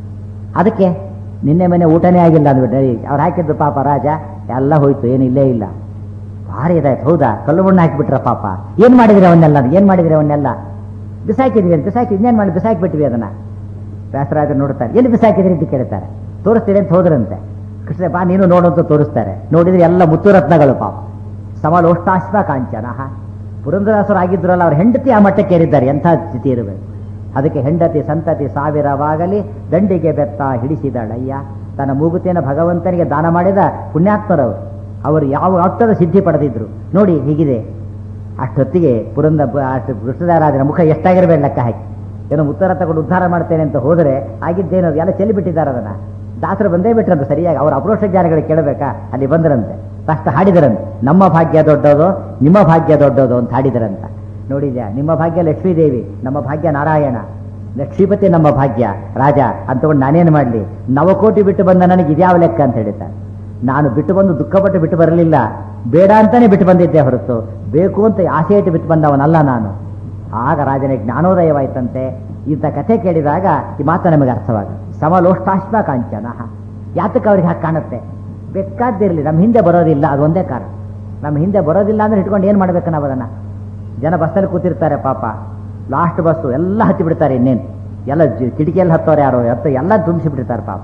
ಅದಕ್ಕೆ ನಿನ್ನೆ ಮನೆ ಊಟನೇ ಆಗಿಲ್ಲ ಅಂದ್ಬಿಟ್ಟು ಅವ್ರು ಹಾಕಿದ್ದು ಪಾಪ ರಾಜ ಎಲ್ಲ ಹೋಯ್ತು, ಏನು ಇಲ್ಲೇ ಇಲ್ಲ. ಭಾರಿ ಇದಾಯ್ತು. ಹೌದಾ, ಕಲ್ಲು ಮಣ್ಣು ಹಾಕಿಬಿಟ್ರ ಪಾಪ. ಏನು ಮಾಡಿದ್ರಿ ಅವನ್ನೆಲ್ಲ? ಏನು ಮಾಡಿದ್ರಿ ಅವನ್ನೆಲ್ಲ? ಬಿಸಾಕಿದ್ವಿ ಅಂತ. ಬಿಸಾಕಿ ಇನ್ನೇನು ಮಾಡಿ ಬಿಸಾಕಿಬಿಟ್ವಿ ಅದನ್ನ. ವ್ಯಾಸರಾಜರು ನೋಡ್ತಾರೆ, ಎಲ್ಲಿ ಬಿಸಾಕಿದ್ರಿ ಅಂತ ಕೇಳ್ತಾರೆ. ತೋರಿಸ್ತೀರಿ ಅಂತ ಹೋದ್ರಂತೆ. ಕೃಷ್ಣ ಬಾ ನೀನು ನೋಡೋಂತ ತೋರಿಸ್ತಾರೆ. ನೋಡಿದ್ರೆ ಎಲ್ಲ ಮುತ್ತುರತ್ನಗಳು ಪಾಪ. ಸಮಲೋಷ್ಟಾಶ್ವ ಕಾಂಚನ. ಪುರಂದರದಾಸರು ಆಗಿದ್ರಲ್ಲ, ಅವ್ರ ಹೆಂಡತಿ ಆ ಮಟ್ಟಕ್ಕೆ ಏರಿದ್ದಾರೆ. ಎಂಥ ಸ್ಥಿತಿ ಇರಬೇಕು. ಅದಕ್ಕೆ ಹೆಂಡತಿ ಸಂತತಿ ಸಾವಿರವಾಗಲಿ ದಂಡಿಗೆ ಬೆತ್ತ ಹಿಡಿಸಿದಳಯ್ಯ. ತನ್ನ ಮೂಗುತಿಯನ್ನು ಭಗವಂತನಿಗೆ ದಾನ ಮಾಡಿದ ಪುಣ್ಯಾತ್ಮರವರು. ಅವರು ಯಾವ ಅರ್ಥದ ಸಿದ್ಧಿ ಪಡೆದಿದ್ರು ನೋಡಿ. ಹೀಗಿದೆ. ಅಷ್ಟೊತ್ತಿಗೆ ಪುರಂದ ಅಷ್ಟು ಕೃಷ್ಣರಾಜನ ಮುಖ ಎಷ್ಟಾಗಿರ್ಬೇಕು ಲೆಕ್ಕ ಹಾಕಿ. ಏನೋ ಉತ್ತರ ತಗೊಂಡು ಉದ್ಧಾರ ಮಾಡ್ತೇನೆ ಅಂತ ಹೋದರೆ ಆಗಿದ್ದೇನೋ ಎಲ್ಲ ಚೆಲ್ಲಿ ಬಿಟ್ಟಿದ್ದಾರೆ ಅದನ್ನ. ದಾಸರು ಬಂದೇ ಬಿಟ್ರಂತೆ ಸರಿಯಾಗಿ. ಅವರ ಅಪರೋಕ್ಷ ಜ್ಞಾನಗಳಿಗೆ ಕೇಳಬೇಕಾ? ಅಲ್ಲಿ ಬಂದರಂತೆ. ಫಸ್ಟ್ ಹಾಡಿದರಂತೆ, ನಮ್ಮ ಭಾಗ್ಯ ದೊಡ್ಡದು, ನಿಮ್ಮ ಭಾಗ್ಯ ದೊಡ್ಡದು ಅಂತ ಹಾಡಿದರಂತ. ನೋಡಿದ್ಯಾ, ನಿಮ್ಮ ಭಾಗ್ಯ ಲಕ್ಷ್ಮೀದೇವಿ, ನಮ್ಮ ಭಾಗ್ಯ ನಾರಾಯಣ. ಲಕ್ಷ್ಮೀಪತಿ ನಮ್ಮ ಭಾಗ್ಯ ರಾಜ ಅಂತಕೊಂಡು ನಾನೇನು ಮಾಡಲಿ? ನವಕೋಟಿ ಬಿಟ್ಟು ಬಂದ ನನಗೆ ಇದ್ಯಾವ ಲೆಕ್ಕ ಅಂತ ಹೇಳ್ತಾರೆ. ನಾನು ಬಿಟ್ಟು ಬಂದು ದುಃಖಪಟ್ಟು ಬಿಟ್ಟು ಬರಲಿಲ್ಲ, ಬೇಡ ಅಂತಾನೆ ಬಿಟ್ಟು ಬಂದಿದ್ದೆ ಹೊರತು ಬೇಕು ಅಂತ ಆಸೆ ಇಟ್ಟು ಬಿಟ್ಟು ಬಂದವನಲ್ಲ ನಾನು. ಆಗ ರಾಜನಿಗೆ ಜ್ಞಾನೋದಯವಾಯ್ತಂತೆ. ಇಂಥ ಕಥೆ ಕೇಳಿದಾಗ ಈ ಮಾತು ನಮಗೆ ಅರ್ಥವಾಗುತ್ತೆ. ಸಮಲೋಷ್ಟಾಶ್ವ ಕಾಂಚನ. ಯಾತಕ್ಕೆ ಅವ್ರಿಗೆ ಹಾಗೆ ಕಾಣುತ್ತೆ? ಬೇಕಾದ್ದಿರಲಿ, ನಮ್ಮ ಹಿಂದೆ ಬರೋದಿಲ್ಲ, ಅದು ಒಂದೇ ಕಾರಣ. ನಮ್ಮ ಹಿಂದೆ ಬರೋದಿಲ್ಲ ಅಂದ್ರೆ ಇಟ್ಕೊಂಡು ಏನು ಮಾಡ್ಬೇಕು ನಾವು ಅದನ್ನು? ಜನ ಬಸ್ಸಲ್ಲಿ ಕೂತಿರ್ತಾರೆ ಪಾಪ, ಲಾಸ್ಟ್ ಬಸ್ಸು ಎಲ್ಲ ಹತ್ತಿ ಬಿಡ್ತಾರೆ. ಇನ್ನೇನು ಎಲ್ಲ ಕಿಟಕಿಯಲ್ಲಿ ಹತ್ತೋರು ಯಾರೋ ಹತ್ತು ಎಲ್ಲ ತುಂಬಿಸಿ ಬಿಡ್ತಾರೆ ಪಾಪ.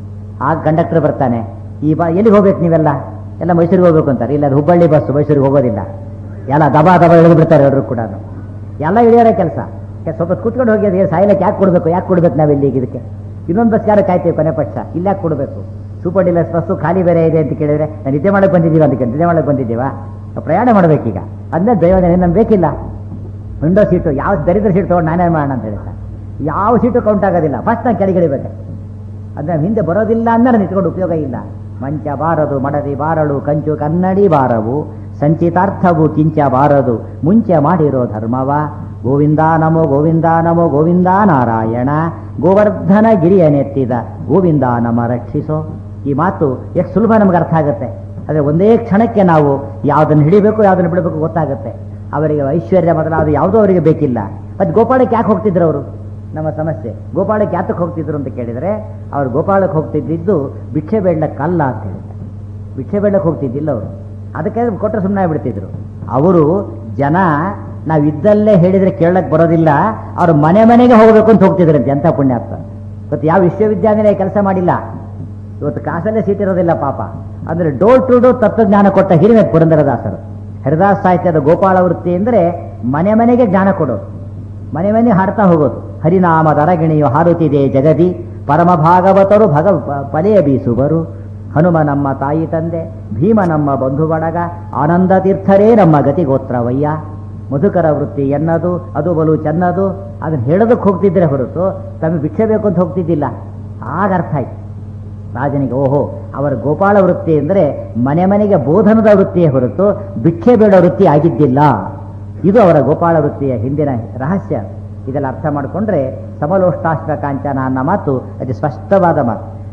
ಆಗ ಕಂಡಕ್ಟರ್ ಬರ್ತಾನೆ, ಈ ಬಾ ಎಲ್ಲಿಗೆ ಹೋಗ್ಬೇಕು ನೀವೆಲ್ಲ? ಎಲ್ಲ ಮೈಸೂರಿಗೆ ಹೋಗ್ಬೇಕು ಅಂತಾರೆ. ಇಲ್ಲ, ಅದು ಹುಬ್ಬಳ್ಳಿ ಬಸ್ಸು, ಮೈಸೂರಿಗೆ ಹೋಗೋದಿಲ್ಲ. ಎಲ್ಲ ದಬಾ ದಬಾ ಇಳಿದು ಬಿಡ್ತಾರೆ ಎಲ್ಲರೂ ಕೂಡ. ಎಲ್ಲ ಇಳಿಯೋರ ಕೆಲಸ. ಸ್ವಲ್ಪ ಕೂತ್ಕೊಂಡು ಹೋಗಿ ಅದು ಸಾಯ್ಲಕ್ಕೆ ಯಾಕೆ ಕೊಡಬೇಕು? ಯಾಕೆ ಕೊಡ್ಬೇಕು ನಾವು ಇಲ್ಲಿ ಇದಕ್ಕೆ? ಇನ್ನೊಂದು ಬಸ್ ಯಾರು ಕಾಯ್ತೀವಿ ಕೊನೆ ಪಕ್ಷ, ಇಲ್ಲ ಯಾಕೆ ಕೊಡಬೇಕು? ಸೂಪರ್ ಡೀಲಕ್ಸ್ ಬಸ್ಸು ಖಾಲಿ ಬೇರೆ ಇದೆ ಅಂತ ಕೇಳಿದ್ರೆ ನಾನು ನಿದ್ದೆ ಮಾಡಕ್ಕೆ ಬಂದಿದ್ದೀವಿ ಅದಕ್ಕೆ ನಿದ್ದೆ ಮಾಡಕ್ಕೆ ಬಂದಿದ್ದೀವಾ? ಪ್ರಯಾಣ ಮಾಡಬೇಕೀಗ. ಅದನ್ನೇ ದೈವನೇ ನಮ್ಗೆ ಬೇಕಿಲ್ಲ. ವಿಂಡೋ ಸೀಟು ಯಾವ ದರಿದ್ರ ಸೀಟ್ ತೊಗೊಂಡು ನಾನೇ ಮಾಡೋಣ ಅಂತ ಹೇಳ್ತಾರೆ. ಯಾವ ಸೀಟು ಕೌಂಟ್ ಆಗೋದಿಲ್ಲ. ಫಸ್ಟ್ ನಾನು ಕೆಳಗಿಳಿಬೇಕು. ಅದನ್ನ ಹಿಂದೆ ಬರೋದಿಲ್ಲ ಅಂದ್ರೆ ನಿಂತ್ಕೊಂಡು ಉಪಯೋಗ ಇಲ್ಲ. ಮಂಚ ಬಾರದು ಮಡದಿ ಬಾರಳು ಕಂಚು ಕನ್ನಡಿ ಬಾರವು ಸಂಚಿತಾರ್ಥವು ಕಿಂಚ ಬಾರದು ಮುಂಚೆ ಮಾಡಿರೋ ಧರ್ಮವ. ಗೋವಿಂದ ನಮೋ ಗೋವಿಂದ ನಮೋ ಗೋವಿಂದ ನಾರಾಯಣ. ಗೋವರ್ಧನ ಗಿರಿಯ ನೆತ್ತಿದ ಗೋವಿಂದ ನಮ ರಕ್ಷಿಸೋ. ಈ ಮಾತು ಎಷ್ಟು ಸುಲಭ ನಮ್ಗೆ ಅರ್ಥ ಆಗುತ್ತೆ. ಆದರೆ ಒಂದೇ ಕ್ಷಣಕ್ಕೆ ನಾವು ಯಾವುದನ್ನು ಹಿಡಿಬೇಕು ಯಾವುದನ್ನು ಬಿಡಬೇಕು ಗೊತ್ತಾಗುತ್ತೆ. ಅವರಿಗೆ ಐಶ್ವರ್ಯ ಮೊದಲಾದ ಯಾವುದೂ ಅವರಿಗೆ ಬೇಕಿಲ್ಲ. ಮತ್ತು ಗೋಪಾಳಕ್ಕೆ ಯಾಕೆ ಹೋಗ್ತಿದ್ರು ಅವರು? ನಮ್ಮ ಸಮಸ್ಯೆ ಗೋಪಾಳಕ್ಕೆ ಯಾತಕ್ಕೆ ಹೋಗ್ತಿದ್ರು ಅಂತ ಕೇಳಿದರೆ, ಅವ್ರು ಗೋಪಾಳಕ್ಕೆ ಹೋಗ್ತಿದ್ದಿದ್ದು ಭಿಕ್ಷೆ ಬೇಡಕ್ಕಲ್ಲ ಅಂತ ಹೇಳಿದ್ದಾರೆ. ಭಿಕ್ಷೆ ಬೇಡಕ್ಕೆ ಹೋಗ್ತಿದ್ದಿಲ್ಲ ಅವರು. ಅದಕ್ಕೆ ಕೊಟ್ಟರೆ ಸುಮ್ಮನೆ ಬಿಡ್ತಿದ್ರು. ಅವರು ಜನ ನಾವು ಇದ್ದಲ್ಲೇ ಹೇಳಿದರೆ ಕೇಳಕ್ಕೆ ಬರೋದಿಲ್ಲ, ಅವ್ರ ಮನೆ ಮನೆಗೆ ಹೋಗಬೇಕು ಅಂತ ಹೋಗ್ತಿದ್ರಂತೆ. ಎಂಥ ಪುಣ್ಯಾತ್ಮ. ಇವತ್ತು ಯಾವ ವಿಶ್ವವಿದ್ಯಾನಿಲಯ ಕೆಲಸ ಮಾಡಿಲ್ಲ, ಇವತ್ತು ಕಾಸಲ್ಲೇ ಸೀಟ್ ಇರೋದಿಲ್ಲ ಪಾಪ. ಅಂದರೆ ಡೋರ್ ಟು ಡೋರ್ ತತ್ವಜ್ಞಾನ ಕೊಟ್ಟ ಹಿರಿಮೆ ಪುರಂದರದಾಸರು. ಹರಿದಾಸ ಸಾಹಿತ್ಯದ ಗೋಪಾಳ ವೃತ್ತಿ ಅಂದರೆ ಮನೆ ಮನೆಗೆ ಜ್ಞಾನ ಕೊಡೋದು, ಮನೆ ಮನೆ ಹಾಡ್ತಾ ಹೋಗೋದು. ಹರಿನಾಮದ ಅರಗಿಣಿಯು ಹಾರುತ್ತಿದೆ ಜಗದಿ, ಪರಮ ಭಾಗವತರು ಭಗ ಪಲೆಯ ಬೀಸುವರು. ಹನುಮ ನಮ್ಮ ತಾಯಿ ತಂದೆ, ಭೀಮ ನಮ್ಮ ಬಂಧು ಬಳಗ, ಆನಂದ ತೀರ್ಥರೇ ನಮ್ಮ ಗತಿಗೋತ್ರವಯ್ಯ. ಮಧುಕರ ವೃತ್ತಿ ಎನ್ನದು ಅದು ಬಲು ಚೆನ್ನದು. ಅದನ್ನು ಹೇಳೋದಕ್ಕೆ ಹೋಗ್ತಿದ್ರೆ ಹೊರತು ತಮಗೆ ಭಿಕ್ಷೆ ಬೇಕು ಅಂತ ಹೋಗ್ತಿದ್ದಿಲ್ಲ. ಆಗ ಅರ್ಥ ಆಯ್ತು ರಾಜನಿಗೆ, ಓಹೋ ಅವರ ಗೋಪಾಳ ವೃತ್ತಿ ಅಂದರೆ ಮನೆ ಮನೆಗೆ ಬೋಧನದ ವೃತ್ತಿಯೇ ಹೊರತು ಭಿಕ್ಷೆ ಬೇಡೋ ವೃತ್ತಿ ಆಗಿದ್ದಿಲ್ಲ. ಇದು ಅವರ ಗೋಪಾಳ ವೃತ್ತಿಯ ಹಿಂದಿನ ರಹಸ್ಯ. ಇದೆಲ್ಲ ಅರ್ಥ ಮಾಡಿಕೊಂಡ್ರೆ ಸಮಲೋಷ್ಟಾಶ್ವ ಕಾಂಚನ ಅನ್ನೋ ಮಾತು ಅತಿ ಸ್ಪಷ್ಟವಾದ ಮಾತು.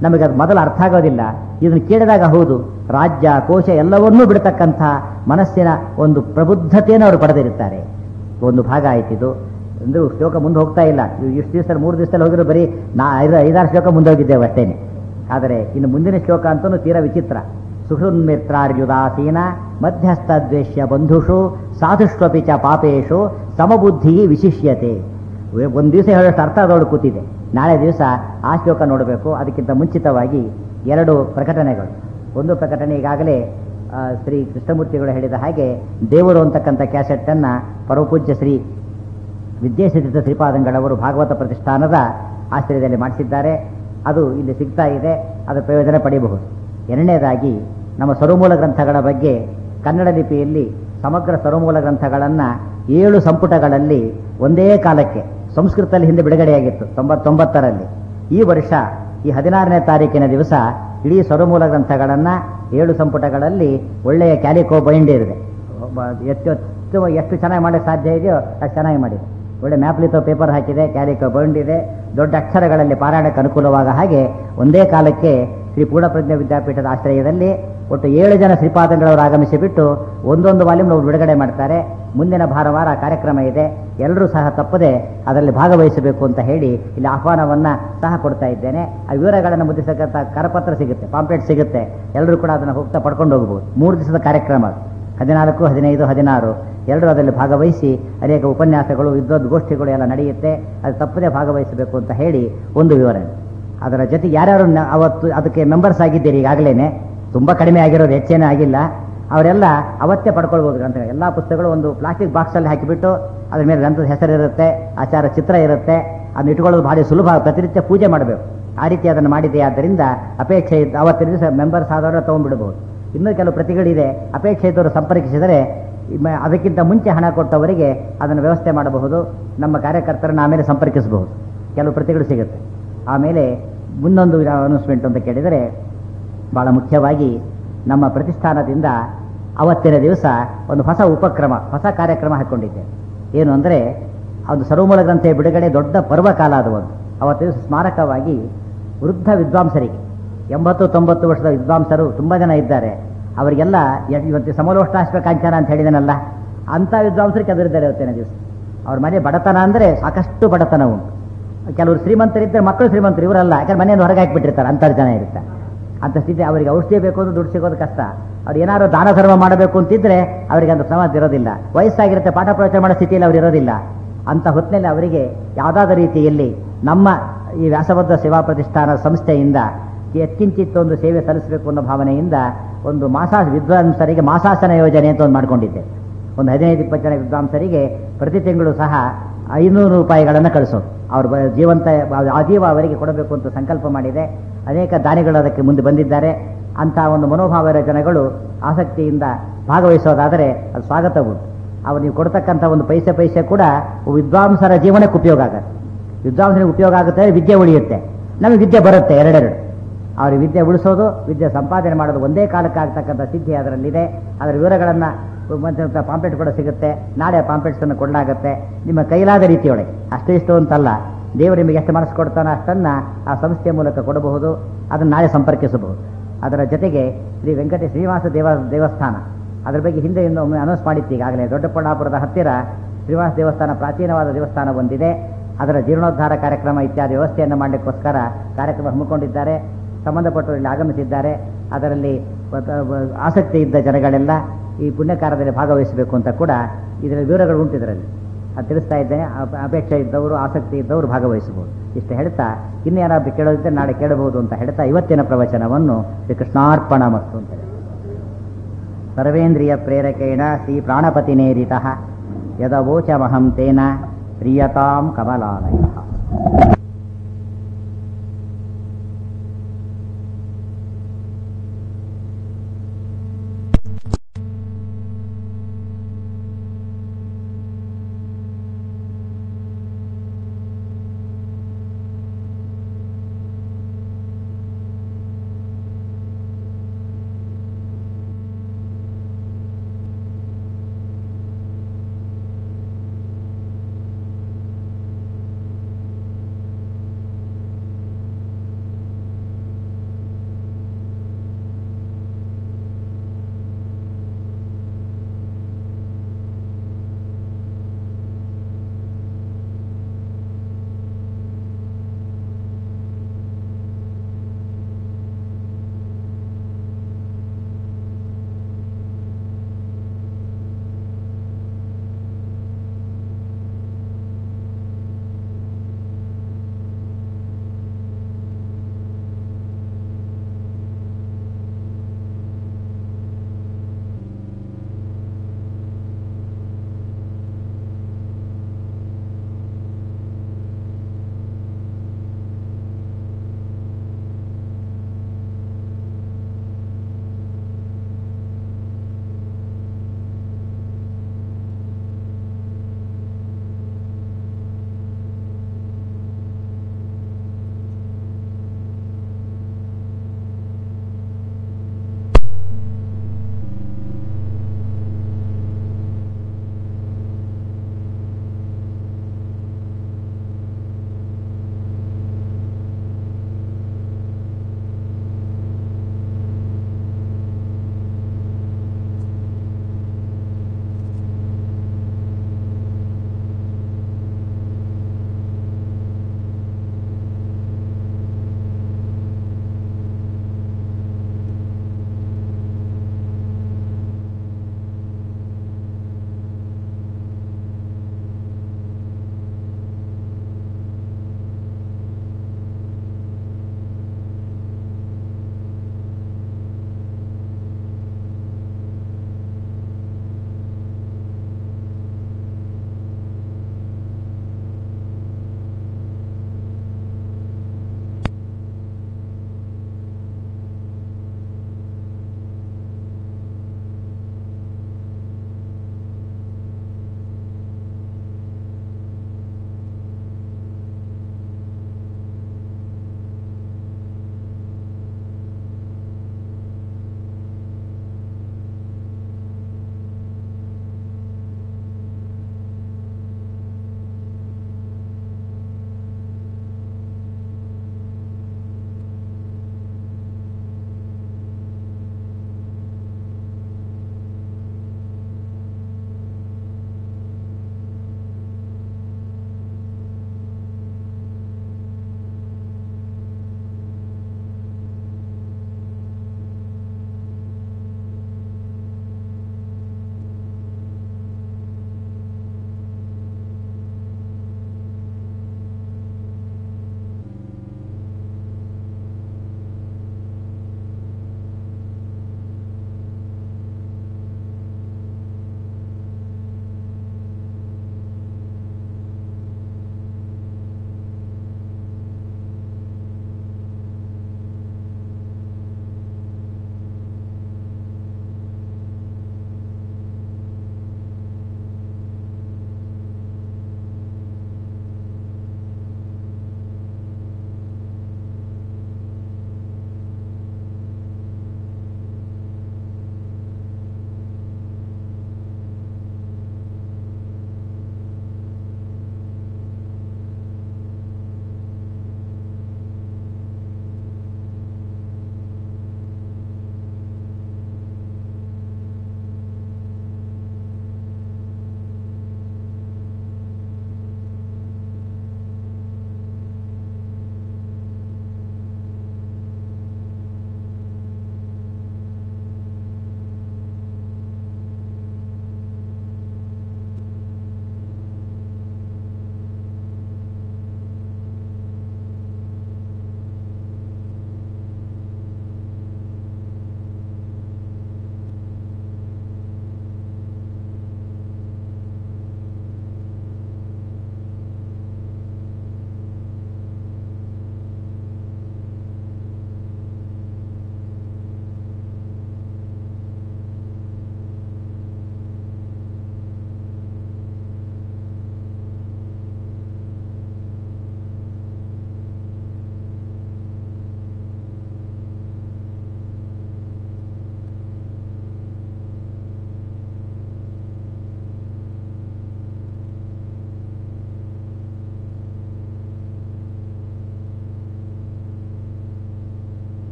ನಮಗೆ ಅದು ಮೊದಲು ಅರ್ಥ ಆಗೋದಿಲ್ಲ. ಇದನ್ನು ಕೇಳಿದಾಗ ಹೌದು, ರಾಜ್ಯ ಕೋಶ ಎಲ್ಲವನ್ನೂ ಬಿಡ್ತಕ್ಕಂಥ ಮನಸ್ಸಿನ ಒಂದು ಪ್ರಬುದ್ಧತೆಯನ್ನು ಅವರು ಪಡೆದಿರುತ್ತಾರೆ. ಒಂದು ಭಾಗ ಆಯ್ತಿದು. ಒಂದು ಶ್ಲೋಕ ಮುಂದೆ ಹೋಗ್ತಾ ಇಲ್ಲ. ಇಷ್ಟು ದಿವಸ ಮೂರು ದಿವಸದಲ್ಲಿ ಹೋಗಿರೋ ಬರೀ ನಾ ಐದು ಐದಾರು ಶ್ಲೋಕ ಮುಂದೆ ಹೋಗಿದ್ದೇವೆ ಅಷ್ಟೇನೆ. ಆದರೆ ಇನ್ನು ಮುಂದಿನ ಶ್ಲೋಕ ಅಂತೂ ತೀರಾ ವಿಚಿತ್ರ. ಸುಹೃನ್ಮಿತ್ರಾರ್ಯುದಾಸೀನ ಮಧ್ಯಸ್ಥ ದ್ವೇಷ್ಯ ಬಂಧುಷು ಸಾಧುಷ್ವಪಿ ಚ ಪಾಪೇಶು ಸಮಬುದ್ಧಿ ವಿಶಿಷ್ಯತೆ. ಒಂದು ದಿವಸ ಹೇಳೋಷ್ಟು ಅರ್ಥ ಅದೊಳಗೆ ಕೂತಿದೆ. ನಾಳೆ ದಿವಸ ಆ ಶ್ಲೋಕ ನೋಡಬೇಕು. ಅದಕ್ಕಿಂತ ಮುಂಚಿತವಾಗಿ ಎರಡು ಪ್ರಕಟಣೆಗಳು. ಒಂದು ಪ್ರಕಟಣೆ ಈಗಾಗಲೇ ಶ್ರೀ ಕೃಷ್ಣಮೂರ್ತಿಗಳು ಹೇಳಿದ ಹಾಗೆ ದೇವರು ಅಂತಕ್ಕಂಥ ಕ್ಯಾಸೆಟ್ಟನ್ನು ಪರಮಪೂಜ್ಯ ಶ್ರೀ ವಿದ್ಯೇಶತೀರ್ಥ ಶ್ರೀಪಾದಂಗಳವರು ಭಾಗವತ ಪ್ರತಿಷ್ಠಾನದ ಆಶ್ರಯದಲ್ಲಿ ಮಾಡಿಸಿದ್ದಾರೆ. ಅದು ಇಲ್ಲಿ ಸಿಗ್ತಾ ಇದೆ. ಅದರ ಪ್ರಯೋಜನ ಪಡೆಯಬಹುದು. ಎರಡನೇದಾಗಿ ನಮ್ಮ ಸರ್ವಮೂಲ ಗ್ರಂಥಗಳ ಬಗ್ಗೆ ಕನ್ನಡ ಲಿಪಿಯಲ್ಲಿ ಸಮಗ್ರ ಸರ್ವಮೂಲ ಗ್ರಂಥಗಳನ್ನು ಏಳು ಸಂಪುಟಗಳಲ್ಲಿ ಒಂದೇ ಕಾಲಕ್ಕೆ ಸಂಸ್ಕೃತದಲ್ಲಿ ಹಿಂದೆ ಬಿಡುಗಡೆಯಾಗಿತ್ತು ತೊಂಬತ್ತೊಂಬತ್ತರಲ್ಲಿ. ಈ ವರ್ಷ ಈ ಹದಿನಾರನೇ ತಾರೀಕಿನ ದಿವಸ ಇಡೀ ಸರ್ವಮೂಲ ಗ್ರಂಥಗಳನ್ನು ಏಳು ಸಂಪುಟಗಳಲ್ಲಿ ಒಳ್ಳೆಯ ಕ್ಯಾಲಿಕೋ ಬೈಂಡ್ ಇದೆ. ಎಷ್ಟು ಎಷ್ಟು ಚೆನ್ನಾಗಿ ಮಾಡೋಕ್ಕೆ ಸಾಧ್ಯ ಇದೆಯೋ ಅಷ್ಟು ಚೆನ್ನಾಗಿ ಮಾಡಿದೆ. ಒಳ್ಳೆ ಮ್ಯಾಪ್ಲಿತೋ ಪೇಪರ್ ಹಾಕಿದೆ, ಕ್ಯಾಲಿಕೋ ಬೈಂಡ್ ಇದೆ. ದೊಡ್ಡ ಅಕ್ಷರಗಳಲ್ಲಿ ಪಾರಾಯಣಕ್ಕೆ ಅನುಕೂಲವಾಗ ಹಾಗೆ ಒಂದೇ ಕಾಲಕ್ಕೆ ಶ್ರೀ ಪೂರ್ಣಪ್ರಜ್ಞ ವಿದ್ಯಾಪೀಠದ ಆಶ್ರಯದಲ್ಲಿ ಒಟ್ಟು ಏಳು ಜನ ಶ್ರೀಪಾದಂಗಳವರು ಆಗಮಿಸಿ ಬಿಟ್ಟು ಒಂದೊಂದು ವಾಲ್ಯೂಮ್ ಅವರು ಬಿಡುಗಡೆ ಮಾಡ್ತಾರೆ. ಮುಂದಿನ ಭಾನುವಾರ ಕಾರ್ಯಕ್ರಮ ಇದೆ. ಎಲ್ಲರೂ ಸಹ ತಪ್ಪದೆ ಅದರಲ್ಲಿ ಭಾಗವಹಿಸಬೇಕು ಅಂತ ಹೇಳಿ ಇಲ್ಲಿ ಆಹ್ವಾನವನ್ನು ಸಹ ಕೊಡ್ತಾ ಇದ್ದೇನೆ. ಆ ವಿವರಗಳನ್ನು ಮುದ್ರಿಸಕ್ಕಂಥ ಕರಪತ್ರ ಸಿಗುತ್ತೆ, ಪಾಂಪ್ಲೆಟ್ ಸಿಗುತ್ತೆ. ಎಲ್ಲರೂ ಕೂಡ ಅದನ್ನು ಹೋಗ್ತಾ ಪಡ್ಕೊಂಡು ಹೋಗ್ಬೋದು. ಮೂರು ದಿವಸದ ಕಾರ್ಯಕ್ರಮ, ಹದಿನಾಲ್ಕು ಹದಿನೈದು ಹದಿನಾರು ಎಲ್ಲರೂ ಅದರಲ್ಲಿ ಭಾಗವಹಿಸಿ ಅನೇಕ ಉಪನ್ಯಾಸಗಳು ವಿದ್ವದ್ಗೋಷ್ಠಿಗಳು ಎಲ್ಲ ನಡೆಯುತ್ತೆ. ಅದು ತಪ್ಪದೆ ಭಾಗವಹಿಸಬೇಕು ಅಂತ ಹೇಳಿ ಒಂದು ವಿವರಣೆ. ಅದರ ಜೊತೆಗೆ ಯಾರ್ಯಾರು ಅವತ್ತು ಅದಕ್ಕೆ ಮೆಂಬರ್ಸ್ ಆಗಿದ್ದೀರಿ ಈಗಾಗಲೇ, ತುಂಬ ಕಡಿಮೆ ಆಗಿರೋದು, ಹೆಚ್ಚೇನೇ ಆಗಿಲ್ಲ, ಅವರೆಲ್ಲ ಅವತ್ತೇ ಪಡ್ಕೊಳ್ಬೋದು ಗ್ರಂಥ. ಎಲ್ಲ ಪುಸ್ತಕಗಳು ಒಂದು ಪ್ಲಾಸ್ಟಿಕ್ ಬಾಕ್ಸಲ್ಲಿ ಹಾಕಿಬಿಟ್ಟು ಅದ್ರ ಮೇಲೆ ಗ್ರಂಥದ ಹೆಸರಿರುತ್ತೆ, ಆಚಾರ ಚಿತ್ರ ಇರುತ್ತೆ. ಅದನ್ನ ಇಟ್ಕೊಳ್ಳೋದು ಭಾಳ ಸುಲಭ. ಪ್ರತಿನಿತ್ಯ ಪೂಜೆ ಮಾಡಬೇಕು. ಆ ರೀತಿ ಅದನ್ನು ಮಾಡಿದೆ. ಆದ್ದರಿಂದ ಅಪೇಕ್ಷೆ ಇದ್ದ ಅವತ್ತಿನ ದಿವಸ ಮೆಂಬರ್ಸ್ ಆದವರು ತೊಗೊಂಡ್ಬಿಡ್ಬೋದು. ಇನ್ನೂ ಕೆಲವು ಪ್ರತಿಗಳಿದೆ. ಅಪೇಕ್ಷೆ ಇದ್ದವರು ಸಂಪರ್ಕಿಸಿದರೆ ಅದಕ್ಕಿಂತ ಮುಂಚೆ ಹಣ ಕೊಟ್ಟವರಿಗೆ ಅದನ್ನು ವ್ಯವಸ್ಥೆ ಮಾಡಬಹುದು. ನಮ್ಮ ಕಾರ್ಯಕರ್ತರನ್ನು ಆಮೇಲೆ ಸಂಪರ್ಕಿಸಬಹುದು. ಕೆಲವು ಪ್ರತಿಗಳು ಸಿಗುತ್ತೆ. ಆಮೇಲೆ ಮುಂದೊಂದು ಅನೌನ್ಸ್ಮೆಂಟ್ ಅಂತ ಕೇಳಿದರೆ, ಭಾಳ ಮುಖ್ಯವಾಗಿ ನಮ್ಮ ಪ್ರತಿಷ್ಠಾನದಿಂದ ಅವತ್ತಿನ ದಿವಸ ಒಂದು ಹೊಸ ಉಪಕ್ರಮ, ಹೊಸ ಕಾರ್ಯಕ್ರಮ ಹಾಕ್ಕೊಂಡಿದ್ದೆ. ಏನು ಅಂದರೆ, ಒಂದು ಸರ್ವಮೂಲ ಗ್ರಂಥ ಬಿಡುಗಡೆ ದೊಡ್ಡ ಪರ್ವಕಾಲ ಅದು. ಒಂದು ಅವತ್ತು ದಿವಸ ಸ್ಮಾರಕವಾಗಿ ವೃದ್ಧ ವಿದ್ವಾಂಸರಿಗೆ, ಎಂಬತ್ತು ತೊಂಬತ್ತು ವರ್ಷದ ವಿದ್ವಾಂಸರು ತುಂಬ ಜನ ಇದ್ದಾರೆ. ಅವರಿಗೆಲ್ಲ ಇವತ್ತು ಸಮಲೋಷ್ಟಾಶ್ವ ಕಾಂಚನ ಅಂತ ಹೇಳಿದನಲ್ಲ, ಅಂಥ ವಿದ್ವಾಂಸರಿಗೆ ಕದರಿದ್ದಾರೆ ಇವತ್ತಿನ ದಿವಸ. ಅವ್ರ ಮನೆ ಬಡತನ ಅಂದರೆ ಸಾಕಷ್ಟು ಬಡತನ ಉಂಟು. ಕೆಲವರು ಶ್ರೀಮಂತರಿದ್ದರೆ ಮಕ್ಕಳು ಶ್ರೀಮಂತರು, ಇವರಲ್ಲ. ಯಾಕಂದ್ರೆ ಮನೆಯನ್ನು ಹೊರಗೆ ಹಾಕಿಬಿಟ್ಟಿರ್ತಾರೆ, ಅಂಥವ್ರು ಜನ ಇರ್ತಾರೆ. ಅಂಥ ಸ್ಥಿತಿ. ಅವರಿಗೆ ಔಷಧಿ ಬೇಕು ಅಂದ್ರೆ ದುಡ್ಡು ಸಿಗೋದು ಕಷ್ಟ. ಅವ್ರು ಏನಾದ್ರು ದಾನ ಧರ್ಮ ಮಾಡಬೇಕು ಅಂತಿದ್ರೆ ಅವರಿಗೆ ಅಂತ ಸಮಾಜ ಇರೋದಿಲ್ಲ. ವಯಸ್ಸಾಗಿರುತ್ತೆ, ಪಾಠ ಪ್ರವಚನ ಮಾಡೋ ಸ್ಥಿತಿಯಲ್ಲಿ ಅವರು ಇರೋದಿಲ್ಲ. ಅಂಥ ಹೊತ್ತಿನಲ್ಲಿ ಅವರಿಗೆ ಯಾವುದಾದ ರೀತಿಯಲ್ಲಿ ನಮ್ಮ ಈ ವ್ಯಾಸಬದ್ಧ ಸೇವಾ ಪ್ರತಿಷ್ಠಾನ ಸಂಸ್ಥೆಯಿಂದ ಎತ್ಕಿಂಚಿತ್ತು ಒಂದು ಸೇವೆ ಸಲ್ಲಿಸಬೇಕು ಅನ್ನೋ ಭಾವನೆಯಿಂದ ಒಂದು ಮಾಸಾ ವಿದ್ವಾಂಸರಿಗೆ ಮಾಸಾಸನ ಯೋಜನೆ ಅಂತ ಒಂದು ಮಾಡಿಕೊಂಡಿದ್ದೆ. ಒಂದು ಹದಿನೈದು ಇಪ್ಪತ್ತು ಜನ ವಿದ್ವಾಂಸರಿಗೆ ಪ್ರತಿ ತಿಂಗಳು ಸಹ ಐನೂರು ರೂಪಾಯಿಗಳನ್ನು ಕಳಿಸೋದು. ಅವ್ರ ಜೀವಂತ ಆಜೀವ ಅವರಿಗೆ ಕೊಡಬೇಕು ಅಂತ ಸಂಕಲ್ಪ ಮಾಡಿದೆ. ಅನೇಕ ದಾನಿಗಳು ಅದಕ್ಕೆ ಮುಂದೆ ಬಂದಿದ್ದಾರೆ. ಅಂಥ ಒಂದು ಮನೋಭಾವದ ಜನಗಳು ಆಸಕ್ತಿಯಿಂದ ಭಾಗವಹಿಸೋದಾದರೆ ಅದು ಸ್ವಾಗತ ಉಂಟು. ಅವ್ರು ನೀವು ಕೊಡ್ತಕ್ಕಂಥ ಒಂದು ಪೈಸೆ ಪೈಸೆ ಕೂಡ ವಿದ್ವಾಂಸರ ಜೀವನಕ್ಕೆ ಉಪಯೋಗ ಆಗುತ್ತೆ. ವಿದ್ವಾಂಸರಿಗೆ ಉಪಯೋಗ ಆಗುತ್ತೆ, ವಿದ್ಯೆ ಉಳಿಯುತ್ತೆ, ನಮಗೆ ವಿದ್ಯೆ ಬರುತ್ತೆ. ಎರಡೆರಡು ಅವ್ರಿಗೆ ವಿದ್ಯೆ ಉಳಿಸೋದು, ವಿದ್ಯೆ ಸಂಪಾದನೆ ಮಾಡೋದು ಒಂದೇ ಕಾಲಕ್ಕೆ ಆಗ್ತಕ್ಕಂಥ ಸಿದ್ಧಿ ಅದರಲ್ಲಿದೆ. ಅದರ ವಿವರಗಳನ್ನು ಪಾಂಪ್ಲೆಟ್ ಕೂಡ ಸಿಗುತ್ತೆ. ನಾಳೆ ಪಾಂಪ್ಲೆಟ್ಸನ್ನು ಕೊಡಲಾಗುತ್ತೆ ನಿಮ್ಮ ಕೈಲಾದ ರೀತಿಯೊಳಗೆ. ಅಷ್ಟು ಇಷ್ಟು ಅಂತಲ್ಲ, ದೇವರು ನಿಮಗೆ ಎಷ್ಟು ಮನಸ್ಸು ಕೊಡ್ತಾನೋ ಅಷ್ಟನ್ನು ಆ ಸಂಸ್ಥೆಯ ಮೂಲಕ ಕೊಡಬಹುದು. ಅದನ್ನು ನಾಳೆ ಸಂಪರ್ಕಿಸಬಹುದು. ಅದರ ಜೊತೆಗೆ ಶ್ರೀ ವೆಂಕಟೇಶ ಶ್ರೀನಿವಾಸ ದೇವ ದೇವಸ್ಥಾನ ಅದರ ಬಗ್ಗೆ ಹಿಂದೆ ಇಂದು ಒಮ್ಮೆ ಅನೌನ್ಸ್ ಮಾಡಿತ್ತು. ಈಗಾಗಲೇ ದೊಡ್ಡಬಳ್ಳಾಪುರದ ಹತ್ತಿರ ಶ್ರೀನಿವಾಸ ದೇವಸ್ಥಾನ ಪ್ರಾಚೀನವಾದ ದೇವಸ್ಥಾನ ಒಂದಿದೆ. ಅದರ ಜೀರ್ಣೋದ್ಧಾರ ಕಾರ್ಯಕ್ರಮ ಇತ್ಯಾದಿ ವ್ಯವಸ್ಥೆಯನ್ನು ಮಾಡಲಿಕ್ಕೋಸ್ಕರ ಕಾರ್ಯಕ್ರಮ ಹಮ್ಮಿಕೊಂಡಿದ್ದಾರೆ. ಸಂಬಂಧಪಟ್ಟವರು ಇಲ್ಲಿ ಆಗಮಿಸಿದ್ದಾರೆ. ಅದರಲ್ಲಿ ಆಸಕ್ತಿ ಇದ್ದ ಜನಗಳೆಲ್ಲ ಈ ಪುಣ್ಯಕಾರ್ಯದಲ್ಲಿ ಭಾಗವಹಿಸಬೇಕು ಅಂತ ಕೂಡ ಇದರ ವಿವರಗಳು ಉಂಟು. ಇದರಲ್ಲಿ ಅದು ತಿಳಿಸ್ತಾ ಇದ್ದೇನೆ. ಅಪೇಕ್ಷೆ ಇದ್ದವರು, ಆಸಕ್ತಿ ಇದ್ದವರು ಭಾಗವಹಿಸಬಹುದು. ಇಷ್ಟು ಹೇಳ್ತಾ ಇನ್ನೇನಾದ್ರು ಕೇಳೋದಿದ್ದರೆ ನಾಳೆ ಕೇಳಬಹುದು ಅಂತ ಹೇಳ್ತಾ ಇವತ್ತಿನ ಪ್ರವಚನವನ್ನು ಶ್ರೀ ಕೃಷ್ಣಾರ್ಪಣ ಮಸ್ತು ಅಂತ ಹೇಳಿ. ಸರ್ವೇಂದ್ರಿಯ ಪ್ರೇರಕೇಣ ಶ್ರೀ ಪ್ರಾಣಪತಿನೇರಿತಃ ಯದವೋಚಮಹಂ ತೇನ ಪ್ರಿಯತಾಂ ಕಮಲಾಲಯ.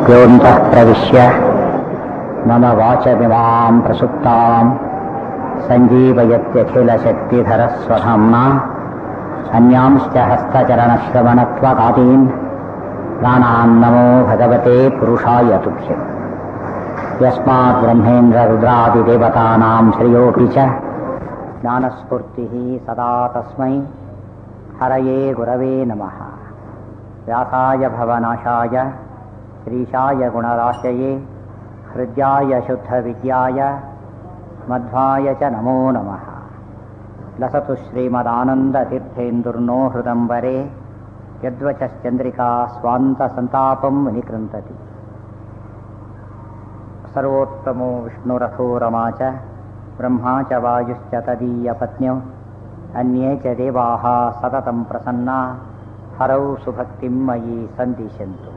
गुरुर्योऽन्तः प्रविश्य मम वाचमिमां प्रसुप्तां सञ्जीवयत्यखिलशक्तिधरस्वधाम्ना अन्यांश्च हस्तचरणश्रवणत्वकादीन् प्राणान्नमो भगवते पुरुषाय तुभ्यम् यस्मात् ब्रह्मेन्द्ररुद्रादिदेवतानां श्रेयोऽपि च ज्ञानस्फूर्तिः सदा तस्मै हरये गुरवे नमः। व्यासाय भवनाशाय श्रीशाय गुणराशये हृद्याय शुद्धविद्याय मध्वाय च नमो नमः। लसतु श्रीमदानन्दतीर्थेन्दुर्नो हृदम्बरे यद्वचश्चन्द्रिका स्वान्तसन्तापं विनिकृन्तति। सर्वोत्तमो विष्णुरथो रमा च ब्रह्मा च वायुश्च तदीयपत्न्यौ अन्ये च देवाः सततं प्रसन्ना हरौ सुभक्तिं मयि सन्दिशन्तु।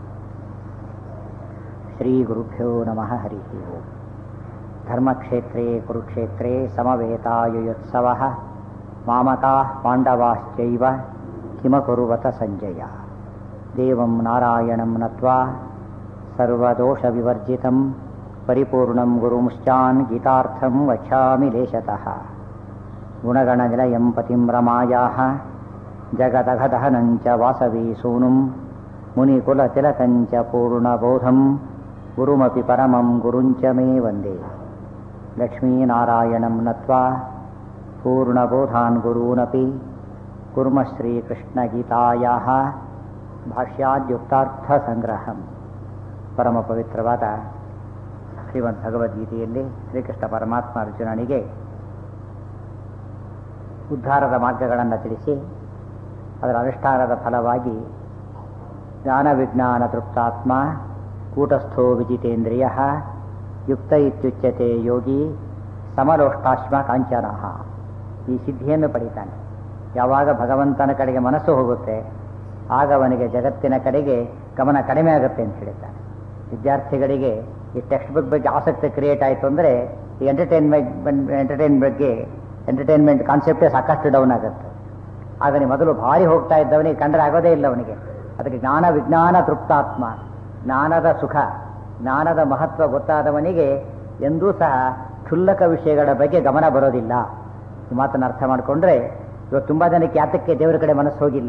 श्रीगुरुभ्यो नमः। हरिः ओम्। धर्मक्षेत्रे कुरुक्षेत्रे समवेतायुयोत्सवः मामकाः पाण्डवाश्चैव किमकुर्वत सञ्जय। देवं नारायणं नत्वा सर्वदोषविवर्जितं परिपूर्णं गुरुमुश्चान् गीतार्थं वक्ष्यामि लेशतः। गुणगणनिलयं पतिं रमायाः जगदघदहनं च वासवी सूनुं मुनिकुलतिलकं च पूर्णबोधं गुरुमपि परमं गुरुञ्च मे वन्दे। लक्ष्मीनारायणं नत्वा पूर्णबोधान् गुरूनपि कुर्मः श्रीकृष्णगीतायाः ಭಾಷ್ಯಾದ್ಯುಕ್ತಾರ್ಥಸಂಗ್ರಹಂ. ಪರಮ ಪವಿತ್ರವಾದ ಶ್ರೀಮದ್ ಭಗವದ್ಗೀತೆಯಲ್ಲಿ ಶ್ರೀಕೃಷ್ಣ ಪರಮಾತ್ಮ ಅರ್ಜುನನಿಗೆ ಉದ್ಧಾರದ ಮಾರ್ಗಗಳನ್ನು ತಿಳಿಸಿ ಅದರ ಅನುಷ್ಠಾನದ ಫಲವಾಗಿ ಜ್ಞಾನ ವಿಜ್ಞಾನ ತೃಪ್ತಾತ್ಮ ಕೂಟಸ್ಥೋ ವಿಜಿತೇಂದ್ರಿಯ ಯುಕ್ತ ಇತ್ಯುಚ್ಯತೆ ಯೋಗಿ ಸಮಲೋಷ್ಟಾಶ್ಮ ಕಾಂಚನಃ. ಈ ಸಿದ್ಧಿಯನ್ನು ಪಡಿತಾನೆ. ಯಾವಾಗ ಭಗವಂತನ ಕಡೆಗೆ ಮನಸ್ಸು ಹೋಗುತ್ತೆ ಆಗ ಅವನಿಗೆ ಜಗತ್ತಿನ ಕಡೆಗೆ ಗಮನ ಕಡಿಮೆ ಆಗುತ್ತೆ ಅಂತ ಹೇಳ್ತಾನೆ. ವಿದ್ಯಾರ್ಥಿಗಳಿಗೆ ಈ ಟೆಕ್ಸ್ಟ್ ಬುಕ್ ಬಗ್ಗೆ ಆಸಕ್ತಿ ಕ್ರಿಯೇಟ್ ಆಯಿತು ಅಂದರೆ ಈ ಎಂಟರ್ಟೈನ್ಮೆಂಟ್ ಎಂಟರ್ಟೈನ್ ಬಗ್ಗೆ ಎಂಟರ್ಟೈನ್ಮೆಂಟ್ ಕಾನ್ಸೆಪ್ಟೇ ಸಾಕಷ್ಟು ಡೌನ್ ಆಗುತ್ತೆ. ಆಗ ನೀವು ಮೊದಲು ಭಾರಿ ಹೋಗ್ತಾ ಇದ್ದವನಿಗೆ ಕಂಡ್ರೆ ಆಗೋದೇ ಇಲ್ಲ ಅವನಿಗೆ. ಅದಕ್ಕೆ ಜ್ಞಾನ ವಿಜ್ಞಾನ ತೃಪ್ತಾತ್ಮ, ಜ್ಞಾನದ ಸುಖ ಜ್ಞಾನದ ಮಹತ್ವ ಗೊತ್ತಾದವನಿಗೆ ಎಂದೂ ಸಹ ಕ್ಷುಲ್ಲಕ ವಿಷಯಗಳ ಬಗ್ಗೆ ಗಮನ ಬರೋದಿಲ್ಲ. ಈ ಮಾತನ್ನು ಅರ್ಥ ಮಾಡಿಕೊಂಡ್ರೆ ಇವತ್ತು ತುಂಬ ಜನಕ್ಕೆ ಯಾತಕ್ಕೆ ದೇವರ ಕಡೆ ಮನಸ್ಸು ಹೋಗಿಲ್ಲ.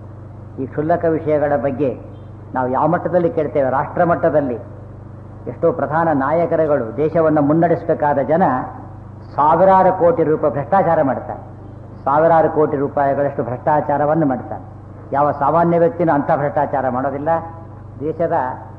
ಈ ಕ್ಷುಲ್ಲಕ ವಿಷಯಗಳ ಬಗ್ಗೆ ನಾವು ಯಾವ ಮಟ್ಟದಲ್ಲಿ ಕೇಳ್ತೇವೆ. ರಾಷ್ಟ್ರ ಮಟ್ಟದಲ್ಲಿ ಎಷ್ಟೋ ಪ್ರಧಾನ ನಾಯಕರುಗಳು ದೇಶವನ್ನು ಮುನ್ನಡೆಸಬೇಕಾದ ಜನ ಸಾವಿರಾರು ಕೋಟಿ ರೂಪಾಯಿ ಭ್ರಷ್ಟಾಚಾರ ಮಾಡ್ತಾರೆ. ಸಾವಿರಾರು ಕೋಟಿ ರೂಪಾಯಿಗಳಷ್ಟು ಭ್ರಷ್ಟಾಚಾರವನ್ನು ಮಾಡ್ತಾರೆ. ಯಾವ ಸಾಮಾನ್ಯ ವ್ಯಕ್ತಿನೂ ಅಂಥ ಭ್ರಷ್ಟಾಚಾರ ಮಾಡೋದಿಲ್ಲ. ದೇಶದ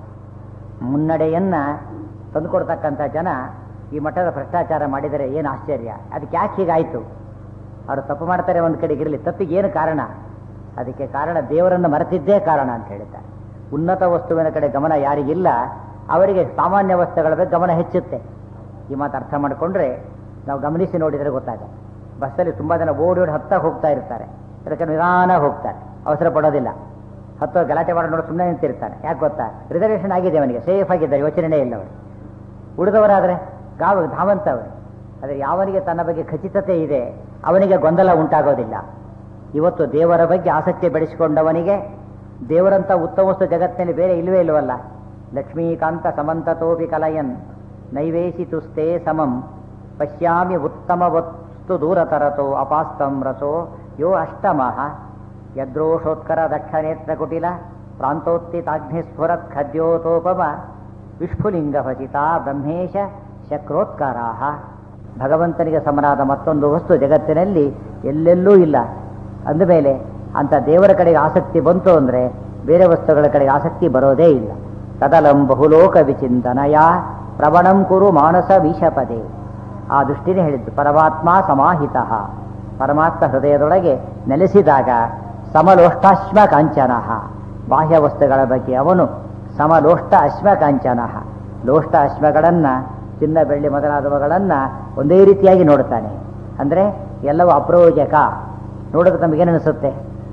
ಮುನ್ನಡೆಯನ್ನು ತಂದುಕೊಡ್ತಕ್ಕಂಥ ಜನ ಈ ಮಟ್ಟದ ಭ್ರಷ್ಟಾಚಾರ ಮಾಡಿದರೆ ಏನು ಆಶ್ಚರ್ಯ. ಅದಕ್ಕೆ ಯಾಕೆ ಹೀಗಾಯಿತು? ಅವರು ತಪ್ಪು ಮಾಡ್ತಾರೆ ಒಂದು ಕಡೆಗಿರಲಿ, ತಪ್ಪಿಗೆ ಏನು ಕಾರಣ? ಅದಕ್ಕೆ ಕಾರಣ ದೇವರನ್ನು ಮರೆತಿದ್ದೇ ಕಾರಣ ಅಂತ ಹೇಳ್ತಾರೆ. ಉನ್ನತ ವಸ್ತುವಿನ ಕಡೆ ಗಮನ ಯಾರಿಗಿಲ್ಲ ಅವರಿಗೆ ಸಾಮಾನ್ಯ ವಸ್ತುಗಳ ಬಗ್ಗೆ ಗಮನ ಹೆಚ್ಚುತ್ತೆ. ಈ ಮಾತು ಅರ್ಥ ಮಾಡಿಕೊಂಡ್ರೆ ನಾವು ಗಮನಿಸಿ ನೋಡಿದರೆ ಗೊತ್ತಾಗುತ್ತೆ. ಬಸ್ಸಲ್ಲಿ ತುಂಬ ಜನ ಓಡಿ ಓಡಿ ಹತ್ತ ಹೋಗ್ತಾ ಇರ್ತಾರೆ. ಅದಕ್ಕೆ ನಿಧಾನ ಹೋಗ್ತಾರೆ, ಅವಸರ ಪಡೋದಿಲ್ಲ. ಹತ್ತೋ ಗಲಾಟೆ ಮಾಡಿ ನೋಡಿ ಸುಮ್ಮನೆ ನಿಂತಿರ್ತಾನೆ. ಯಾಕೆ ಗೊತ್ತಾ? ರಿಸರ್ವೇಷನ್ ಆಗಿದೆ ಅವನಿಗೆ, ಸೇಫ್ ಆಗಿದ್ದಾರೆ, ಯೋಚನೆ ಇಲ್ಲ ಅವರು. ಉಳಿದವರಾದರೆ ಗಾವ ಧಾವಂತವರು. ಆದರೆ ಯಾವನಿಗೆ ತನ್ನ ಬಗ್ಗೆ ಖಚಿತತೆ ಇದೆ ಅವನಿಗೆ ಗೊಂದಲ ಉಂಟಾಗೋದಿಲ್ಲ. ಇವತ್ತು ದೇವರ ಬಗ್ಗೆ ಆಸಕ್ತಿ ಬೆಳೆಸಿಕೊಂಡವನಿಗೆ ದೇವರಂಥ ಉತ್ತಮ ವಸ್ತು ಜಗತ್ತಿನಲ್ಲಿ ಬೇರೆ ಇಲ್ಲವೇ ಇಲ್ಲವಲ್ಲ. ಲಕ್ಷ್ಮೀಕಾಂತ ಸಮಂತತೋಪಿ ಕಲಯನ್ ನೈವೇಶಿತುಸ್ತೇ ಸಮಂ ಪಶ್ಯಾಮಿ ಉತ್ತಮ ವಸ್ತು ದೂರತರತೋ ಅಪಾಸ್ತಂ ರಸೋ ಯೋ ಅಷ್ಟಮಃ ಯದ್ರೋಷೋತ್ಕರ ದಕ್ಷನೇತ್ರ ಕುಟಿಲ ಪ್ರಾಂತೋತ್ತಿತಾಗ್ನಿಸ್ಫುರತ್ ಖದ್ಯೋತೋಪಮ ವಿಷ್ಫುಲಿಂಗ ಭಜಿತ ಬ್ರಹ್ಮೇಶ ಶಕ್ರೋತ್ಕರಾಹ. ಭಗವಂತನಿಗೆ ಸಮನಾದ ಮತ್ತೊಂದು ವಸ್ತು ಜಗತ್ತಿನಲ್ಲಿ ಎಲ್ಲೆಲ್ಲೂ ಇಲ್ಲ. ಅಂದಮೇಲೆ ಅಂಥ ದೇವರ ಕಡೆಗೆ ಆಸಕ್ತಿ ಬಂತು ಅಂದರೆ ಬೇರೆ ವಸ್ತುಗಳ ಕಡೆಗೆ ಆಸಕ್ತಿ ಬರೋದೇ ಇಲ್ಲ. ತದಲಂ ಬಹುಲೋಕ ವಿಚಿಂತನಯ ಪ್ರವಣಂ ಕುರು ಮಾನಸ ವೀಶಪದೆ. ಆ ದೃಷ್ಟಿನೇ ಹೇಳಿದ್ದು ಪರಮಾತ್ಮ ಸಮಾಹಿತ. ಪರಮಾತ್ಮ ಹೃದಯದೊಳಗೆ ನೆಲೆಸಿದಾಗ ಸಮಲೋಷ್ಟಾಶ್ಮ ಕಾಂಚನ. ಬಾಹ್ಯ ವಸ್ತುಗಳ ಬಗ್ಗೆ ಅವನು ಸಮಲೋಷ್ಟ ಅಶ್ಮ ಕಾಂಚನ. ಲೋಷ್ಟ ಅಶ್ಮಗಳನ್ನು ಚಿನ್ನ ಬೆಳ್ಳಿ ಮೊದಲಾದವುಗಳನ್ನು ಒಂದೇ ರೀತಿಯಾಗಿ ನೋಡುತ್ತಾನೆ. ಅಂದರೆ ಎಲ್ಲವೂ ಅಪ್ರಯೋಜಕ. ನೋಡೋದು ನಮಗೇನಿಸುತ್ತೆ?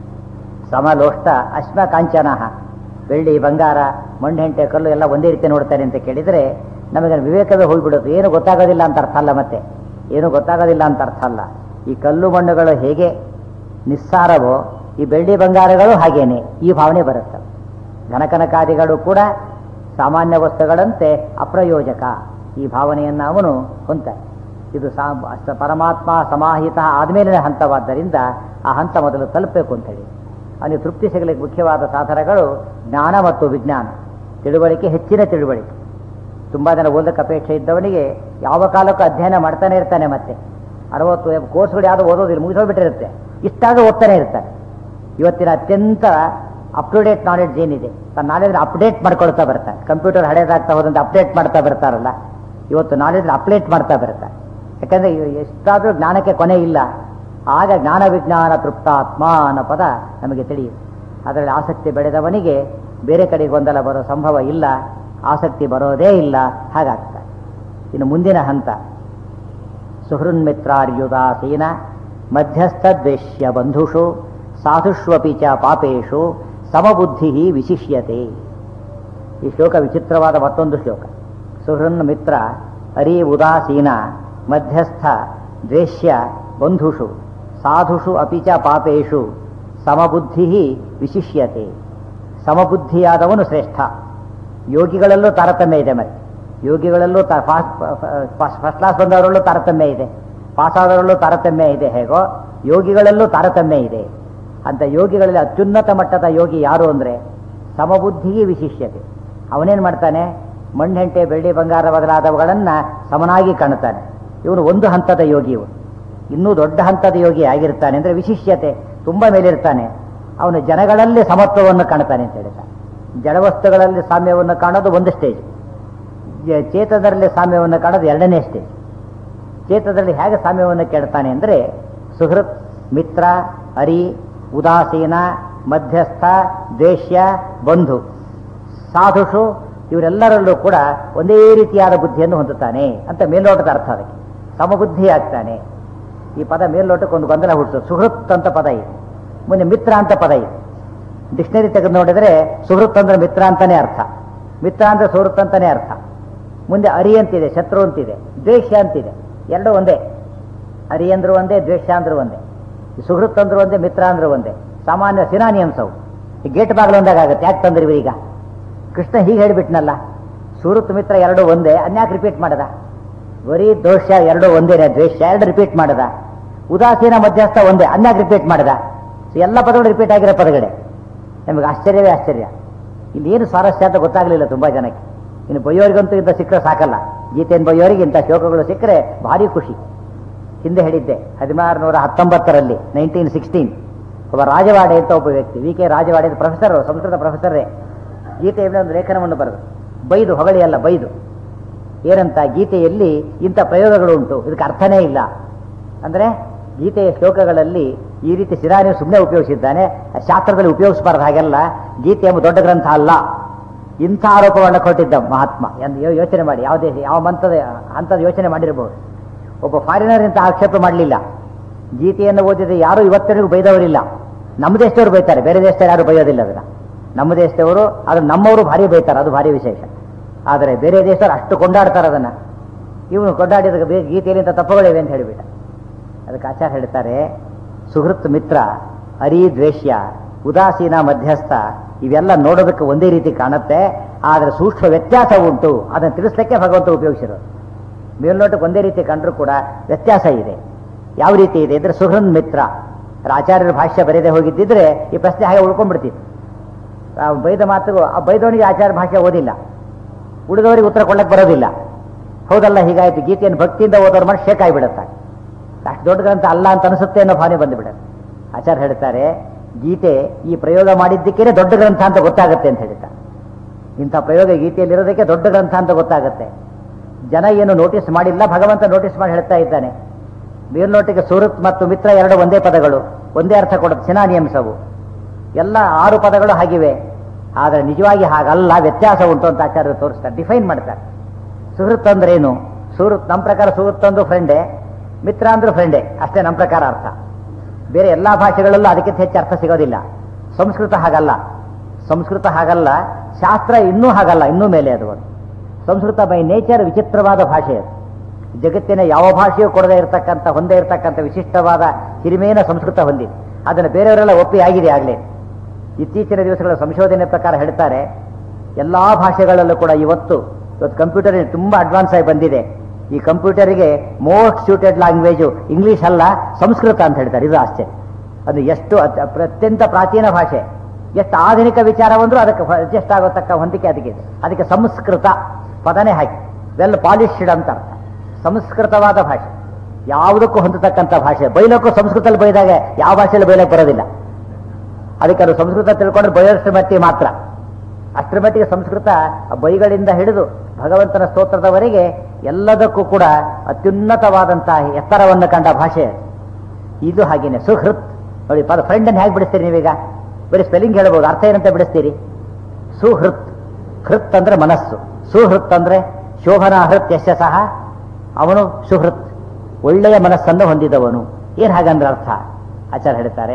ಸಮಲೋಷ್ಟ ಅಶ್ಮ ಕಾಂಚನ. ಬೆಳ್ಳಿ ಬಂಗಾರ ಮಣ್ಣು ಹೆಂಟೆ ಕಲ್ಲು ಎಲ್ಲ ಒಂದೇ ರೀತಿ ನೋಡ್ತಾರೆ ಅಂತ ಕೇಳಿದರೆ ನಮಗೆ ವಿವೇಕವೇ ಹೋಗಿಬಿಡೋದು. ಏನು ಗೊತ್ತಾಗೋದಿಲ್ಲ ಅಂತ ಅರ್ಥ ಅಲ್ಲ. ಮತ್ತೆ ಏನು ಗೊತ್ತಾಗೋದಿಲ್ಲ ಅಂತ ಅರ್ಥ ಅಲ್ಲ. ಈ ಕಲ್ಲು ಮಣ್ಣುಗಳು ಹೇಗೆ ನಿಸ್ಸಾರವೋ ಈ ಬೆಳ್ಳಿ ಬಂಗಾರಗಳು ಹಾಗೇನೆ ಈ ಭಾವನೆ ಬರುತ್ತೆ. ಧನಕನಕಾದಿಗಳು ಕೂಡ ಸಾಮಾನ್ಯ ವಸ್ತುಗಳಂತೆ ಅಪ್ರಯೋಜಕ. ಈ ಭಾವನೆಯನ್ನು ಅವನು ಹೊಂದ್ತಾನೆ. ಇದು ಸಾ ಪರಮಾತ್ಮ ಸಮಾಹಿತ ಆದಮೇಲಿನ ಹಂತವಾದ್ದರಿಂದ ಆ ಹಂತ ಮೊದಲು ತಲುಪಬೇಕು ಅಂತೇಳಿ ಅವನಿಗೆ ತೃಪ್ತಿ ಸಿಗಲಿಕ್ಕೆ ಮುಖ್ಯವಾದ ಸಾಧನಗಳು ಜ್ಞಾನ ಮತ್ತು ವಿಜ್ಞಾನ. ತಿಳುವಳಿಕೆ, ಹೆಚ್ಚಿನ ತಿಳುವಳಿಕೆ. ತುಂಬ ಜನ ಓದಕ್ಕೆ ಅಪೇಕ್ಷೆ ಇದ್ದವನಿಗೆ ಯಾವ ಕಾಲಕ್ಕೂ ಅಧ್ಯಯನ ಮಾಡ್ತಾನೆ ಇರ್ತಾನೆ. ಮತ್ತೆ ಅರವತ್ತು ಕೋರ್ಸ್ಗಳು ಯಾವುದೋ ಓದೋದಿಲ್ಲ, ಮುಗಿಸೋಗ್ಬಿಟ್ಟಿರುತ್ತೆ. ಇಷ್ಟಾದರೂ ಓದ್ತಾನೆ ಇರ್ತಾನೆ. ಇವತ್ತಿನ ಅತ್ಯಂತ ಅಪ್ ಟು ಡೇಟ್ ನಾಲೆಡ್ಜ್ ಏನಿದೆ, ತನ್ನ ನಾಲೆಡ್ಜ್ ಅಪ್ಡೇಟ್ ಮಾಡ್ಕೊಳ್ತಾ ಬರ್ತಾರೆ. ಕಂಪ್ಯೂಟರ್ ಹಳೇದಾಗ್ತಾ ಹೋದಂತೆ ಅಪ್ಡೇಟ್ ಮಾಡ್ತಾ ಬರ್ತಾರಲ್ಲ, ಇವತ್ತು ನಾಲೆಡ್ಜ್ ಅಪ್ಡೇಟ್ ಮಾಡ್ತಾ ಬರ್ತಾರೆ. ಯಾಕಂದರೆ ಎಷ್ಟಾದರೂ ಜ್ಞಾನಕ್ಕೆ ಕೊನೆ ಇಲ್ಲ. ಆಗ ಜ್ಞಾನ ವಿಜ್ಞಾನ ತೃಪ್ತಾತ್ಮ ಅನ್ನೋ ಪದ ನಮಗೆ ತಿಳಿಯುತ್ತೆ. ಅದರಲ್ಲಿ ಆಸಕ್ತಿ ಬೆಳೆದವನಿಗೆ ಬೇರೆ ಕಡೆ ಗೊಂದಲ ಬರೋ ಸಂಭವ ಇಲ್ಲ, ಆಸಕ್ತಿ ಬರೋದೇ ಇಲ್ಲ. ಹಾಗಾಗ್ತದೆ. ಇನ್ನು ಮುಂದಿನ ಹಂತ ಸುಹೃನ್ಮಿತ್ರಾರ್ಯುದಾಸೀನ ಮಧ್ಯಸ್ಥ ದ್ವೇಷ್ಯ ಬಂಧುಷು ಸಾಧುಷ್ವಪಿ ಚ ಪಾಪೇಶು ಸಮಬುದ್ಧಿ ವಿಶಿಷ್ಯತೆ. ಈ ಶ್ಲೋಕ ವಿಚಿತ್ರವಾದ ಮತ್ತೊಂದು ಶ್ಲೋಕ. ಸುಹೃನ್ ಮಿತ್ರ ಅರಿ ಉದಾಸೀನ ಮಧ್ಯಸ್ಥ ದ್ವೇಷ್ಯ ಬಂಧುಷು ಸಾಧುಷು ಅಪಿ ಚ ಪಾಪೇಶು ಸಮಬುದ್ಧಿ ವಿಶಿಷ್ಯತೆ. ಸಮಬುದ್ಧಿಯಾದವನು ಶ್ರೇಷ್ಠ. ಯೋಗಿಗಳಲ್ಲೂ ತಾರತಮ್ಯ ಇದೆ. ಮತ್ತೆ ಯೋಗಿಗಳಲ್ಲೂ ಫಸ್ಟ್ ಕ್ಲಾಸ್ ಬಂದವರಲ್ಲೂ ತಾರತಮ್ಯ ಇದೆ, ಪಾಸಾದವರಲ್ಲೂ ತಾರತಮ್ಯ ಇದೆ. ಹೇಗೋ ಯೋಗಿಗಳಲ್ಲೂ ತಾರತಮ್ಯ ಇದೆ. ಅಂತ ಯೋಗಿಗಳಲ್ಲಿ ಅತ್ಯುನ್ನತ ಮಟ್ಟದ ಯೋಗಿ ಯಾರು ಅಂದರೆ ಸಮಬುದ್ಧಿಗೆ ವಿಶಿಷ್ಯತೆ. ಅವನೇನು ಮಾಡ್ತಾನೆ, ಮಣ್ಣೆಂಟೆ ಬೆಳ್ಳಿ ಬಂಗಾರ ಬದಲಾದವುಗಳನ್ನು ಸಮನಾಗಿ ಕಾಣುತ್ತಾನೆ. ಇವನು ಒಂದು ಹಂತದ ಯೋಗಿ. ಇವನು ಇನ್ನೂ ದೊಡ್ಡ ಹಂತದ ಯೋಗಿ ಆಗಿರ್ತಾನೆ ಅಂದರೆ ವಿಶಿಷ್ಯತೆ ತುಂಬ ಮೇಲಿರ್ತಾನೆ. ಅವನು ಜನಗಳಲ್ಲಿ ಸಮತ್ವವನ್ನು ಕಾಣ್ತಾನೆ ಅಂತ ಹೇಳ್ತಾನೆ. ಜಡವಸ್ತುಗಳಲ್ಲಿ ಸಾಮ್ಯವನ್ನು ಕಾಣೋದು ಒಂದು ಸ್ಟೇಜ್, ಚೇತನದಲ್ಲಿ ಸಾಮ್ಯವನ್ನು ಕಾಣೋದು ಎರಡನೇ ಸ್ಟೇಜ್. ಚೇತನದಲ್ಲಿ ಹೇಗೆ ಸಾಮ್ಯವನ್ನು ಕೇಳ್ತಾನೆ ಅಂದರೆ ಸುಹೃತ್ ಮಿತ್ರ ಅರಿ ಉದಾಸೀನ ಮಧ್ಯಸ್ಥ ದ್ವೇಷ್ಯ ಬಂಧು ಸಾಧುಷು ಇವರೆಲ್ಲರಲ್ಲೂ ಕೂಡ ಒಂದೇ ರೀತಿಯಾದ ಬುದ್ಧಿಯನ್ನು ಹೊಂದುತ್ತಾನೆ ಅಂತ ಮೇಲ್ನೋಟದ ಅರ್ಥ. ಅದಕ್ಕೆ ಸಮಬುದ್ಧಿ ಆಗ್ತಾನೆ. ಈ ಪದ ಮೇಲ್ನೋಟಕ್ಕೆ ಒಂದು ಗೊಂದಲ ಹುಟ್ಟಿಸು. ಸುಹೃತ್ ಅಂತ ಪದ ಇದೆ, ಮುಂದೆ ಮಿತ್ರ ಅಂತ ಪದ ಇದೆ. ಡಿಕ್ಷನರಿ ತೆಗೆದು ನೋಡಿದರೆ ಸುಹೃತ್ ಅಂದ್ರೆ ಮಿತ್ರ ಅಂತಾನೆ ಅರ್ಥ, ಮಿತ್ರ ಅಂದ್ರೆ ಸುಹೃತ್ ಅಂತಾನೆ ಅರ್ಥ. ಮುಂದೆ ಅರಿ ಅಂತಿದೆ, ಶತ್ರು ಅಂತಿದೆ, ದ್ವೇಷ್ಯ ಅಂತಿದೆ. ಎರಡೂ ಒಂದೇ. ಅರಿ ಅಂದ್ರೂ ಒಂದೇ, ದ್ವೇಷ್ಯ ಅಂದ್ರೂ ಒಂದೇ. ಸುಹೃತ್ ಅಂದ್ರೂ ಒಂದೇ, ಮಿತ್ರ ಅಂದ್ರೂ ಒಂದೇ. ಸಾಮಾನ್ಯ ಸಿನಾನಿಯಮ್ಸವು. ಈ ಗೇಟ್ ಬಾಗಿಲು ಒಂದಾಗುತ್ತೆ. ಯಾಕೆ ತಂದ್ರಿ ಈಗ? ಕೃಷ್ಣ ಹೀಗೆ ಹೇಳಿಬಿಟ್ನಲ್ಲ, ಸುಹೃತ್ ಮಿತ್ರ ಎರಡೂ ಒಂದೇ, ಅನ್ಯಾಕೆ ರಿಪೀಟ್ ಮಾಡದ? ಬರೀ ದೋಷ ಎರಡೂ ಒಂದೇನೆ, ದ್ವೇಷ ಎರಡು ರಿಪೀಟ್ ಮಾಡದ. ಉದಾಸೀನ ಮಧ್ಯಸ್ಥ ಒಂದೇ, ಅನ್ಯಾಕೆ ರಿಪೀಟ್ ಮಾಡದ? ಎಲ್ಲ ಪದಗಳು ರಿಪೀಟ್ ಆಗಿರೋ ಪದಗಳೇ. ನಮಗೆ ಆಶ್ಚರ್ಯವೇ ಆಶ್ಚರ್ಯ. ಇಲ್ಲೇನು ಸ್ವಾರಸ್ಯ ಅಂತ ಗೊತ್ತಾಗಲಿಲ್ಲ ತುಂಬ ಜನಕ್ಕೆ. ಇನ್ನು ಬೈಯೋರಿಗಂತೂ ಇಂಥ ಸಿಕ್ಕರೆ ಸಾಕಲ್ಲ. ಗೀತೆಯನ್ನು ಬೈಯೋರಿಗೆ ಇಂಥ ಶ್ಲೋಕಗಳು ಸಿಕ್ಕರೆ ಭಾರಿ ಖುಷಿ. ಹಿಂದೆ ಹೇಳಿದ್ದೆ, ಹದಿನಾರು ನೂರ ಹತ್ತೊಂಬತ್ತರಲ್ಲಿ ನೈನ್ಟೀನ್ ಸಿಕ್ಸ್ಟೀನ್ ಒಬ್ಬ ರಾಜವಾಡೆ ಅಂತ ಒಬ್ಬ ವ್ಯಕ್ತಿ, V K Rajwade professor, Sanskrit ಪ್ರೊಫೆಸರೇ, ಗೀತೆಯಲ್ಲಿ ಒಂದು ಲೇಖನವನ್ನು ಬರೆದು ಬೈದು, ಹೊಗಳಿ ಅಲ್ಲ ಬೈದು, ಏನಂತ, ಗೀತೆಯಲ್ಲಿ ಇಂಥ ಪ್ರಯೋಗಗಳು ಉಂಟು, ಇದಕ್ಕೆ ಅರ್ಥನೇ ಇಲ್ಲ. ಅಂದರೆ ಗೀತೆಯ ಶ್ಲೋಕಗಳಲ್ಲಿ ಈ ರೀತಿ ಸಿರಾನಿ ಸುಮ್ಮನೆ ಉಪಯೋಗಿಸಿದ್ದಾನೆ, ಶಾಸ್ತ್ರದಲ್ಲಿ ಉಪಯೋಗಿಸಬಾರ್ದು. ಹಾಗೆಲ್ಲ ಗೀತೆ ಎಂಬ ದೊಡ್ಡ ಗ್ರಂಥ ಅಲ್ಲ. ಇಂಥ ಆರೋಪವನ್ನು ಕೊಟ್ಟಿದ್ದ ಮಹಾತ್ಮ. ಎಂದು ಯೋಚನೆ ಮಾಡಿ, ಯಾವ ದೇಶ ಯಾವ ಮಂತದ ಹಂತದ ಯೋಚನೆ ಮಾಡಿರ್ಬೋದು. ಒಬ್ಬ ಫಾರಿನರ್ ಇಂಥ ಆಕ್ಷೇಪ ಮಾಡಲಿಲ್ಲ. ಗೀತೆಯನ್ನು ಓದಿದ್ರೆ ಯಾರು ಇವತ್ತರೆಗೂ ಬೈದವರಿಲ್ಲ. ನಮ್ಮ ದೇಶದವರು ಬೈತಾರೆ, ಬೇರೆ ದೇಶದವರು ಯಾರು ಬೈಯೋದಿಲ್ಲ ಅದನ್ನು. ನಮ್ಮ ದೇಶದವರು ಅದು ನಮ್ಮವರು ಭಾರಿ ಬೈತಾರೆ, ಅದು ಭಾರಿ ವಿಶೇಷ. ಆದರೆ ಬೇರೆ ದೇಶದವರು ಅಷ್ಟು ಕೊಂಡಾಡ್ತಾರೆ ಅದನ್ನು. ಇವನು ಕೊಂಡಾಡಿದ ಗೀತೆಯಲ್ಲಿ ಇಂಥ ತಪ್ಪುಗಳಿವೆ ಅಂತ ಹೇಳಿಬಿಟ್ಟ. ಅದಕ್ಕೆ ಆಚಾರ್ಯ ಹೇಳ್ತಾರೆ, ಸುಹೃತ್ ಮಿತ್ರ ಅರಿ ದ್ವೇಷ್ಯ ಉದಾಸೀನ ಮಧ್ಯಸ್ಥ ಇವೆಲ್ಲ ನೋಡೋದಕ್ಕೆ ಒಂದೇ ರೀತಿ ಕಾಣುತ್ತೆ, ಆದರೆ ಸೂಕ್ಷ್ಮ ವ್ಯತ್ಯಾಸ ಉಂಟು. ಅದನ್ನು ತಿಳಿಸ್ಲಿಕ್ಕೆ ಭಗವಂತ ಉಪಯೋಗಿಸಿರೋದು. ಮೇಲ್ನೋಟಕ್ಕೆ ಒಂದೇ ರೀತಿ ಕಂಡ್ರೂ ಕೂಡ ವ್ಯತ್ಯಾಸ ಇದೆ. ಯಾವ ರೀತಿ ಇದೆ ಅಂದರೆ ಸುಹೃನ್ ಮಿತ್ರ. ಆಚಾರ್ಯರ ಭಾಷ್ಯ ಬರೆದೇ ಹೋಗಿದ್ದಿದ್ರೆ ಈ ಪ್ರಶ್ನೆ ಹಾಗೆ ಉಳ್ಕೊಂಡ್ಬಿಡ್ತಿತ್ತು. ಬೈದ ಮಾತುಗೂ ಆ ಬೈದವನಿಗೆ ಆಚಾರ್ಯ ಭಾಷ್ಯ ಓದಿಲ್ಲ, ಉಳಿದವರಿಗೆ ಉತ್ತರ ಕೊಡಕ್ಕೆ ಬರೋದಿಲ್ಲ. ಹೌದಲ್ಲ, ಹೀಗಾಯ್ತು. ಗೀತೆಯನ್ನು ಭಕ್ತಿಯಿಂದ ಓದೋರು ಮಾಡಿ ಶೇಕ್ ಆಗಿಬಿಡುತ್ತೆ. ಅಷ್ಟು ದೊಡ್ಡ ಗ್ರಂಥ ಅಲ್ಲ ಅಂತ ಅನಿಸುತ್ತೆ ಅನ್ನೋ ಭಾವನೆ ಬಂದುಬಿಡುತ್ತೆ. ಆಚಾರ್ಯ ಹೇಳ್ತಾರೆ, ಗೀತೆ ಈ ಪ್ರಯೋಗ ಮಾಡಿದ್ದಕ್ಕೇ ದೊಡ್ಡ ಗ್ರಂಥ ಅಂತ ಗೊತ್ತಾಗುತ್ತೆ ಅಂತ ಹೇಳ್ತಾರೆ. ಇಂಥ ಪ್ರಯೋಗ ಗೀತೆಯಲ್ಲಿರೋದಕ್ಕೆ ದೊಡ್ಡ ಗ್ರಂಥ ಅಂತ ಗೊತ್ತಾಗುತ್ತೆ. ಜನ ಏನು ನೋಟಿಸ್ ಮಾಡಿಲ್ಲ, ಭಗವಂತ ನೋಟಿಸ್ ಮಾಡಿ ಹೇಳ್ತಾ ಇದ್ದಾನೆ. ಮೇಲ್ನೋಟಿಗೆ ಸುಹೃತ್ ಮತ್ತು ಮಿತ್ರ ಎರಡು ಒಂದೇ ಪದಗಳು, ಒಂದೇ ಅರ್ಥ ಕೊಡುತ್ತೆ, ಸಿನಾನಿಯಮ್ಸವು. ಎಲ್ಲ ಆರು ಪದಗಳು ಹಾಗಿವೆ, ಆದರೆ ನಿಜವಾಗಿ ಹಾಗಲ್ಲ, ವ್ಯತ್ಯಾಸ ಉಂಟು ಅಂತ ಆಚಾರ್ಯರು ತೋರಿಸ್ತಾರೆ, ಡಿಫೈನ್ ಮಾಡ್ತಾರೆ. ಸುಹೃತ್ ಅಂದ್ರೇನು? ಸುಹೃತ್ ನಮ್ಮ ಪ್ರಕಾರ ಸುಹೃತ್ ಅಂದ್ರೂ ಫ್ರೆಂಡೇ, ಮಿತ್ರ ಅಂದ್ರೂ ಫ್ರೆಂಡೇ ಅಷ್ಟೇ ನಮ್ಮ ಪ್ರಕಾರ ಅರ್ಥ. ಬೇರೆ ಎಲ್ಲ ಭಾಷೆಗಳಲ್ಲೂ ಅದಕ್ಕಿಂತ ಹೆಚ್ಚು ಅರ್ಥ ಸಿಗೋದಿಲ್ಲ. ಸಂಸ್ಕೃತ ಹಾಗಲ್ಲ, ಸಂಸ್ಕೃತ ಹಾಗಲ್ಲ, ಶಾಸ್ತ್ರ ಇನ್ನೂ ಹಾಗಲ್ಲ, ಇನ್ನೂ ಮೇಲೆ ಅದು. ಸಂಸ್ಕೃತ ಬೈ ನೇಚರ್ ವಿಚಿತ್ರವಾದ ಭಾಷೆ ಅದು. ಜಗತ್ತಿನ ಯಾವ ಭಾಷೆಯೂ ಕೊಡದೇ ಇರತಕ್ಕಂಥ, ಹೊಂದೇ ಇರತಕ್ಕಂಥ ವಿಶಿಷ್ಟವಾದ ಹಿರಿಮೆಯನ್ನು ಸಂಸ್ಕೃತ ಹೊಂದಿದೆ. ಅದನ್ನು ಬೇರೆಯವರೆಲ್ಲ ಒಪ್ಪಿ ಆಗಿದೆ ಆಗಲೇ. ಇತ್ತೀಚಿನ ದಿವಸಗಳ ಸಂಶೋಧನೆ ಪ್ರಕಾರ ಹೇಳ್ತಾರೆ, ಎಲ್ಲ ಭಾಷೆಗಳಲ್ಲೂ ಕೂಡ ಇವತ್ತು ಇವತ್ತು ಕಂಪ್ಯೂಟರ್ ತುಂಬ ಅಡ್ವಾನ್ಸ್ ಆಗಿ ಬಂದಿದೆ. ಈ ಕಂಪ್ಯೂಟರಿಗೆ ಮೋಸ್ಟ್ ಸೂಟೆಡ್ ಲ್ಯಾಂಗ್ವೇಜು ಇಂಗ್ಲೀಷ್ ಅಲ್ಲ, ಸಂಸ್ಕೃತ ಅಂತ ಹೇಳ್ತಾರೆ. ಇದು ಆಶ್ಚರ್ಯ. ಅದು ಎಷ್ಟು ಅತ್ಯಂತ ಪ್ರಾಚೀನ ಭಾಷೆ, ಎಷ್ಟು ಆಧುನಿಕ ವಿಚಾರ ಬಂದರೂ ಅದಕ್ಕೆ ಅಡ್ಜಸ್ಟ್ ಆಗೋತಕ್ಕ ಹೊಂದಿಕೆ ಅದಕ್ಕೆ ಅದಕ್ಕೆ ಸಂಸ್ಕೃತ ಪದನೇ ಹಾಕಿ ವೆಲ್ ಪಾಲಿಶ್ಡ್ ಅಂತ ಅರ್ಥ. ಸಂಸ್ಕೃತವಾದ ಭಾಷೆ, ಯಾವುದಕ್ಕೂ ಹೊಂದತಕ್ಕಂಥ ಭಾಷೆ. ಬೈಲಕ್ಕೂ ಸಂಸ್ಕೃತದಲ್ಲಿ ಬೈದಾಗ ಯಾವ ಭಾಷೆಯಲ್ಲಿ ಬೈಲಕ್ಕೆ ಬರೋದಿಲ್ಲ. ಅದಕ್ಕೆ ಅದು ಸಂಸ್ಕೃತ ತಿಳ್ಕೊಂಡ್ರೆ ಬೈಯೋಷ್ಟರ ಮಟ್ಟಿಗೆ ಮಾತ್ರ. ಅಷ್ಟರ ಮಟ್ಟಿಗೆ ಸಂಸ್ಕೃತ ಬೈಗಳಿಂದ ಹಿಡಿದು ಭಗವಂತನ ಸ್ತೋತ್ರದವರೆಗೆ ಎಲ್ಲದಕ್ಕೂ ಕೂಡ ಅತ್ಯುನ್ನತವಾದಂತಹ ಎತ್ತರವನ್ನು ಕಂಡ ಭಾಷೆ ಇದು. ಹಾಗೇನೆ ಸುಹೃತ್ ನೋಡಿ, ಪದ ಫ್ರೆಂಡನ್ನು ಹೇಗೆ ಬಿಡಿಸ್ತೀರಿ ನೀವೀಗ? ಬರೀ ಸ್ಪೆಲ್ಲಿಂಗ್ ಹೇಳ್ಬೋದು, ಅರ್ಥ ಏನಂತ ಬಿಡಿಸ್ತೀರಿ? ಸುಹೃತ್. ಹೃತ್ ಅಂದ್ರೆ ಮನಸ್ಸು, ಸುಹೃತ್ ಅಂದ್ರೆ ಶೋಭನಾ ಹೃತ್ ಯಶ ಸಹ ಅವನು ಸುಹೃತ್, ಒಳ್ಳೆಯ ಮನಸ್ಸನ್ನು ಹೊಂದಿದವನು. ಏನ್ ಹಾಗಂದ್ರೆ ಅರ್ಥ? ಆಚಾರ್ಯ ಹೇಳ್ತಾರೆ,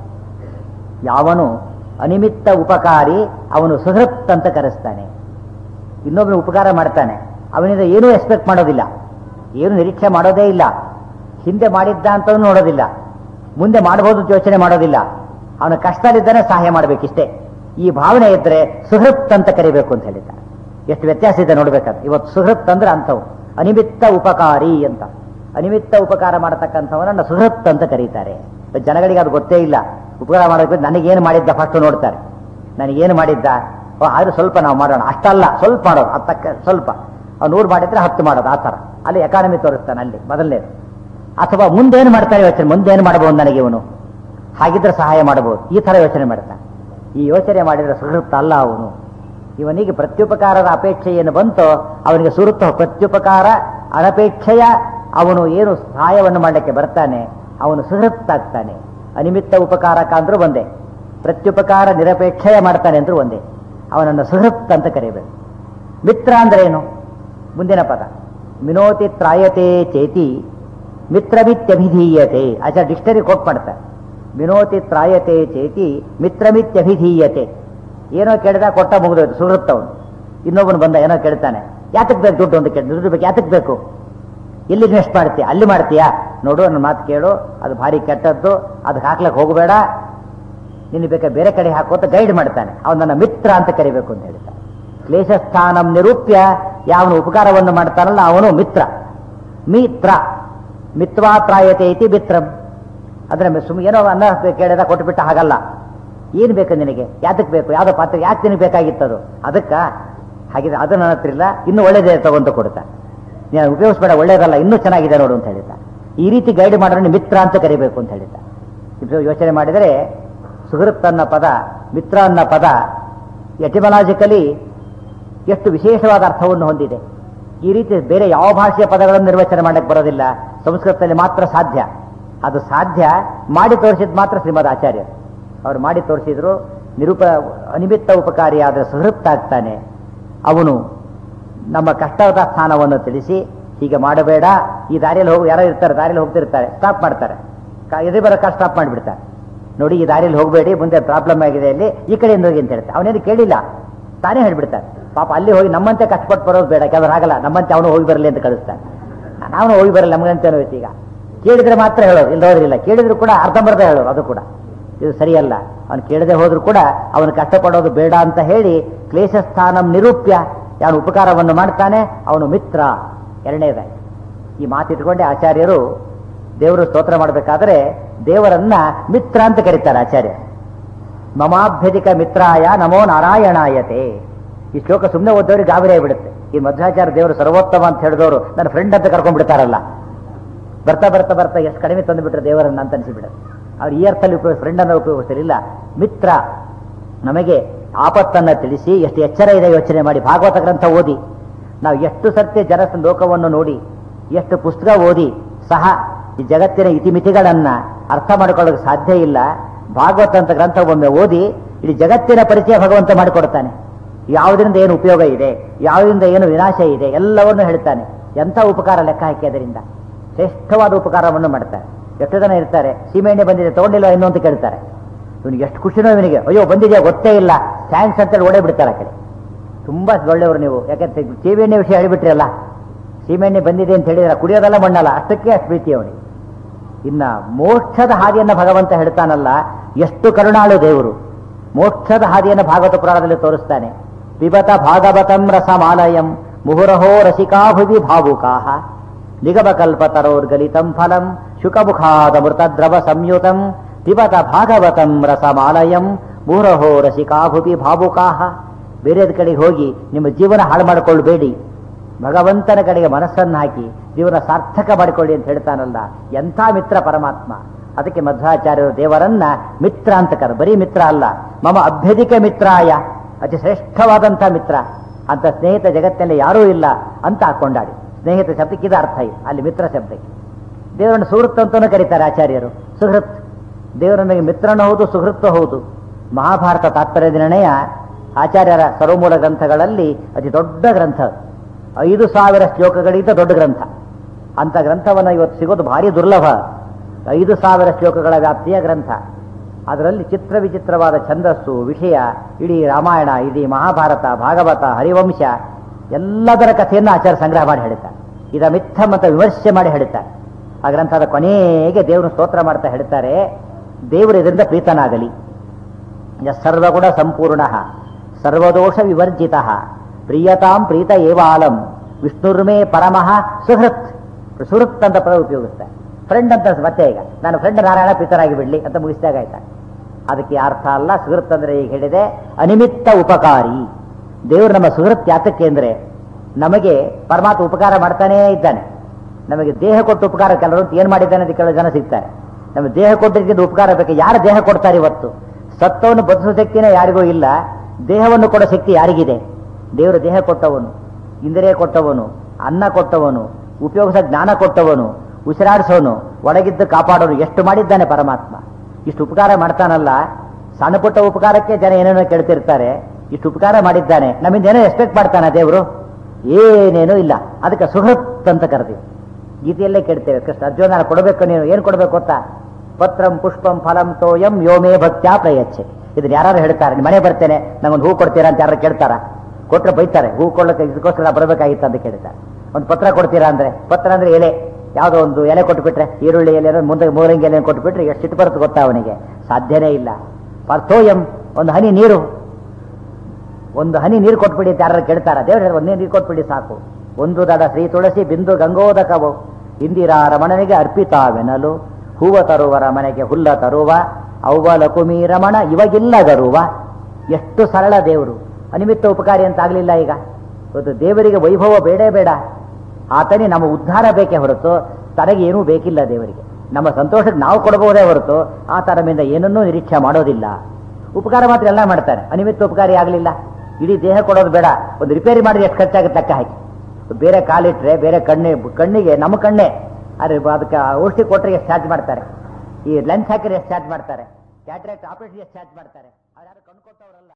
ಯಾವನು ಅನಿಮಿತ್ತ ಉಪಕಾರಿ ಅವನು ಸುಹೃತ್ ಅಂತ ಕರೆಸ್ತಾನೆ. ಇನ್ನೊಬ್ಬನು ಉಪಕಾರ ಮಾಡ್ತಾನೆ, ಅವನಿಂದ ಏನೂ ಎಕ್ಸ್ಪೆಕ್ಟ್ ಮಾಡೋದಿಲ್ಲ, ಏನು ನಿರೀಕ್ಷೆ ಮಾಡೋದೇ ಇಲ್ಲ, ಹಿಂದೆ ಮಾಡಿದ್ದ ಅಂತ ನೋಡೋದಿಲ್ಲ, ಮುಂದೆ ಮಾಡಬಹುದು ಯೋಚನೆ ಮಾಡೋದಿಲ್ಲ. ಅವನ ಕಷ್ಟದಲ್ಲಿದ್ದಾನೆ, ಸಹಾಯ ಮಾಡಬೇಕಿಷ್ಟೇ. ಈ ಭಾವನೆ ಇದ್ರೆ ಸುಹೃತ್ ಅಂತ ಕರಿಬೇಕು ಅಂತ ಹೇಳಿದ್ದಾರೆ. ಎಷ್ಟು ವ್ಯತ್ಯಾಸ ಇದೆ ನೋಡ್ಬೇಕಾದ್ರೆ. ಇವತ್ತು ಸುಹೃತ್ ಅಂದ್ರೆ ಅಂಥವು, ಅನಿಮಿತ್ತ ಉಪಕಾರಿ ಅಂತ. ಅನಿಮಿತ್ತ ಉಪಕಾರ ಮಾಡತಕ್ಕಂಥವನನ್ನ ಸುಹೃತ್ ಅಂತ ಕರೀತಾರೆ. ಜನಗಳಿಗೆ ಅದು ಗೊತ್ತೇ ಇಲ್ಲ. ಉಪಕಾರ ಮಾಡೋದಕ್ಕೆ ನನಗೇನು ಮಾಡಿದ್ದ ಫಸ್ಟ್ ನೋಡ್ತಾರೆ, ನನಗೇನು ಮಾಡಿದ್ದ, ಆದ್ರೂ ಸ್ವಲ್ಪ ನಾವು ಮಾಡೋಣ, ಅಷ್ಟಲ್ಲ ಸ್ವಲ್ಪ ಮಾಡೋದು, ಹತ್ತಕ್ಕ ಸ್ವಲ್ಪ, ಅವ್ನು ನೂರು ಮಾಡಿದ್ರೆ ಹತ್ತು ಮಾಡೋದು, ಆ ಥರ. ಅಲ್ಲಿ ಎಕಾನಮಿ ತೋರಿಸ್ತಾನೆ ಅಲ್ಲಿ ಮೊದಲನೇದು. ಅಥವಾ ಮುಂದೇನು ಮಾಡ್ತಾನೆ ಯೋಚನೆ, ಮುಂದೇನು ಮಾಡಬಹುದು ನನಗೆ ಇವನು, ಹಾಗಿದ್ರೆ ಸಹಾಯ ಮಾಡಬಹುದು, ಈ ಥರ ಯೋಚನೆ ಮಾಡ್ತಾನೆ. ಈ ಯೋಚನೆ ಮಾಡಿದ್ರೆ ಸುಹೃತ್ ಅಲ್ಲ ಅವನು. ಇವನಿಗೆ ಪ್ರತ್ಯುಪಕಾರದ ಅಪೇಕ್ಷೆ ಏನು ಬಂತೋ ಅವನಿಗೆ ಸುಹೃತ್. ಪ್ರತ್ಯುಪಕಾರ ಅನಪೇಕ್ಷೆಯ ಅವನು ಏನು ಸಹಾಯವನ್ನು ಮಾಡಲಿಕ್ಕೆ ಬರ್ತಾನೆ ಅವನು ಸುಹೃತ್ ಆಗ್ತಾನೆ. ಅನಿಮಿತ್ತ ಉಪಕಾರಕ ಅಂದ್ರೂ ಒಂದೇ, ಪ್ರತ್ಯುಪಕಾರ ನಿರಪೇಕ್ಷೆಯ ಮಾಡ್ತಾನೆ ಅಂದ್ರೂ ಒಂದೇ. ಅವನನ್ನು ಸುಹೃತ್ ಅಂತ ಕರೀಬೇಕು. ಮಿತ್ರ ಅಂದ್ರೆ ಏನು? ಮುಂದಿನ ಪದ ಮಿನೋತಿ ತ್ರಾಯತೆ ಚೇತಿ ಮಿತ್ರಮಿತ್ಯಭಿಧೀಯತೆ. ಆಚಾರ್ಯ ಡಿಕ್ಷನರಿ ಕೋಟ್ ಮಾಡ್ತಾರೆ. ಮಿನೋತಿ ತ್ರಾಯತೆ ಚೇತಿ ಮಿತ್ರಮಿತ್ಯಭಿಧೀಯತೆ. ಏನೋ ಕೇಳಿದ ಕೊಟ್ಟ ಮುಗಿದೋಯ್ತು, ಸುಹೃತ್ ಅವನು. ಇನ್ನೊಬ್ಬನು ಬಂದ ಏನೋ ಕೇಳ್ತಾನೆ, ಯಾತಕ್ಕೆ ಬೇಕು ದುಡ್ಡು ಅಂತ ಕೇಳಿ, ದುಡ್ಡು ಬೇಕು ಯಾತಕ್ಕೆ ಬೇಕು, ಎಲ್ಲಿ ಇನ್ವೆಸ್ಟ್ ಮಾಡ್ತೀಯ, ಅಲ್ಲಿ ಮಾಡ್ತೀಯಾ, ನೋಡು ನನ್ನ ಮಾತು ಕೇಳು, ಅದು ಭಾರಿ ಕೆಟ್ಟದ್ದು, ಅದಕ್ಕೆ ಹಾಕ್ಲಕ್ಕೆ ಹೋಗಬೇಡ, ನಿನ್ನ ಬೇಕಾ ಬೇರೆ ಕಡೆ ಹಾಕೋತ ಗೈಡ್ ಮಾಡ್ತಾನೆ. ಅವನು ನನ್ನ ಮಿತ್ರ ಅಂತ ಕರಿಬೇಕು ಅಂತ ಹೇಳ್ತಾನೆ. ಕ್ಲೇಶಸ್ಥಾನಂ ನಿರೂಪ್ಯ, ಯಾವನು ಉಪಕಾರವನ್ನು ಮಾಡ್ತಾನಲ್ಲ ಅವನು ಮಿತ್ರ. ಮಿತ್ರ ಮಿತ್ವಾತ್ರಾಯತೆ ಇತಿ ಮಿತ್ರಂ. ಅಂದ್ರೆ ಸುಮ್ ಏನೋ ಅನ್ನ ಕೇಳಿದ ಕೊಟ್ಟುಬಿಟ್ಟ ಹಾಗಲ್ಲ. ಏನು ಬೇಕು ನಿನಗೆ, ಯಾತಕ್ಕೆ ಬೇಕು, ಯಾವುದೋ ಪಾತ್ರ ಯಾಕೆ ನಿನಗೆ ಬೇಕಾಗಿತ್ತದು, ಅದಕ್ಕ ಹಾಗಿದ್ರೆ ಅದು ನನ್ನ ಹತ್ರ ಇಲ್ಲ, ಇನ್ನೂ ಒಳ್ಳೇದೇ ತಗೊಂಡು ಕೊಡ್ತಾ, ನೀನು ಉಪಯೋಗಿಸ್ಬೇಡ, ಒಳ್ಳೇದಲ್ಲ, ಇನ್ನೂ ಚೆನ್ನಾಗಿದೆ ನೋಡು ಅಂತ ಹೇಳಿದ್ದ. ಈ ರೀತಿ ಗೈಡ್ ಮಾಡೋಣ ಮಿತ್ರ ಅಂತ ಕರಿಬೇಕು ಅಂತ ಹೇಳಿದ್ದ. ಇದು ಯೋಚನೆ ಮಾಡಿದರೆ ಸುಹೃತ್ ಅನ್ನೋ ಪದ, ಮಿತ್ರ ಅನ್ನೋ ಪದ ಎಟಿಮಲಾಜಿಕಲಿ ಎಷ್ಟು ವಿಶೇಷವಾದ ಅರ್ಥವನ್ನು ಹೊಂದಿದೆ. ಈ ರೀತಿ ಬೇರೆ ಯಾವ ಭಾಷೆಯ ಪದಗಳನ್ನು ನಿರ್ವಚನೆ ಮಾಡಕ್ಕೆ ಬರೋದಿಲ್ಲ, ಸಂಸ್ಕೃತದಲ್ಲಿ ಮಾತ್ರ ಸಾಧ್ಯ. ಅದು ಸಾಧ್ಯ ಮಾಡಿ ತೋರಿಸಿದ್ ಮಾತ್ರ ಶ್ರೀಮದ್ ಆಚಾರ್ಯರು. ಅವರು ಮಾಡಿ ತೋರಿಸಿದ್ರು. ನಿರೂಪ ಅನಿಮಿತ್ತ ಉಪಕಾರಿಯಾದ ಸುಹೃತ್ ಆಗ್ತಾನೆ ಅವನು. ನಮ್ಮ ಕಷ್ಟದ ಸ್ಥಾನವನ್ನು ತಿಳಿಸಿ, ಹೀಗೆ ಮಾಡಬೇಡ, ಈ ದಾರಿಯಲ್ಲಿ ಹೋಗಿ ಯಾರೋ ಇರ್ತಾರೆ, ದಾರಿಯಲ್ಲಿ ಹೋಗ್ತಿರ್ತಾರೆ, ಸ್ಟಾಪ್ ಮಾಡ್ತಾರೆ, ಎದೆ ಬರೋ ಕಾರ್ ಸ್ಟಾಪ್ ಮಾಡಿಬಿಡ್ತಾರೆ. ನೋಡಿ ಈ ದಾರಿಯಲ್ಲಿ ಹೋಗಬೇಡಿ, ಮುಂದೆ ಪ್ರಾಬ್ಲಮ್ ಆಗಿದೆ, ಅಲ್ಲಿ ಈ ಕಡೆಯಿಂದ ಹೋಗಿ ಅಂತ ಹೇಳ್ತಾರೆ. ಅವನೇನು ಕೇಳಿಲ್ಲ, ತಾನೇ ಹೇಳ್ಬಿಡ್ತಾರೆ. ಪಾಪ ಅಲ್ಲಿ ಹೋಗಿ ನಮ್ಮಂತೆ ಕಷ್ಟಪಟ್ಟು ಬರೋದು ಬೇಡ, ಕೆಲವರು ಆಗಲ್ಲ, ನಮ್ಮಂತೆ ಅವನು ಹೋಗಿ ಬರಲಿ ಅಂತ ಕಳಿಸ್ತಾನೆ. ನಾವು ಹೋಗಿ ಬರಲ್ಲ ನಮಗಂತ ಹೋಯ್ತು. ಈಗ ಕೇಳಿದ್ರೆ ಮಾತ್ರ ಹೇಳೋದು, ಇಲ್ಲ ಹೋದ್ರಿಲ್ಲ, ಕೇಳಿದ್ರು ಕೂಡ ಅರ್ಧಂಬರ್ಧ ಹೇಳೋದು, ಅದು ಕೂಡ ಇದು ಸರಿಯಲ್ಲ. ಅವನು ಕೇಳದೆ ಹೋದ್ರು ಕೂಡ ಅವನು ಕಷ್ಟಪಡೋದು ಬೇಡ ಅಂತ ಹೇಳಿ ಕ್ಲೇಶಸ್ಥಾನಂ ನಿರೂಪ್ಯ, ಯಾವನು ಉಪಕಾರವನ್ನು ಮಾಡ್ತಾನೆ ಅವನು ಮಿತ್ರ. ಎರಡನೇದಾಗಿ ಈ ಮಾತಿಟ್ಕೊಂಡೆ ಆಚಾರ್ಯರು ದೇವರು ಸ್ತೋತ್ರ ಮಾಡಬೇಕಾದ್ರೆ ದೇವರನ್ನ ಮಿತ್ರ ಅಂತ ಕರೀತಾರೆ ಆಚಾರ್ಯ. ಮಮಾಭ್ಯಧಿಕ ಮಿತ್ರಾಯ ನಮೋ ನಾರಾಯಣಾಯತೆ. ಈ ಶ್ಲೋಕ ಸುಮ್ಮನೆ ಓದೋರಿಗೆ ಗಾಬರಿ ಆಗಿಬಿಡುತ್ತೆ. ಈ ಮಧ್ವಾಚಾರ್ಯ ದೇವರು ಸರ್ವೋತ್ತಮ ಅಂತ ಹೇಳಿದವರು ನನ್ನ ಫ್ರೆಂಡ್ ಅಂತ ಕರ್ಕೊಂಡ್ಬಿಡ್ತಾರಲ್ಲ, ಬರ್ತಾ ಬರ್ತಾ ಬರ್ತಾ ಎಷ್ಟು ಕಡಿಮೆ ತಂದುಬಿಟ್ರೆ ದೇವರನ್ನ ಅಂತ ಅನಿಸಿಬಿಡುತ್ತೆ. ಅವ್ರು ಈ ಅರ್ಥದಲ್ಲಿ ಉಪಯೋಗ ಫ್ರೆಂಡ್ ಅನ್ನು ಉಪಯೋಗಿಸಲಿಲ್ಲ. ಮಿತ್ರ ನಮಗೆ ಆಪತ್ತನ್ನು ತಿಳಿಸಿ, ಎಷ್ಟು ಎಚ್ಚರ ಇದೆ ಯೋಚನೆ ಮಾಡಿ. ಭಾಗವತ ಗ್ರಂಥ ಓದಿ, ನಾವು ಎಷ್ಟು ಸತ್ಯ ಜನ ಲೋಕವನ್ನು ನೋಡಿ, ಎಷ್ಟು ಪುಸ್ತಕ ಓದಿ ಸಹ ಈ ಜಗತ್ತಿನ ಇತಿಮಿತಿಗಳನ್ನ ಅರ್ಥ ಮಾಡಿಕೊಳ್ಳೋಕೆ ಸಾಧ್ಯ ಇಲ್ಲ. ಭಾಗವತ ಅಂತ ಗ್ರಂಥ ಒಮ್ಮೆ ಓದಿ ಇಡೀ ಜಗತ್ತಿನ ಪರಿಚಯ ಭಗವಂತ ಮಾಡಿಕೊಡ್ತಾನೆ. ಯಾವುದರಿಂದ ಏನು ಉಪಯೋಗ ಇದೆ, ಯಾವುದರಿಂದ ಏನು ವಿನಾಶ ಇದೆ ಎಲ್ಲವನ್ನೂ ಹೇಳ್ತಾನೆ. ಎಂಥ ಉಪಕಾರ ಲೆಕ್ಕ ಹಾಕಿ ಅದರಿಂದ ಶ್ರೇಷ್ಠವಾದ ಉಪಕಾರವನ್ನು ಮಾಡ್ತಾರೆ. ಎಷ್ಟು ಜನ ಇರ್ತಾರೆ, ಸೀಮೆಎಣ್ಣೆ ಬಂದಿದೆ ತಗೊಂಡಿಲ್ಲ ಇನ್ನೂ ಅಂತ ಕೇಳ್ತಾರೆ. ಇವನಿಗೆ ಎಷ್ಟು ಖುಷಿನೋ ಇವನಿಗೆ, ಅಯ್ಯೋ ಬಂದಿದೆಯಾ ಗೊತ್ತೇ ಇಲ್ಲ, ಥ್ಯಾಂಕ್ಸ್ ಅಂತೇಳಿ ಓಡೇ ಬಿಡ್ತಾರೆ ಆ ಕಡೆ. ತುಂಬ ಒಳ್ಳೆಯವರು ನೀವು, ಯಾಕಂದ್ರೆ ಸೀಮೆಎಣ್ಣೆ ವಿಷಯ ಹೇಳಿಬಿಟ್ರಿ ಅಲ್ಲ, ಸೀಮೆಎಣ್ಣೆ ಬಂದಿದೆ ಅಂತ ಹೇಳಿದ್ರೆ ಕುಡಿಯೋದಲ್ಲ ಮಣ್ಣಲ್ಲ, ಅಷ್ಟಕ್ಕೆ ಅಷ್ಟು ಪ್ರೀತಿ ಅವನಿಗೆ. ಇನ್ನ ಮೋಕ್ಷದ ಹಾದಿಯನ್ನು ಭಗವಂತ ಹೇಳ್ತಾನಲ್ಲ, ಎಷ್ಟು ಕರುಣಾಳು ದೇವರು. ಮೋಕ್ಷದ ಹಾದಿಯನ್ನು ಭಾಗವತ ಪುರಾಣದಲ್ಲಿ ತೋರಿಸ್ತಾನೆ. ಪಿಬತ ಭಾಗವತಂ ರಸಮಾಲಯಂ ಮುಹುರಹೋ ರಸಿಕಾಭುವಿ ಭಾವುಕಾಃ ನಿಗಮಕಲ್ಪತರೋರ್ಗಲಿತಂ ಫಲಂ ಶುಕಮುಖಾದಮೃತದ್ರವ ಸಂಯುತಂ ಪಿಬತ ಭಾಗವತಂ ರಸಮಾಲಯಂ ಮುಹುರಹೋ ರಸಿಕಾಭುವಿ ಭಾವುಕಾಃ. ಬೇರೆದ ಕಡೆಗೆ ಹೋಗಿ ನಿಮ್ಮ ಜೀವನ ಹಾಳು ಮಾಡಿಕೊಳ್ಳಬೇಡಿ, ಭಗವಂತನ ಕಡೆಗೆ ಮನಸ್ಸನ್ನು ಹಾಕಿ ಜೀವನ ಸಾರ್ಥಕ ಮಾಡಿಕೊಳ್ಳಿ ಅಂತ ಹೇಳ್ತಾನಲ್ಲ, ಎಂಥ ಮಿತ್ರ ಪರಮಾತ್ಮ. ಅದಕ್ಕೆ ಮಧ್ವಾಚಾರ್ಯರು ದೇವರನ್ನ ಮಿತ್ರ ಅಂತ ಕರ, ಬರೀ ಮಿತ್ರ ಅಲ್ಲ, ಮಮ ಅಭ್ಯಧಿಕ ಮಿತ್ರಾಯ, ಅತಿ ಶ್ರೇಷ್ಠವಾದಂಥ ಮಿತ್ರ ಅಂತ ಸ್ನೇಹಿತ ಜಗತ್ತಿನಲ್ಲಿ ಯಾರೂ ಇಲ್ಲ ಅಂತ ಕೊಂಡಾಡಿ. ಸ್ನೇಹಿತ ಶಬ್ದಕ್ಕಿದ ಅರ್ಥ ಇದೆ, ಅಲ್ಲಿ ಮಿತ್ರ ಶಬ್ದಕ್ಕೆ. ದೇವರನ್ನು ಸುಹೃತ್ ಅಂತಲೂ ಕರೀತಾರೆ ಆಚಾರ್ಯರು, ಸುಹೃತ್. ದೇವರ ನಮಗೆ ಮಿತ್ರನೂ ಹೌದು, ಸುಹೃತ್ತು ಹೌದು. ಮಹಾಭಾರತ ತಾತ್ಪರ್ಯ ನಿರ್ಣಯ ಆಚಾರ್ಯರ ಸರ್ವಮೂಲ ಗ್ರಂಥಗಳಲ್ಲಿ ಅತಿ ದೊಡ್ಡ ಗ್ರಂಥ, ಐದು ಸಾವಿರ ಶ್ಲೋಕಗಳಿಂದ ದೊಡ್ಡ ಗ್ರಂಥ. ಅಂಥ ಗ್ರಂಥವನ್ನು ಇವತ್ತು ಸಿಗೋದು ಭಾರಿ ದುರ್ಲಭ. ಐದು ಸಾವಿರ ಶ್ಲೋಕಗಳ ವ್ಯಾಪ್ತಿಯ ಗ್ರಂಥ. ಅದರಲ್ಲಿ ಚಿತ್ರ ವಿಚಿತ್ರವಾದ ಛಂದಸ್ಸು, ವಿಷಯ, ಇಡೀ ರಾಮಾಯಣ, ಇಡೀ ಮಹಾಭಾರತ, ಭಾಗವತ, ಹರಿವಂಶ ಎಲ್ಲದರ ಕಥೆಯನ್ನು ಆಚಾರ್ಯ ಸಂಗ್ರಹ ಮಾಡಿ ಹೇಳ್ತಾರೆ. ಇದ ಮಿಥ್ಯಂ ಅಂತ ವಿಮರ್ಶೆ ಮಾಡಿ ಹೇಳ್ತಾರೆ. ಆ ಗ್ರಂಥದ ಕೊನೆಗೆ ದೇವರು ಸ್ತೋತ್ರ ಮಾಡ್ತಾ ಹೇಳ್ತಾರೆ, ದೇವರು ಇದರಿಂದ ಪ್ರೀತನಾಗಲಿ. ಸರ್ವಗುಣ ಸಂಪೂರ್ಣ ಸರ್ವದೋಷ ವಿವರ್ಜಿತ ಪ್ರಿಯತಾಂ ಪ್ರೀತ ಏವಾಲಂ ವಿಷ್ಣುರ್ಮೇ ಪರಮಃ ಸುಹೃತ್. ಸುಹೃತ್ ಅಂತ ಪದ ಉಪಯೋಗಿಸ್ತಾರೆ. ಫ್ರೆಂಡ್ ಅಂತ ಮತ್ತೆ ಈಗ ನಾನು ಫ್ರೆಂಡ್ ನಾರಾಯಣ ಪ್ರೀತರಾಗಿ ಬಿಡ್ಲಿ ಅಂತ ಮುಗಿಸಿದಾಗ ಆಯ್ತಾ. ಅದಕ್ಕೆ ಅರ್ಥ ಅಲ್ಲ. ಸುಹೃತ್ ಅಂದ್ರೆ ಈಗ ಹೇಳಿದೆ ಅನಿಮಿತ್ತ ಉಪಕಾರಿ. ದೇವರು ನಮ್ಮ ಸುಹೃತ್ ಯಾತಕ್ಕೆ ಅಂದ್ರೆ ನಮಗೆ ಪರಮಾತ್ಮ ಉಪಕಾರ ಮಾಡ್ತಾನೇ ಇದ್ದಾನೆ. ನಮಗೆ ದೇಹ ಕೊಟ್ಟು ಉಪಕಾರ ಕೆಲವರು ಏನ್ ಮಾಡಿದ್ದಾನೆ ಅಂತ ಕೆಲವು ಜನ ಸಿಗ್ತಾರೆ. ನಮಗೆ ದೇಹ ಕೊಟ್ಟಿದ್ದ ಉಪಕಾರ ಬೇಕು. ಯಾರು ದೇಹ ಕೊಡ್ತಾರೆ ಇವತ್ತು? ಸತ್ತವನ್ನು ಬದುಕುವ ಶಕ್ತಿನೇ ಯಾರಿಗೂ ಇಲ್ಲ. ದೇಹವನ್ನು ಕೊಡೋ ಶಕ್ತಿ ಯಾರಿಗಿದೆ? ದೇವರು ದೇಹ ಕೊಟ್ಟವನು, ಇಂದ್ರಿಯ ಕೊಟ್ಟವನು, ಅನ್ನ ಕೊಟ್ಟವನು, ಉಪಯೋಗಿಸ ಜ್ಞಾನ ಕೊಟ್ಟವನು, ಉಸಿರಾಡಿಸೋನು, ಒಳಗಿದ್ದು ಕಾಪಾಡೋನು. ಎಷ್ಟು ಮಾಡಿದ್ದಾನೆ ಪರಮಾತ್ಮ. ಇಷ್ಟು ಉಪಕಾರ ಮಾಡ್ತಾನಲ್ಲ. ಸಣ್ಣ ಪುಟ್ಟ ಉಪಕಾರಕ್ಕೆ ಜನ ಏನೇನೋ ಕೇಳ್ತಿರ್ತಾರೆ. ಇಷ್ಟು ಉಪಕಾರ ಮಾಡಿದ್ದಾನೆ, ನಮ್ಮಿಂದ ಏನೋ ಎಕ್ಸ್ಪೆಕ್ಟ್ ಮಾಡ್ತಾನೆ ದೇವರು? ಏನೇನೂ ಇಲ್ಲ. ಅದಕ್ಕೆ ಸುಹೃತ್ ಅಂತ ಕರೆದಿ. ಗೀತೆಯಲ್ಲೇ ಕೇಳ್ತೇವೆ, ಕೃಷ್ಣ ಅರ್ಜುನ ನಾನು ಕೊಡಬೇಕು, ನೀನು ಏನು ಕೊಡಬೇಕು ಗೊತ್ತಾ? ಪತ್ರಂ ಪುಷ್ಪಂ ಫಲಂ ತೋಯಂ ಯೋಮೇ ಭಕ್ತ್ಯಾ ಪ್ರಯಚ್ಛೆ. ಇದನ್ನ ಯಾರು ಹೇಳ್ತಾರೆ? ನಿಮ್ಮ ಮನೆ ಬರ್ತೇನೆ ನಂಗೊಂದು ಹೂ ಕೊಡ್ತೀರಾ ಅಂತ ಯಾರು ಕೇಳ್ತಾರ? ಕೊಟ್ಟರೆ ಬೈತಾರೆ. ಹೂ ಕೊಡ್ಲಿಕ್ಕೆ ಇದಕ್ಕೋಸ್ಕರ ಬರಬೇಕಾಗಿತ್ತು ಅಂತ ಕೇಳ್ತಾರೆ. ಒಂದು ಪತ್ರ ಕೊಡ್ತೀರಾ ಅಂದ್ರೆ, ಪತ್ರ ಅಂದ್ರೆ ಎಲೆ, ಯಾವುದೋ ಒಂದು ಎಲೆ ಕೊಟ್ಬಿಟ್ರೆ, ಈರುಳ್ಳಿ ಎಲೆ ಮುಂದೆ ಮೂರಂಗಿ ಎಲೆ ಕೊಟ್ಬಿಟ್ರೆ ಎಷ್ಟು ಸಿಟ್ಟು ಬರುತ್ತೆ ಗೊತ್ತಾ ಅವನಿಗೆ? ಸಾಧ್ಯನೇ ಇಲ್ಲ. ಪರ್ತೋಯಂ ಒಂದು ಹನಿ ನೀರು, ಒಂದು ಹನಿ ನೀರು ಕೊಟ್ಬಿಡಿ ಅಂತ ಯಾರು ಕೇಳ್ತಾರ? ದೇವ್ರ ಒಂದೇ ನೀರು ಕೊಟ್ಬಿಡಿ ಸಾಕು. ಒಂದು ದಡ ಶ್ರೀ ತುಳಸಿ ಬಿಂದು ಗಂಗೋದಕವು ಇಂದಿರಾ ರಮಣನಿಗೆ ಅರ್ಪಿತಾವೆನಲು ಹೂವ ತರುವರ ಮನೆಗೆ ಹುಲ್ಲ ತರುವ ಅವ್ವ ಲಕುಮಿ ರಮಣ ಇವಾಗಿಲ್ಲ ಗರುವ. ಎಷ್ಟು ಸರಳ ದೇವರು. ಅನಿಮಿತ್ತ ಉಪಕಾರಿ ಅಂತ ಆಗ್ಲಿಲ್ಲ. ಈಗ ಇವತ್ತು ದೇವರಿಗೆ ವೈಭವ ಬೇಡೇ ಬೇಡ. ಆತನೇ ನಮ್ಮ ಉದ್ಧಾರ ಬೇಕೇ ಹೊರತು ತನಗೆ ಏನೂ ಬೇಕಿಲ್ಲ. ದೇವರಿಗೆ ನಮ್ಮ ಸಂತೋಷಕ್ಕೆ ನಾವು ಕೊಡಬಹುದೇ ಹೊರತು ಆತ ನಮ್ಮಿಂದ ಏನನ್ನೂ ನಿರೀಕ್ಷೆ ಮಾಡೋದಿಲ್ಲ. ಉಪಕಾರ ಮಾತ್ರ ಎಲ್ಲ ಮಾಡ್ತಾನೆ. ಅನಿಮಿತ್ತ ಉಪಕಾರಿ ಆಗಲಿಲ್ಲ. ಇಡೀ ದೇಹ ಕೊಡೋದು ಬೇಡ, ಒಂದು ರಿಪೇರಿ ಮಾಡಿದ್ರೆ ಎಷ್ಟು ಖರ್ಚಾಗುತ್ತೆ ಲೆಕ್ಕ ಹಾಕಿ. ಬೇರೆ ಕಾಲಿಟ್ರೆ ಬೇರೆ ಕಣ್ಣಿ ಕಣ್ಣಿಗೆ ನಮ್ಮ ಕಣ್ಣೆ ಅರೆ ಅದಕ್ಕೆ ಔಷಧಿ ಕೊಟ್ಟರೆ ಎಷ್ಟು ಚಾರ್ಜ್ ಮಾಡ್ತಾರೆ? ಈ ಲೆನ್ಸ್ ಹಾಕಿದ್ರೆ ಎಷ್ಟು ಚಾರ್ಜ್ ಮಾಡ್ತಾರೆ? ಕ್ಯಾಟ್ರಾಕ್ಟ್ ಆಪರೇಷನ್ ಎಷ್ಟು ಚಾರ್ಜ್ ಮಾಡ್ತಾರೆ? ಅವ್ರು ಯಾರು ಕಣ್ಣು ಕೊಟ್ಟವರಲ್ಲ.